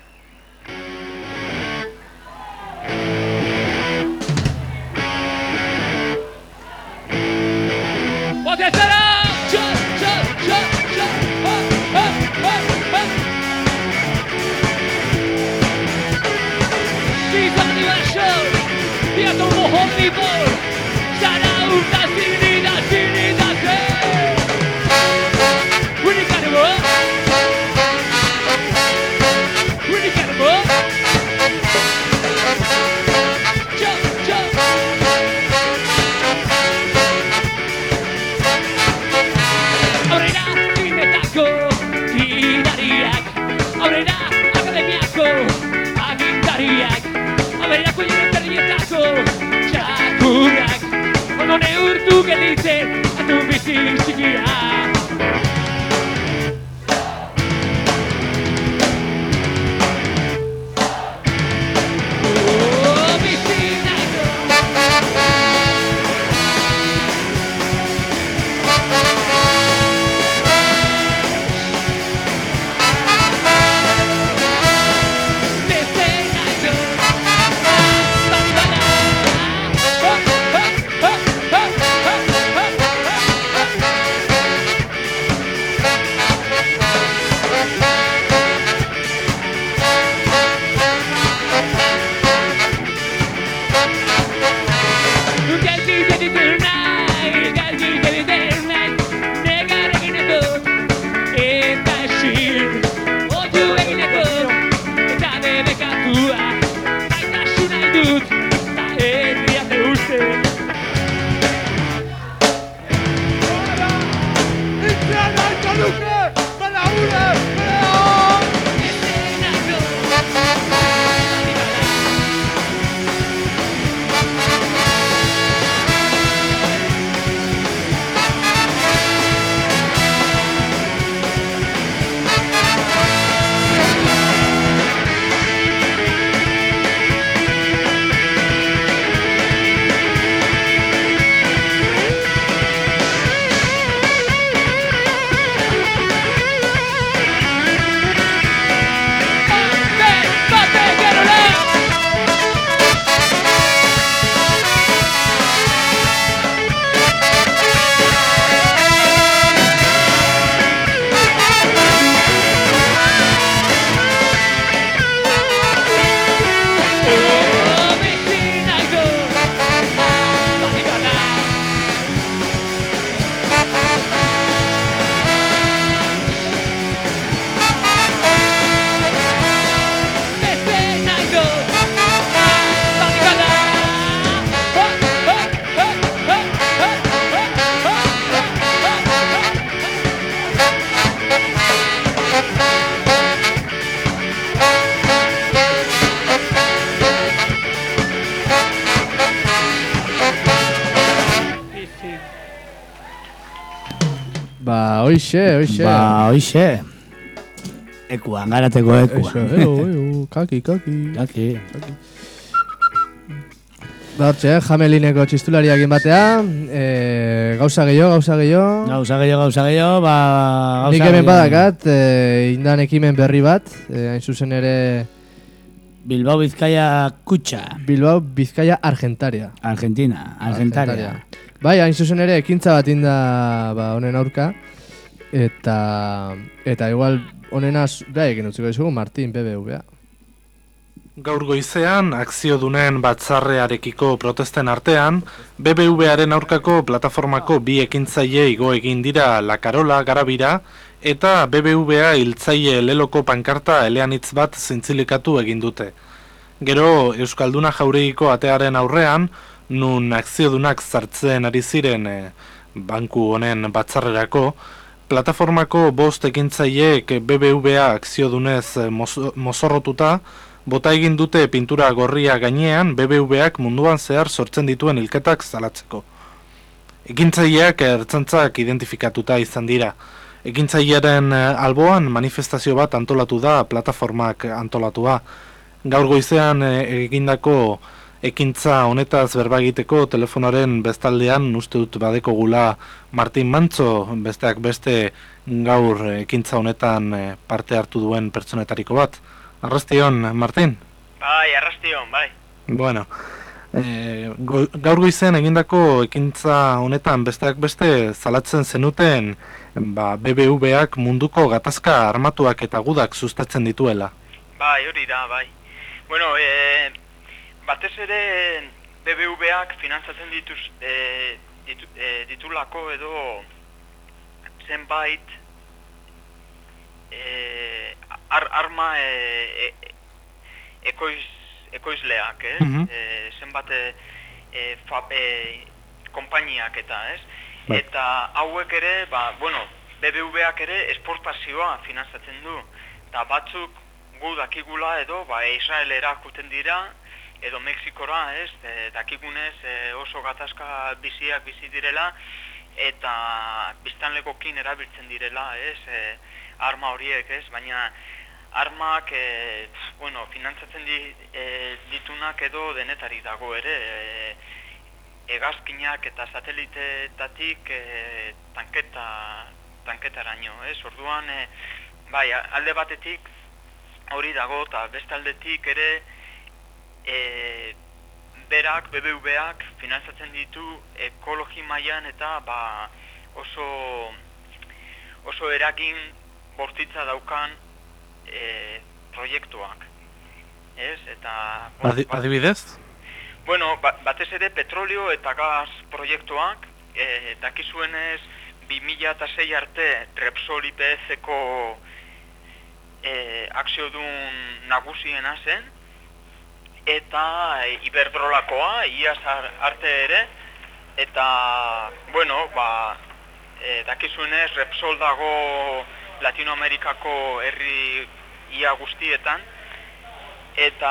Speaker 11: Potezera! Txa, txa, txa, txa, ha, ha, ha, ha. Devaluation, y a tu mejor nivel, será una dignidad, dignidad. When you gotta work, when you gotta work, jump, jump. Aurrera, kimetako, gidariak, aurrera, akademiako, agintariak, aurrera, kuiaren berrietako, txakurrak, ondo neurtu gelditzen, atu bizi txikia.
Speaker 2: Hoixe, hoixe.
Speaker 3: Ba, hoixe. Ekuan, garateko ekuan.
Speaker 2: Eso, eo, eo, kaki, kaki.
Speaker 3: Kaki.
Speaker 2: Ba, hortxe, Jamelineko txistulariak inbatea, e, gauza gehiago, gauza gehiago.
Speaker 3: Gauza gehiago, gauza gehiago, ba...
Speaker 2: Nik hemen badakat, e, indan ekimen berri bat, e, hain zuzen ere...
Speaker 3: Bilbao Bizkaia Kutxa.
Speaker 2: Bilbao Bizkaia Argentaria.
Speaker 3: Argentina, Argentaria.
Speaker 2: Bai, hain zuzen ere, ekintza bat inda ba, honen aurka. Eta, eta igual honenaz, bai, egin utziko dizugu, Martin B B V.
Speaker 12: Gaur goizean, akziodunen batzarrearekiko protesten artean, B B V-aren aurkako plataformako bi ekintzaile igo egin dira La Carola Garabira eta B B V-a hiltzaile leloko pankarta eleanitz bat zintzilikatu egin dute. Gero, Euskalduna Jauregiko atearen aurrean, nun akziodunak zartzen ari ziren e, banku honen batzarrerako, plataformako bost ekintzaileek B B V-a akziodunez mozorrotuta, bota egin dute pintura gorria gainean B B V-ak munduan zehar sortzen dituen hilketak salatzeko. Ekintzaileak ertzaintzak identifikatuta izan dira. Ekintzailearen alboan manifestazio bat antolatu da plataformak antolatua. Gaur goizean egindako ekintza honetaz berba egiteko telefonoaren bestaldean uste dut badeko gula Martin Mantzo, besteak beste gaur ekintza honetan parte hartu duen pertsonetariko bat. Arrastion, Martin?
Speaker 13: Bai, arrastion, bai.
Speaker 12: Bueno, e, go, gaur goizean egindako ekintza honetan besteak beste zalatzen zenuten ba, B B V-ak munduko gatazka armatuak eta gudak sustatzen dituela.
Speaker 13: Bai, hori da, bai. Bueno, e, batez ere B B V-ak finantzatzen dituz, e, ditu, e, ditulako edo zenbait e, ar, arma e, e, ekoiz, ekoizleak, ez? Mm-hmm. E, zenbat e, e, fab, e, konpainiak eta, ez? Bai. Eta hauek ere, ba, bueno, B B V-ak ere esportazioa finantzatzen du. Eta batzuk gu dakigula edo, ba, Israelera kuten dira, edo Mexikora, ez? E, dakigunez e, oso gatazka biziak bizi direla, eta biztanlekokin erabiltzen direla, ez? E, arma horiek, ez? Baina armak, e, bueno, finantzatzen di, e, ditunak edo denetari dago ere, e, hegazkinak eta sateliteetatik e, tanketa, tanketaraino, ez? Orduan, e, bai, alde batetik hori dago, eta beste aldetik ere e, berak, B B V-ak finantzatzen ditu ekologi mailan eta ba, oso, oso eragin bortitza daukan e, proiektuak. Ez? Eta...
Speaker 12: Adi, adibidez?
Speaker 13: Bueno, ba, batez ere petrolio eta gas proiektuak, e, dakizuenez bi mila sei arte Repsol I P F-ko e, akziodun nagusiena zen, eta e, Iberdrolakoa, iaz arte ere, eta, bueno, ba, e, dakizuenez Repsol dago Latinoamerikako herri ia guztietan, eta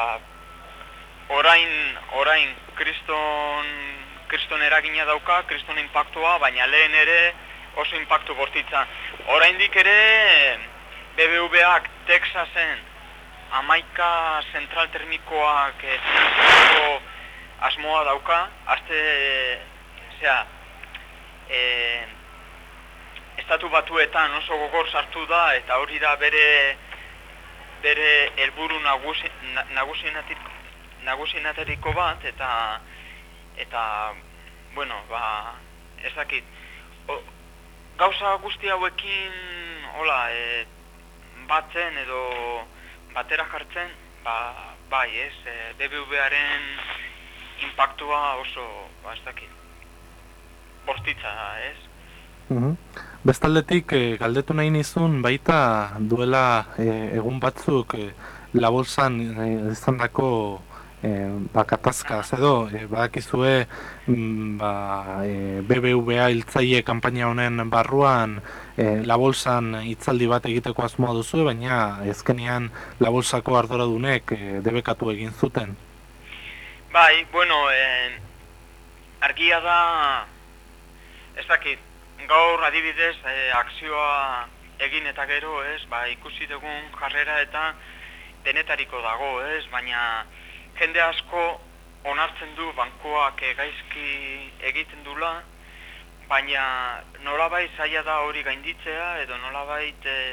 Speaker 13: orain, orain kriston, kriston eragina dauka, kriston impactua, baina lehen ere oso impactu bortitza. Oraindik ere B B V-ak Texasen hamaika zentral termikoak finantzeko asmoa dauka, azte, zera, e, Estatu Batuetan oso gogor sartu da, eta hori da bere bere helburu nagusi, nagusienatik, nagusienateriko bat, eta eta, bueno, ba, ez dakit, o, gauza guzti hauekin, hola, e, batzen edo batera jartzen, ba, bai, ez, e, B B V-aren impactua oso, ba, ez dakit, bortitza, ez?
Speaker 12: Mm-hmm. Bestaldetik, e, galdetu nahi nizun baita duela e, egun batzuk e, La Bolsan e, izandako e, ba, katazkaz edo, e, badakizue m, ba, e, B B V-a hiltzaile kanpaina honen barruan e, La Bolsan hitzaldi bat egiteko asmoa duzu, baina ezkenean La Bolsako arduradunek e, debekatu egin zuten.
Speaker 13: Bai, bueno, e, argia da, ez dakit, gaur adibidez e, akzioa egin eta gero, ez, ba, ikusi dugun jarrera eta denetariko dago, ez, baina jende asko onartzen du bankuak e, gaizki egiten dula, baina nolabait zaila da hori gainditzea edo nolabait e,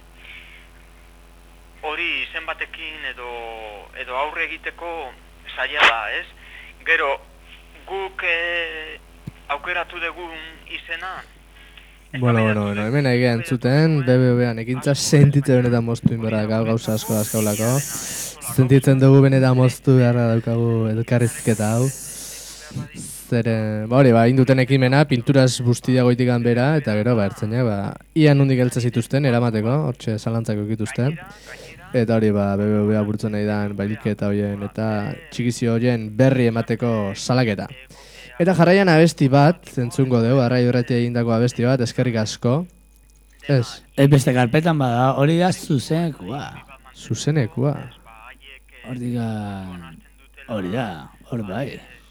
Speaker 13: hori zenbatekin edo, edo aurre egiteko zaila da, ez. Gero, guk e, aukeratu dugun izena,
Speaker 2: Bueno, bueno, bueno, hemen egia entzuten, B B V-an ekintza sentitzen benetan moztu inberra gau, gauza asko dazkaulako. Sentitzen dugu benetan moztu beharra daukagu elkarrizketa hau. Zeren, ba hori, ba, induten ekimena, pinturaz bustia goitikan bera, eta gero, ba, ertzainak, ba, ia nundik heltza zituzten, eramateko, hortxe zalantzako ikituzten. Eta hori, ba, B B V-a burtzen nahi dan, bailiketa horien, eta txikizio horien berri emateko salaketa. Eta jarraian abesti bat, entzungo dugu, Arraio Irratia egindako abesti bat, eskerrik asko. Ez.
Speaker 3: Ez beste karpetan bada, hori da zuzenekua.
Speaker 2: Zuzenekua.
Speaker 3: Hori da, hori da, hori bai.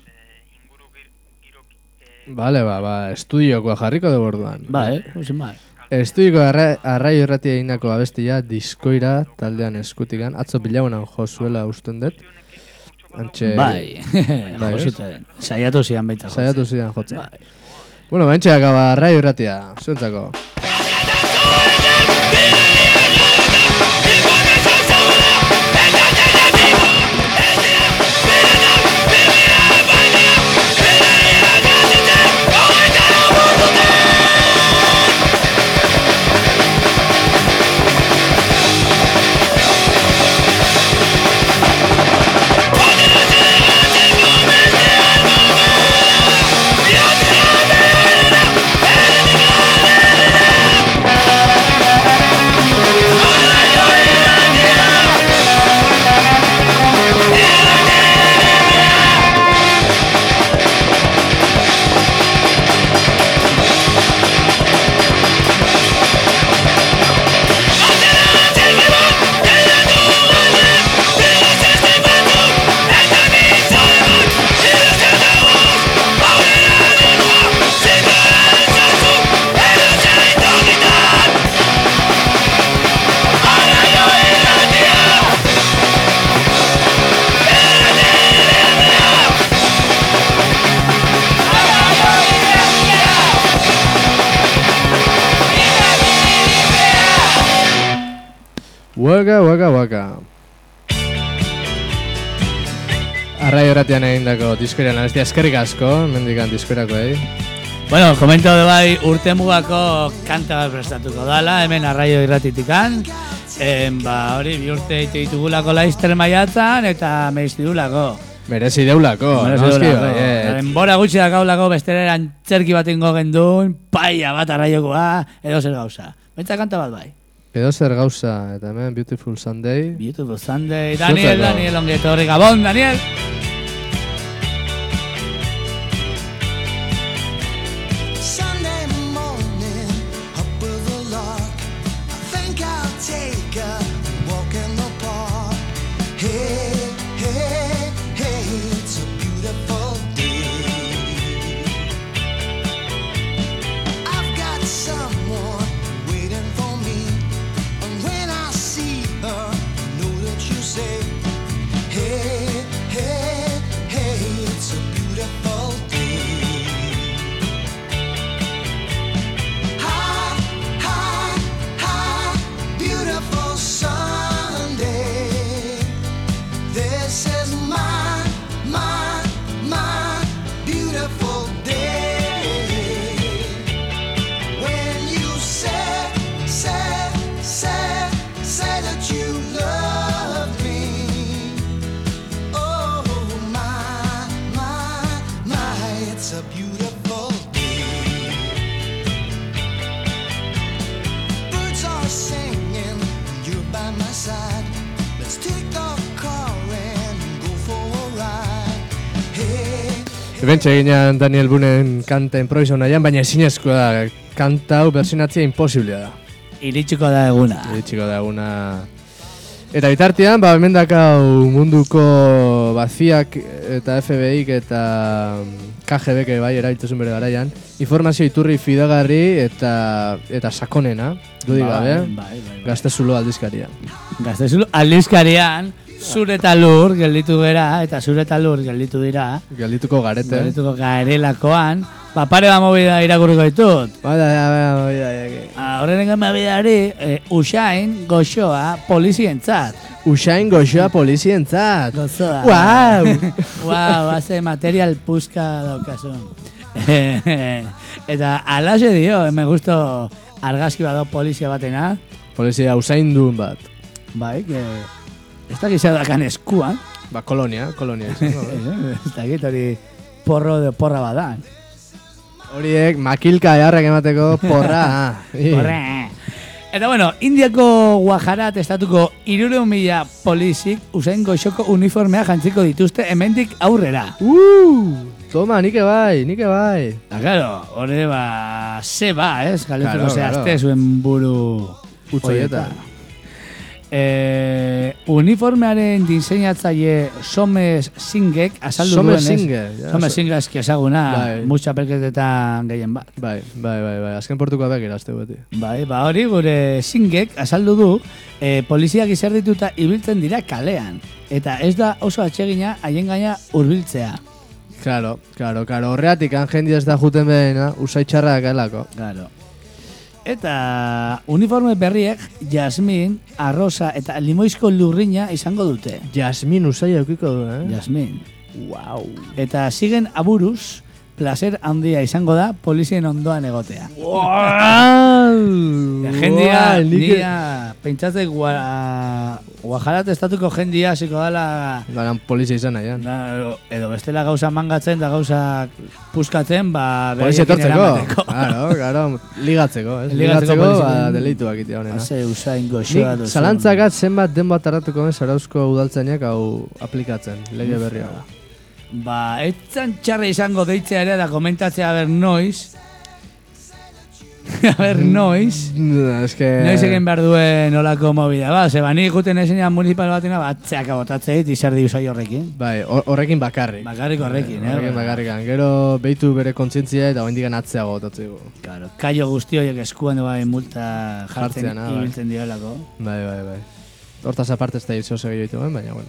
Speaker 2: Bale, ba, ba, estudiokoa jarriko dugu orduan.
Speaker 3: Ba, eh, osin bai.
Speaker 2: Estuiko Arraio Irratia egindako abestia diskoira taldean eskutikan, atzo bilagunan jo zuela usten dut. Antxe...
Speaker 3: Bai, josuten. Saiatu zian baita jotzen.
Speaker 2: Saiatu zian jotzen. Bai. Bueno, bantxe akaba Arraio Irratia, zuentzako. Waka, waka, waka. Arraio Irratian egindako diskoiran abestia eskerrik asko, mendikan diskoirako egin.
Speaker 3: Bueno, komento de bai urte mugako kanta bat prestatuko dala, hemen Arraio Irratitikan. En, ba, hori, bi urte ditu ditugulako laizter maiatzan eta merezi dulako.
Speaker 2: Merezi deulako,
Speaker 3: noski bai. Denbora gutxi dakaulako besteren antzerki bat ingo gendun, paia bat arraiokoa, edo zer gauza. Baita kanta bat bai.
Speaker 2: Edo zer gauza, eta hemen Beautiful Sunday.
Speaker 3: Beautiful Sunday, Daniel, Daniel, ongetorri gabon, Daniel!
Speaker 2: Bentsa eginean Daniel Bunen kanta improviso nahian, baina ezinezkoa da, kanta hau bersionatzea imposiblea da.
Speaker 3: Iritsiko da eguna.
Speaker 2: Iritsiko da eguna. Eta bitartean, ba, hemen dakau munduko baziak eta F B I-k eta K G B-k bai erabiltzen bere garaian, informazio iturri fidagarri eta eta sakonena, dudik gabe,
Speaker 3: bai, bai, bai.
Speaker 2: Gaztezulo aldizkaria.
Speaker 3: Gaztezulo aldizkarian, zure eta lur gelditu gera, eta zure eta lur gelditu dira.
Speaker 2: Geldituko garete.
Speaker 3: Geldituko garelakoan. Ba, pare ba movida irakurriko ditut.
Speaker 2: Ba, da, da, da, movida.
Speaker 3: Horreneko movidari, eh, Usain goxoa polizientzat.
Speaker 2: Usain goxoa polizientzat.
Speaker 3: Gozoa.
Speaker 2: Wow!
Speaker 3: Wow, haze material puska daukasun. Eta alaxe dio, me gusto argazki bado polizia batena.
Speaker 2: Polizia usaindun bat.
Speaker 3: Bai, que... Ez dakit zer dakan eskuan.
Speaker 2: Ba, kolonia, kolonia izango.
Speaker 3: Ez dakit hori porro de porra badan.
Speaker 2: Horiek makilka eharrak emateko porra.
Speaker 3: Porra. Eta bueno, Indiako Guajarat estatuko hirureun mila polizik Usain Goixoko uniformea jantziko dituzte hemendik aurrera.
Speaker 2: Uh, toma, nike bai, nike bai.
Speaker 3: Da, claro, hori ba, ze ba, ez? Galetuko
Speaker 2: Claro,
Speaker 3: zehazte
Speaker 2: claro.
Speaker 3: zuen buru
Speaker 2: Utzoietan.
Speaker 3: Eh, uniformearen diseinatzaile Somes Singek azaldu
Speaker 2: Somes
Speaker 3: duenez.
Speaker 2: Singer, ja,
Speaker 3: Somes
Speaker 2: so-
Speaker 3: Singer eski ezaguna,
Speaker 2: Bai.
Speaker 3: mucha pelketetan gehien bat.
Speaker 2: Bai, bai, bai, bai. Azken portuko abek erazte beti.
Speaker 3: Bai, ba hori gure Singek azaldu du, eh, poliziak izerdituta ibiltzen dira kalean. Eta ez da oso atsegina haien gaina hurbiltzea.
Speaker 2: Claro, claro, claro. Horreatik jendia ez da juten behena, usaitxarrak elako.
Speaker 3: Claro. Eta uniforme berriek Jasmin, arrosa eta limoizko lurrina izango dute.
Speaker 2: Jasmin usai eukiko du, eh?
Speaker 3: Jasmin. Wow. Eta siguen aburuz, placer handia izango da polizien ondoan egotea.
Speaker 2: Wow!
Speaker 3: Jendia,
Speaker 2: Wow, nik-
Speaker 3: nia, pentsatzek gua, Guajarat estatuko jendia hasiko dala...
Speaker 2: Garan polizia izan nahian.
Speaker 3: Da, edo, edo bestela gauza mangatzen da gauza puskatzen, ba...
Speaker 2: Polizia
Speaker 3: beraiekin
Speaker 2: etortzeko.
Speaker 3: eramateko.
Speaker 2: Claro, claro. Ligatzeko, ez?
Speaker 3: Ligatzeko
Speaker 2: Ligatzeko, ba,
Speaker 3: polizia.
Speaker 2: deleituak itea honena.
Speaker 3: Haze Usain Goixoa
Speaker 2: Nik
Speaker 3: duzu.
Speaker 2: zalantzakat zenbat denbat tarratuko den Zarauzko udaltzainak hau aplikatzen, lege berri hau.
Speaker 3: Ba, etzan txarra izango deitzea ere da komentatzea ber noiz. A ber noiz.
Speaker 2: Es que...
Speaker 3: Noiz egin behar duen olako mobida. Ba, zeba nik guten esenean municipal batena, ba, atzeak abotatzea dit izerdi usai horrekin.
Speaker 2: Bai, hor- horrekin bakarrik.
Speaker 3: Bakarrik horrekin, eh?
Speaker 2: Horrekin bakarrikan. Gero behitu bere kontzientzia eta oindikan atzea gotatzeko.
Speaker 3: Claro, kaio guzti horiek eskuan bai multa jartzen
Speaker 2: Jartzean, ah, bai.
Speaker 3: ibiltzen direlako.
Speaker 2: Bai, bai, bai. Hortaz aparte ez da izo segio ditu, baina, bueno.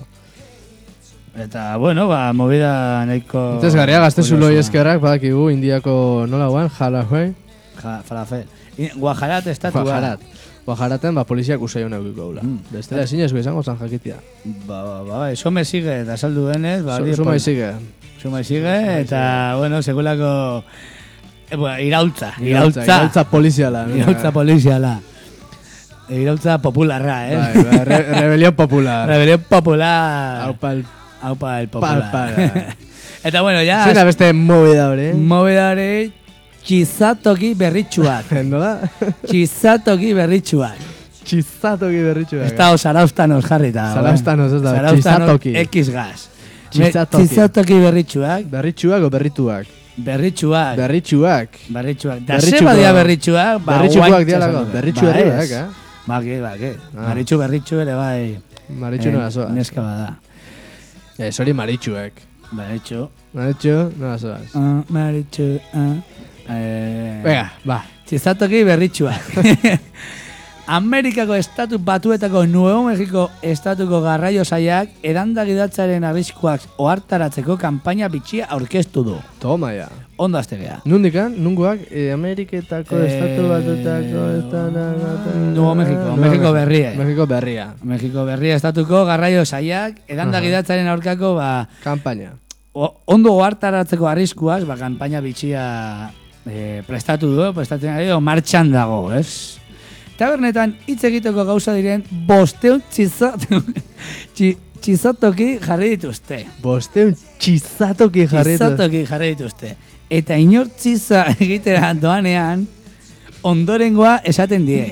Speaker 3: Eta, bueno, ba, movida nahiko...
Speaker 2: Interesgarria, gaztezu loi
Speaker 3: kuriosoa.
Speaker 2: eskerrak, badakigu, Indiako nola guan, Jalajuei.
Speaker 3: Ja, falafel. I- Guajarat estatua.
Speaker 2: Guajarat. Guajaraten, ba, poliziak usai hona eukiko gula.
Speaker 3: Mm.
Speaker 2: Bestela ezinezko izango zan jakitia.
Speaker 3: Ba, ba, ba, ba, eso me sigue, da saldu denez, ba,
Speaker 2: So-
Speaker 3: hori
Speaker 2: Suma
Speaker 3: pol-
Speaker 2: sigue.
Speaker 3: Suma sigue, eta, bueno, segulako... Eh, bueno, iraultza,
Speaker 2: Iraultza,
Speaker 3: iraultza.
Speaker 2: iraultza poliziala. mira.
Speaker 3: Iraultza poliziala. Iraultza popularra, eh?
Speaker 2: Bai, bai, re rebelión popular.
Speaker 3: Rebelión popular.
Speaker 2: Aupa el...
Speaker 3: Aupa el popular.
Speaker 2: Palpara.
Speaker 3: Eta, bueno, ya...
Speaker 2: Zena beste movida hori, eh?
Speaker 3: Movida hori... Txizatoki berritxuak.
Speaker 2: Nola?
Speaker 3: Txizatoki berritxuak.
Speaker 2: Txizatoki berritxuak.
Speaker 3: Ez da Zarauztanos jarrita.
Speaker 2: Zarauztanos ez da,
Speaker 3: Zarauztanos
Speaker 2: txizatoki.
Speaker 3: X gas.
Speaker 2: Txizatoki.
Speaker 3: Txizatoki berritxuak.
Speaker 2: Berritxuak o berrituak?
Speaker 3: Berritxuak.
Speaker 2: Berritxuak.
Speaker 3: Berritxuak. Da
Speaker 2: Berritxuko-
Speaker 3: zeba dia berritxuak. ba,
Speaker 2: Berritxukoak
Speaker 3: guaintza
Speaker 2: dialako,
Speaker 3: esango.
Speaker 2: berritxu
Speaker 3: Ba,
Speaker 2: herriak,
Speaker 3: ez.
Speaker 2: eh?
Speaker 3: Baki, baki.
Speaker 2: Ah.
Speaker 3: Berritxu, berritxu ere bai.
Speaker 2: Maritxu nola zoaz.
Speaker 3: Neska bada.
Speaker 2: Ez hori maritxuek.
Speaker 3: Berritxu.
Speaker 2: Maritxu nola zoaz.
Speaker 3: Ah, Berritxu. ah. Eh,
Speaker 2: Venga, ba.
Speaker 3: Txizatoki berritxuak. Amerikako estatu batuetako Nuevo Mexiko estatuko garraio saiak erandagidatzaren arriskuak ohartaratzeko kanpaina bitxia aurkeztu du.
Speaker 2: Toma ya.
Speaker 3: Ondo aztegea.
Speaker 2: Nundikan, nunguak, e, Ameriketako
Speaker 3: Eh,
Speaker 2: estatu batutako estatu...
Speaker 3: Nuevo Mexiko, Mexiko berria.
Speaker 2: Mexiko berria.
Speaker 3: Mexiko berria estatuko garraio saiak erandagidatzaren aurkako ba,
Speaker 2: Kampaina.
Speaker 3: o, ondo ohartaratzeko arriskuak ba, kanpaina bitxia e, prestatu du, prestatzen ari du, martxan dago, ez? Tabernetan hitz egiteko gauza diren bosteun txizatoki, txi, txizatoki jarri dituzte.
Speaker 2: Bosteun txizatoki jarri dituzte.
Speaker 3: Txizatoki jarri dituzte. Eta inor txiza egitera doanean, ondorengoa esaten die.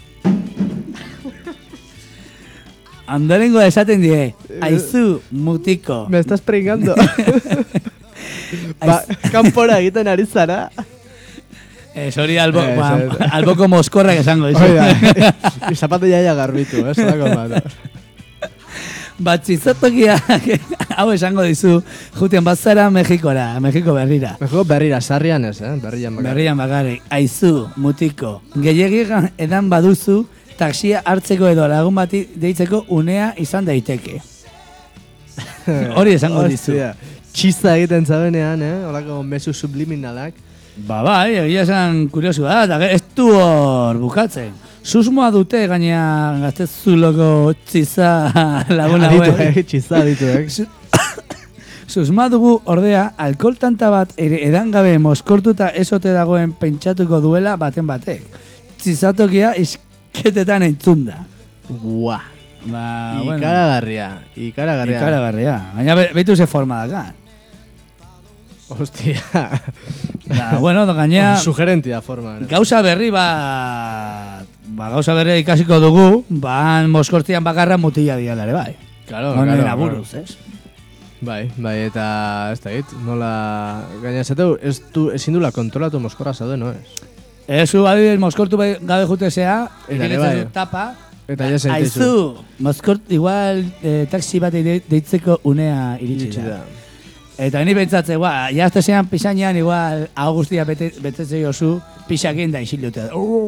Speaker 3: Ondorengoa esaten die. Aizu, mutiko.
Speaker 2: Me estás pringando. Ba, kanpora egiten ari zara.
Speaker 3: Ez hori albo,
Speaker 2: Ez,
Speaker 3: ba,
Speaker 2: ez.
Speaker 3: alboko moskorrak esango.
Speaker 2: Hoi da. Zapatu jaia garbitu, eh? Zolako bat.
Speaker 3: Bat txizatokia, hau esango dizu, juten bat zara Mexikora, Mexiko berrira.
Speaker 2: Mexiko berrira, sarrian ez, eh? Berrian bakarrik.
Speaker 3: Berrian bakarrik, aizu, mutiko. Gehiagigan edan baduzu, taxia hartzeko edo lagun bati deitzeko unea izan daiteke. Hori esango dizu.
Speaker 2: Hostia, txiza egiten zabenean, eh? Horako mezu subliminalak.
Speaker 3: Ba bai, egia esan kuriosu da, eta ez du hor bukatzen. Susmoa dute gaina gaztezuloko txiza laguna hauek.
Speaker 2: Adituek, txiza adituek.
Speaker 3: Susmadugu ordea, alkohol tanta bat ere edangabe moskortuta ezote dagoen pentsatuko duela baten batek. Txizatokia isketetan entzunda.
Speaker 2: Gua.
Speaker 3: Ba,
Speaker 2: ikaragarria, ikaragarria.
Speaker 3: Ikaragarria. Baina behitu ze forma dakan.
Speaker 2: Hostia.
Speaker 3: Da, bueno, da gainea...
Speaker 2: Sugerentia forma.
Speaker 3: Gauza berri bat... Ba, gauza berri ikasiko dugu, ba, moskortzian bakarra mutila dialare, bai.
Speaker 2: Claro,
Speaker 3: None
Speaker 2: claro.
Speaker 3: Aburuz, ez?
Speaker 2: Bai, bai, eta ez da hit, nola... Gaina esateu, ez du, ezin dula kontrolatu moskorra zaude, no ez?
Speaker 3: Ezu, badibidez, moskortu gabe jutezea, irenetzen
Speaker 2: bai.
Speaker 3: du tapa,
Speaker 2: Eta ja sentizu.
Speaker 3: aizu, moskort, igual, eh, taxi bat de, deitzeko unea iritsi da. Eta ni pentsatze, ba, jaztezean pisainan, igual, hau guztia bete, betetze jozu, pixakin da isildutea.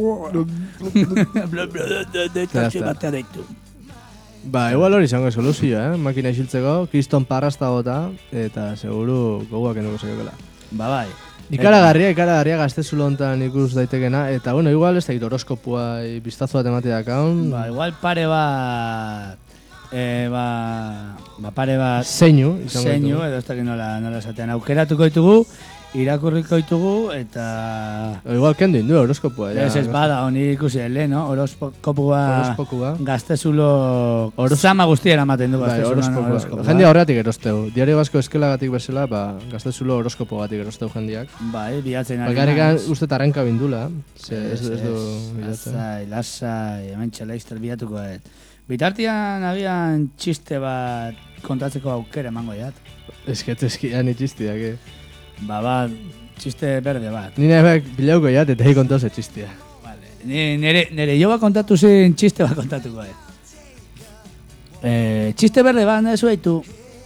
Speaker 3: Taxi batea deitu.
Speaker 2: Ba, igual hori izango soluzioa, eh? Makina isiltzeko, kriston parrasta gota, eta seguru goguak enduko zekekela.
Speaker 3: Ba, bai.
Speaker 2: Ikaragarria, ikaragarria gaztezulo hontan ikus daitekena, eta bueno, igual ez da horoskopua biztazo bat emate dakaun.
Speaker 3: Ba, igual pare bat... Eh, ba, ba pare bat...
Speaker 2: Zeinu, izango
Speaker 3: Zeinu,
Speaker 2: ditugu.
Speaker 3: edo ez dakit nola, nola esatean. Aukeratuko ditugu, irakurriko ditugu, eta...
Speaker 2: O igual kendu indu horoskopua. Ja,
Speaker 3: Ez ez bada, honi ikusi ele, no? Horoskopua...
Speaker 2: Horoskopua.
Speaker 3: Gaztezulo... Zama guztiera ematen du
Speaker 2: Bai,
Speaker 3: gaztezulo.
Speaker 2: horoskopua. Jendia horretik erosteu. Diario Basko eskelagatik bezala, ba, gaztezulo horoskopo gatik erosteu jendiak.
Speaker 3: Bai, bilatzen ari
Speaker 2: Bakarrikan
Speaker 3: naiz.
Speaker 2: uste tarranka bindula. Ze, ez,
Speaker 3: Ez,
Speaker 2: ez du
Speaker 3: ez,
Speaker 2: bilatzen.
Speaker 3: Lasai, lasai, hemen txelaizter bilatuko et. Bitartian agian txiste bat kontatzeko aukera emango jat.
Speaker 2: Esket eskian itxistiak, eh?
Speaker 3: Ba, bat, txiste berde bat.
Speaker 2: Nire ebek bilauko jat eta hi kontau ze txistia.
Speaker 3: Ni, nere, nere jo bat kontatu zen txiste bat kontatuko et. Eh, txiste berde bat, nahi zuaitu.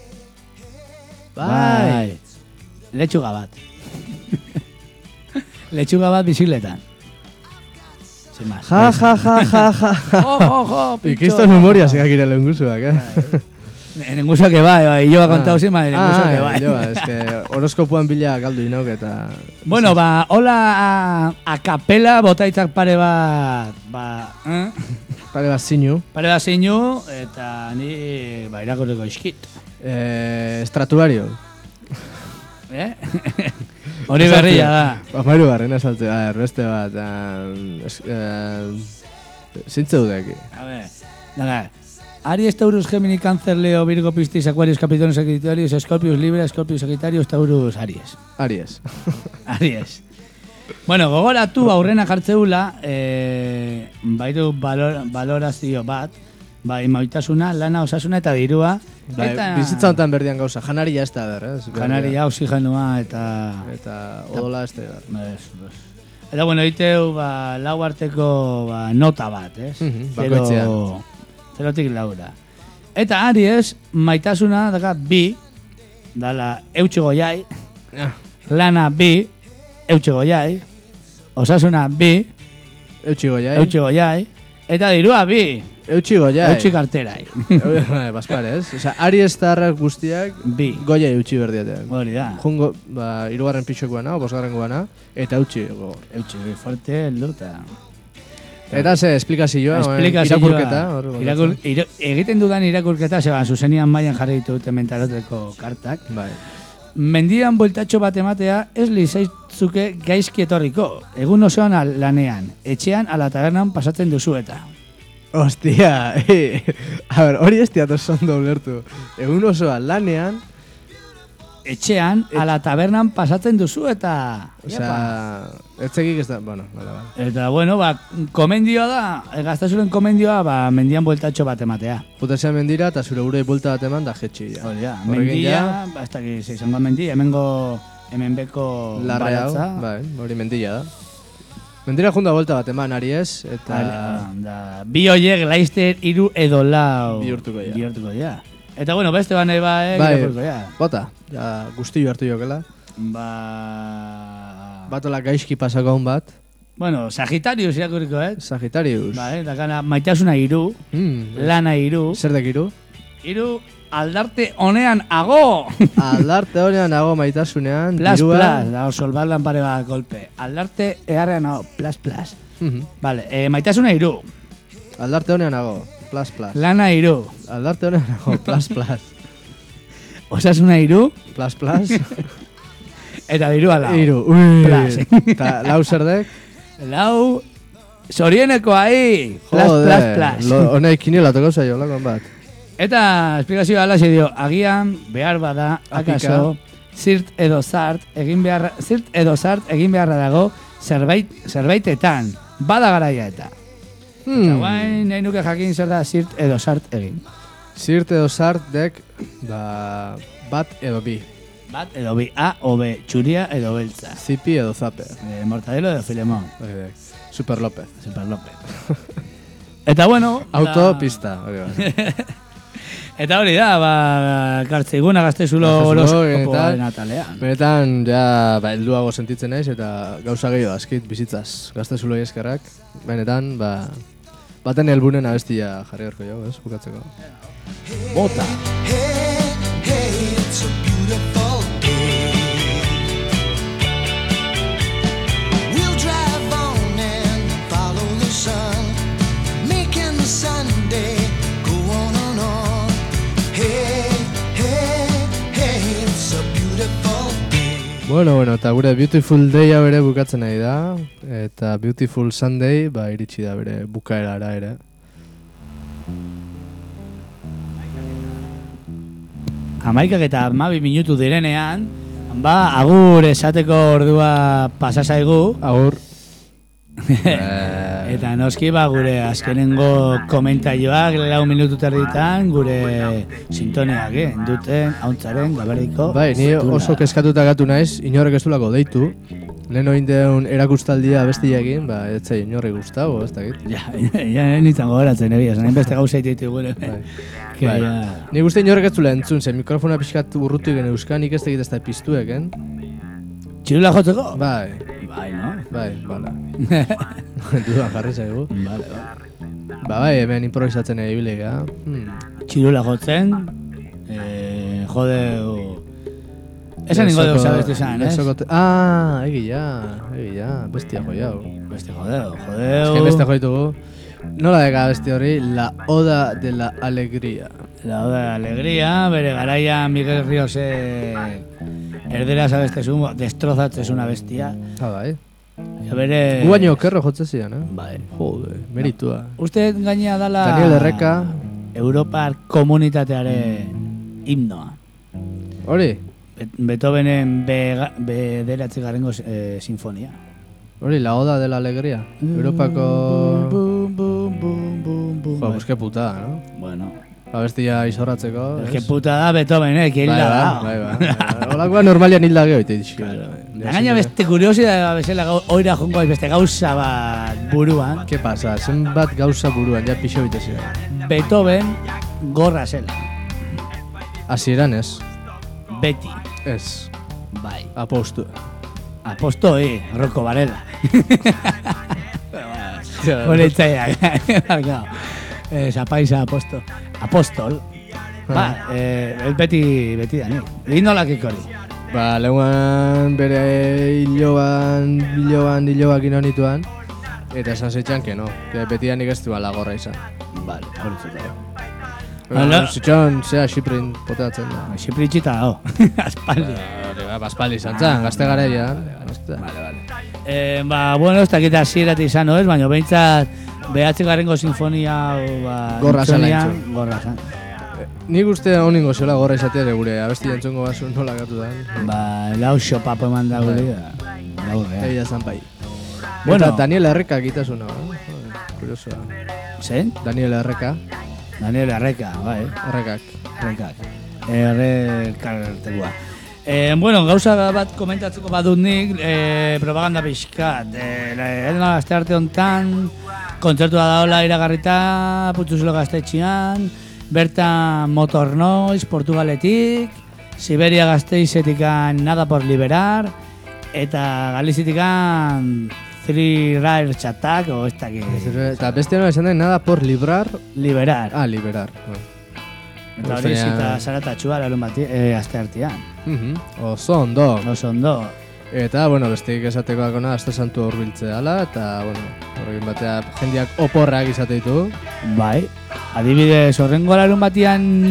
Speaker 2: Bai.
Speaker 3: Letxuga bat. Letxuga bat bizikletan. Sin más.
Speaker 2: Ja, ja, ja, ja, ja.
Speaker 3: Jo, jo, jo, pitxo.
Speaker 2: Ikiston humoria segak ire lehenguzuak, eh?
Speaker 3: Nenguzo que bai, bai, jo bat kontau zen, bai, nenguzo que bai.
Speaker 2: Jo, ez que horoskopuan bila galdu inauk eta...
Speaker 3: Bueno, ba, hola a, a kapela botaitzak pare bat, ba, eh?
Speaker 2: Pare bat zinu.
Speaker 3: Pare bat zinu, eta ni, ba, irakurriko iskit.
Speaker 2: Eh, estratuario.
Speaker 3: Eh? Hori berria da.
Speaker 2: Ba, mairu barren esaltze, a ver, beste bat, eh, zintze dudeki.
Speaker 3: A ver, daga, Aries, Taurus, Gemini, Cáncer, Leo, Virgo, Piscis, Aquarius, Capricornio, Sagitarius, Scorpius, Libra, Scorpius, Sagitarius, Taurus, Aries.
Speaker 2: Aries.
Speaker 3: Aries. Bueno, gogoratu aurrena jartzeula, eh, baitu valor, valorazio bat, bai, maitasuna, lana, osasuna eta dirua.
Speaker 2: Bai,
Speaker 3: eta
Speaker 2: bizitza honetan berdian gauza, janaria ez da ber, eh?
Speaker 3: janaria, oxigenua eta...
Speaker 2: Eta odola ez da ber.
Speaker 3: Ez, ez. Eta, bueno, iteu, ba, lau arteko ba, nota bat, ez?
Speaker 2: Mhm, bakoitzean.
Speaker 3: Zero, zerotik laura. Eta Aries, maitasuna, daka, bi, dala, eutxe goiai,
Speaker 2: Ah.
Speaker 3: lana bi, eutxe goiai, osasuna bi,
Speaker 2: Eutxi goiai.
Speaker 3: eutxe goiai, eta dirua bi,
Speaker 2: Eutxi goiai.
Speaker 3: eutxi karterai.
Speaker 2: Baspare, ez? Osa, Aries tarrak guztiak
Speaker 3: bi.
Speaker 2: Goiai eutxi berdiatean.
Speaker 3: Hori da.
Speaker 2: Jungo, ba, irugarren pixokoana, o bosgarren goana, eta eutxi gogor.
Speaker 3: Eutxi, fuerte, luta.
Speaker 2: Eta ze, esplikazioa,
Speaker 3: Esplikazioa.
Speaker 2: irakurketa. hor,
Speaker 3: Irakur, ira, egiten dudan irakurketa, zeban, zuzenian mailan jarri ditut mentaroteko kartak.
Speaker 2: Bai.
Speaker 3: Mendian bueltatxo bat ematea ez lizaitzuke gaizki etorriko. Egun osoan al- lanean, etxean ala tabernan pasatzen duzu eta.
Speaker 2: Ostia, eh, a ver, hori ez diat oso ondo ulertu. Egun osoa lanean,
Speaker 3: Etxean ala tabernan pasatzen duzu eta...
Speaker 2: osea, etzekik ez da, bueno, bale, bale.
Speaker 3: Eta, bueno, ba, komendioa da, e, gaztazuren komendioa, ba, mendian bueltatxo bat ematea.
Speaker 2: Jutezean mendira eta zure burei buelta bat eman da jetxi. Ja.
Speaker 3: Hori da,
Speaker 2: Horrekin
Speaker 3: mendia,
Speaker 2: ja,
Speaker 3: ba, ez dakit, izango mendia, hemengo, hemen beko
Speaker 2: larre hau,
Speaker 3: baratza.
Speaker 2: bai, hori mendila da. Mendira junda buelta bat eman Aries, eta...
Speaker 3: Bai, da, bi hoiek laizter hiru edo lau
Speaker 2: Bihurtuko ja.
Speaker 3: Bihurtuko ja. Eta bueno, beste bane ba, eh,
Speaker 2: Bai,
Speaker 3: irakurriko ja.
Speaker 2: bota, ja, guztiu hartu jokela.
Speaker 3: Ba...
Speaker 2: Batola gaizki pasako hon bat.
Speaker 3: Bueno, Sagitarius irakurriko, eh?
Speaker 2: Sagitarius.
Speaker 3: Bai, dakana maitasuna hiru,
Speaker 2: Mm,
Speaker 3: lana hiru.
Speaker 2: Zer dek hiru?
Speaker 3: Hiru aldarte honean ago!
Speaker 2: Aldarte honean nago maitasunean,
Speaker 3: Plas,
Speaker 2: dirua...
Speaker 3: plas, da, solbaldan pare bat golpe. Aldarte eharrean ago, plas, plas.
Speaker 2: Mhm.
Speaker 3: Vale, eh, maitasuna hiru,
Speaker 2: Aldarte honean nago, plas, plas.
Speaker 3: lana hiru.
Speaker 2: Aldarte honean nago, plas, plas.
Speaker 3: Osasuna iru.
Speaker 2: Plas, plas.
Speaker 3: Eta dirua lau.
Speaker 2: Iru, ui.
Speaker 3: Plas.
Speaker 2: Ta lau zerdek?
Speaker 3: Lau... Sorieneko ahi! Plas, plas, plas.
Speaker 2: Honei kinila toko zaio, lakon bat.
Speaker 3: Eta esplikazioa alaxe dio, agian behar bada, akaso, zirt edo zart, egin beharra, zirt edo zart egin beharra dago zerbait, zerbaitetan, bada garaia eta.
Speaker 2: Hmm.
Speaker 3: Eta guain, nahi nuke jakin zer da zirt edo zart egin.
Speaker 2: Zirt edo zart dek, ba, bat edo bi.
Speaker 3: Bat edo bi, A o B, txuria edo beltza.
Speaker 2: Zipi edo zape.
Speaker 3: Eh, mortadelo edo filemón.
Speaker 2: Oidek. Super López.
Speaker 3: Super López. Eta bueno...
Speaker 2: Autopista.
Speaker 3: Eta hori da, ba, kartziguna gaztezulo horoskopoaren atalean.
Speaker 2: Benetan, ja, ba, helduago sentitzen naiz eta gauza gehiago askit bizitzaz gaztezulo eskerrak. Benetan, ba, baten helbunen abestia jarri horko jo, ez, bukatzeko.
Speaker 3: Bota.
Speaker 9: It's a beautiful day. We'll drive on and follow the sun, making the Sunday go on and on. Hey, hey, hey, it's a beautiful day.
Speaker 2: Bueno, bueno, eta gure Beautiful Day-a bere bukatzen nahi da, eta Beautiful Sunday, ba, iritsi da bere bukaerara ere.
Speaker 3: Hamaikak eta hamabi minutu direnean, ba, agur esateko ordua pasa zaigu.
Speaker 2: Agur.
Speaker 3: Eta noski, ba, gure azkenengo komentaioak, lau minutu terditan, gure sintoniak, eh? Duten, hauntzaren, gaberiko.
Speaker 2: Bai, ni oso keskatuta gatu naiz, inorrek ez dulako deitu. Lehen oindeun erakustaldia bestiakin, ba, ez zai inorri guztau, ez dakit.
Speaker 3: Ja, ja, nintzen gogoratzen, egia, zanen beste gauza ititu gure.
Speaker 2: Bai. Bai. Ni guzti inorrek ez zula entzun, zen mikrofona pixkat urrutu gen euskan, nik ez tegit ez da piztuek, en?
Speaker 3: Txirula jotzeko?
Speaker 2: Bai.
Speaker 3: Bai, no?
Speaker 2: Bai, bala. Dudan jarri zaigu.
Speaker 3: Bale, bale.
Speaker 2: Ba, bai, hemen improvisatzen egibileik, ha? Hmm.
Speaker 3: Txirula jotzen, eh, jodeu... Esan ningo deu zabeztu izan, ez?
Speaker 2: Ah, egia, egia, bestia joiau.
Speaker 3: Bestia jodeu, jodeu...
Speaker 2: Ez que bestia joitugu. Nola deka besti hori, La Oda de la Alegría.
Speaker 3: La Oda de la Alegría, bere garaia Miguel Ríose erdera zabestezun, destrozatzezuna bestia.
Speaker 2: Ah, bai.
Speaker 3: Bere...
Speaker 2: Guaino okerro jotze zian, eh?
Speaker 3: Bai.
Speaker 2: Jode, meritua.
Speaker 3: Uste gaina dala...
Speaker 2: Daniel Erreka.
Speaker 3: Europar komunitatearen himnoa.
Speaker 2: Hori?
Speaker 3: Beethovenen bederatzi garengo eh, sinfonia.
Speaker 2: Hori, La Oda de la Alegría. Europako...
Speaker 3: Bum, bum, bum, bum, bum.
Speaker 2: Jo, pues que putada, ¿no?
Speaker 3: Bueno.
Speaker 2: Abestia izorratzeko.
Speaker 3: Es que putada Beethoven, eh, que hilda da.
Speaker 2: Bai, bai, bai. Olakoa normalian hilda geho, ite dixi.
Speaker 3: Da gaina beste kuriosidad bezala oira jongo beste gauza bat buruan.
Speaker 2: ¿Qué pasa? Zenbat gauza buruan, ja pixo bitezio.
Speaker 3: Beethoven gorra zela.
Speaker 2: Hasieran ez.
Speaker 3: Beti.
Speaker 2: Ez.
Speaker 3: Bai.
Speaker 2: Apostu.
Speaker 3: Aposto, eh, Rocco Varela. Horetzaiak. Zapaisa aposto. Apostol. Ba, eh, beti, beti da, ni. Egin nolakik hori.
Speaker 2: Ba, leuan bere hiloban, hiloban, hiloak inonituan. Eta esan zeitxan, que no. Que beti da nik ez du ala gorra izan.
Speaker 3: Vale, hori zuta.
Speaker 2: Bueno, zitxon, zea Xiprin poteatzen da.
Speaker 3: Xiprin txita dago, aspaldi.
Speaker 2: Aspaldi izan zan, gazte garaian.
Speaker 3: Vale, vale. Eh, ba, bueno, ez dakit hasierat izan, no ez? Baina behintzat behatzi garengo sinfonia ba,
Speaker 2: gorra zala entzun.
Speaker 3: Gorra zan.
Speaker 2: Nik uste honingo zela gorra izatea ere gure abesti entzungo basu nola gatu da.
Speaker 3: Ba, lau xopapo eman da gure. Gaurre.
Speaker 2: Egia zan pai.
Speaker 3: Bueno.
Speaker 2: Eta Daniel Erreka gitasuna, eh? Kuriosoa.
Speaker 3: Zen?
Speaker 2: Daniel Erreka.
Speaker 3: Daniel Erreka, bai.
Speaker 2: Errekak.
Speaker 3: Errekak. Errekartegua. Eh, bueno, gauza bat komentatzeko badut nik, eh, propaganda pixkat. Eh, Elena gazte arte honetan, kontzertua daola iragarrita, Putzuzulo gaztetxian, bertan Motor Noise, Portugaletik, Siberia gazteizetikan Nada por Liberar, eta Galizitikan Three Rare Chatak, o ez dakit.
Speaker 2: Eta beste nola esan da, Nada por Librar.
Speaker 3: Liberar.
Speaker 2: Ah, Liberar.
Speaker 3: Eta hori zita zaratatxua larun bati, eh, azte artean.
Speaker 2: Oso ondo.
Speaker 3: Oso ondo.
Speaker 2: Eta, bueno, besteik esateko dakona, azte santu horbiltze dala, eta, bueno, horrekin batea jendeak oporrak izate ditu.
Speaker 3: Bai. Adibidez, horrengo larun batian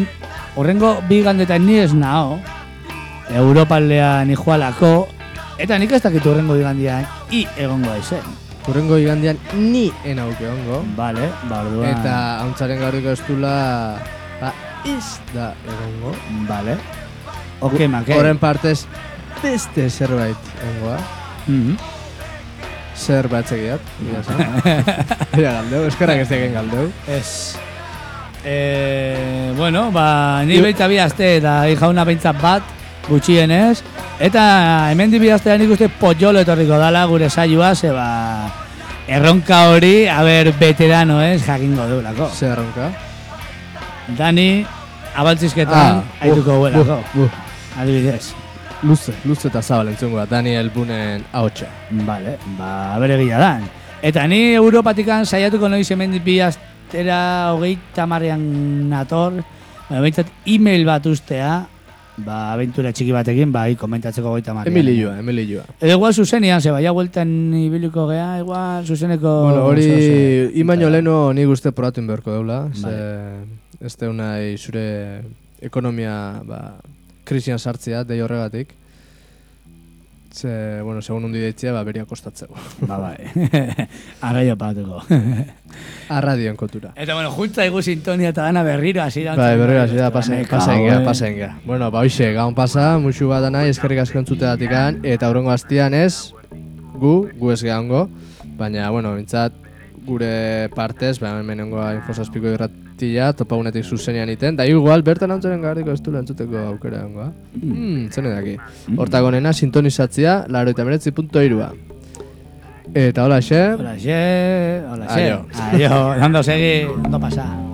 Speaker 3: horrengo bi gandetan ni ez nao, Europaldean ijoalako, eta nik ez dakit horrengo igandian i egongo aizen.
Speaker 2: Horrengo igandian ni enauke ongo.
Speaker 3: Vale, ba, orduan.
Speaker 2: Eta hauntzaren gaurriko ez dula, ba, iz da egongo.
Speaker 3: Vale. Oke, make.
Speaker 2: Horren partez, beste zerbait ongoa.
Speaker 3: Mhm.
Speaker 2: Zer batzegiat, bila zan. Bila galdeu, eskerrak ez egen galdeu.
Speaker 3: Ez. Eh, bueno, ba, ni baita bi aste eta jauna behintzat bat, gutxienez. Eta hemen di bi astean ikuste potxolo etorriko dala gure saioa, ze ba, erronka hori, haber, veterano ez, jakingo deulako.
Speaker 2: Zer erronka?
Speaker 3: Dani, abaltzizketan,
Speaker 2: Ah,
Speaker 3: haituko
Speaker 2: uh,
Speaker 3: huelako.
Speaker 2: uh, uh.
Speaker 3: Adibidez.
Speaker 2: Luze, luze eta zabal entzungoa, Daniel Bunen ahotsa.
Speaker 3: Vale, ba, bere gila dan. Eta ni Europatikan saiatuko noiz hemen bi astera hogeita marrean nator, ba, behintzat e-mail bat ustea, ba, abentura txiki batekin, bai, komentatzeko hogeita marrean.
Speaker 2: Emilioa, Emilioa.
Speaker 3: Edo igual zuzenian, ze baia hueltan ibiliko gea, igual zuzeneko...
Speaker 2: Bueno, hori,
Speaker 3: oso, oso,
Speaker 2: imaino leheno nik uste probatu inberko deula, ze
Speaker 3: Vale.
Speaker 2: ez deunai zure ekonomia, ba, krisian sartzea, dei horregatik. Ze, bueno, segun hundi deitzea, ba, beria kostatzeu.
Speaker 3: Ba, bai. Arraio patuko.
Speaker 2: Arradioen kotura.
Speaker 3: Eta, bueno, juntza egu sintonia eta dana berriro, hasi da.
Speaker 2: Bai, berriro hasi da, pasen,
Speaker 3: Neka,
Speaker 2: pasen gea,
Speaker 3: eh.
Speaker 2: pasen gea. Bueno, ba, hoxe, gaun pasa, musu bat anai, eskerrik asko entzuteatikan, eta hurrengo hastian ez, gu, gu ez gehango, baina, bueno, bintzat, gure partez, ba, hemenengoa infosazpiko irratia, topaunetik zuzenean iten, da igual, bertan antzaren garriko ez du entzuteko aukera dengoa. Hmm, zene daki. Hortako nena, sintonizatzea, laro eta meretzi punto irua. Eta hola, xe.
Speaker 3: Hola, xe. Hola, xe.
Speaker 2: Aio.
Speaker 3: Aio, ondo segi, ondo pasa.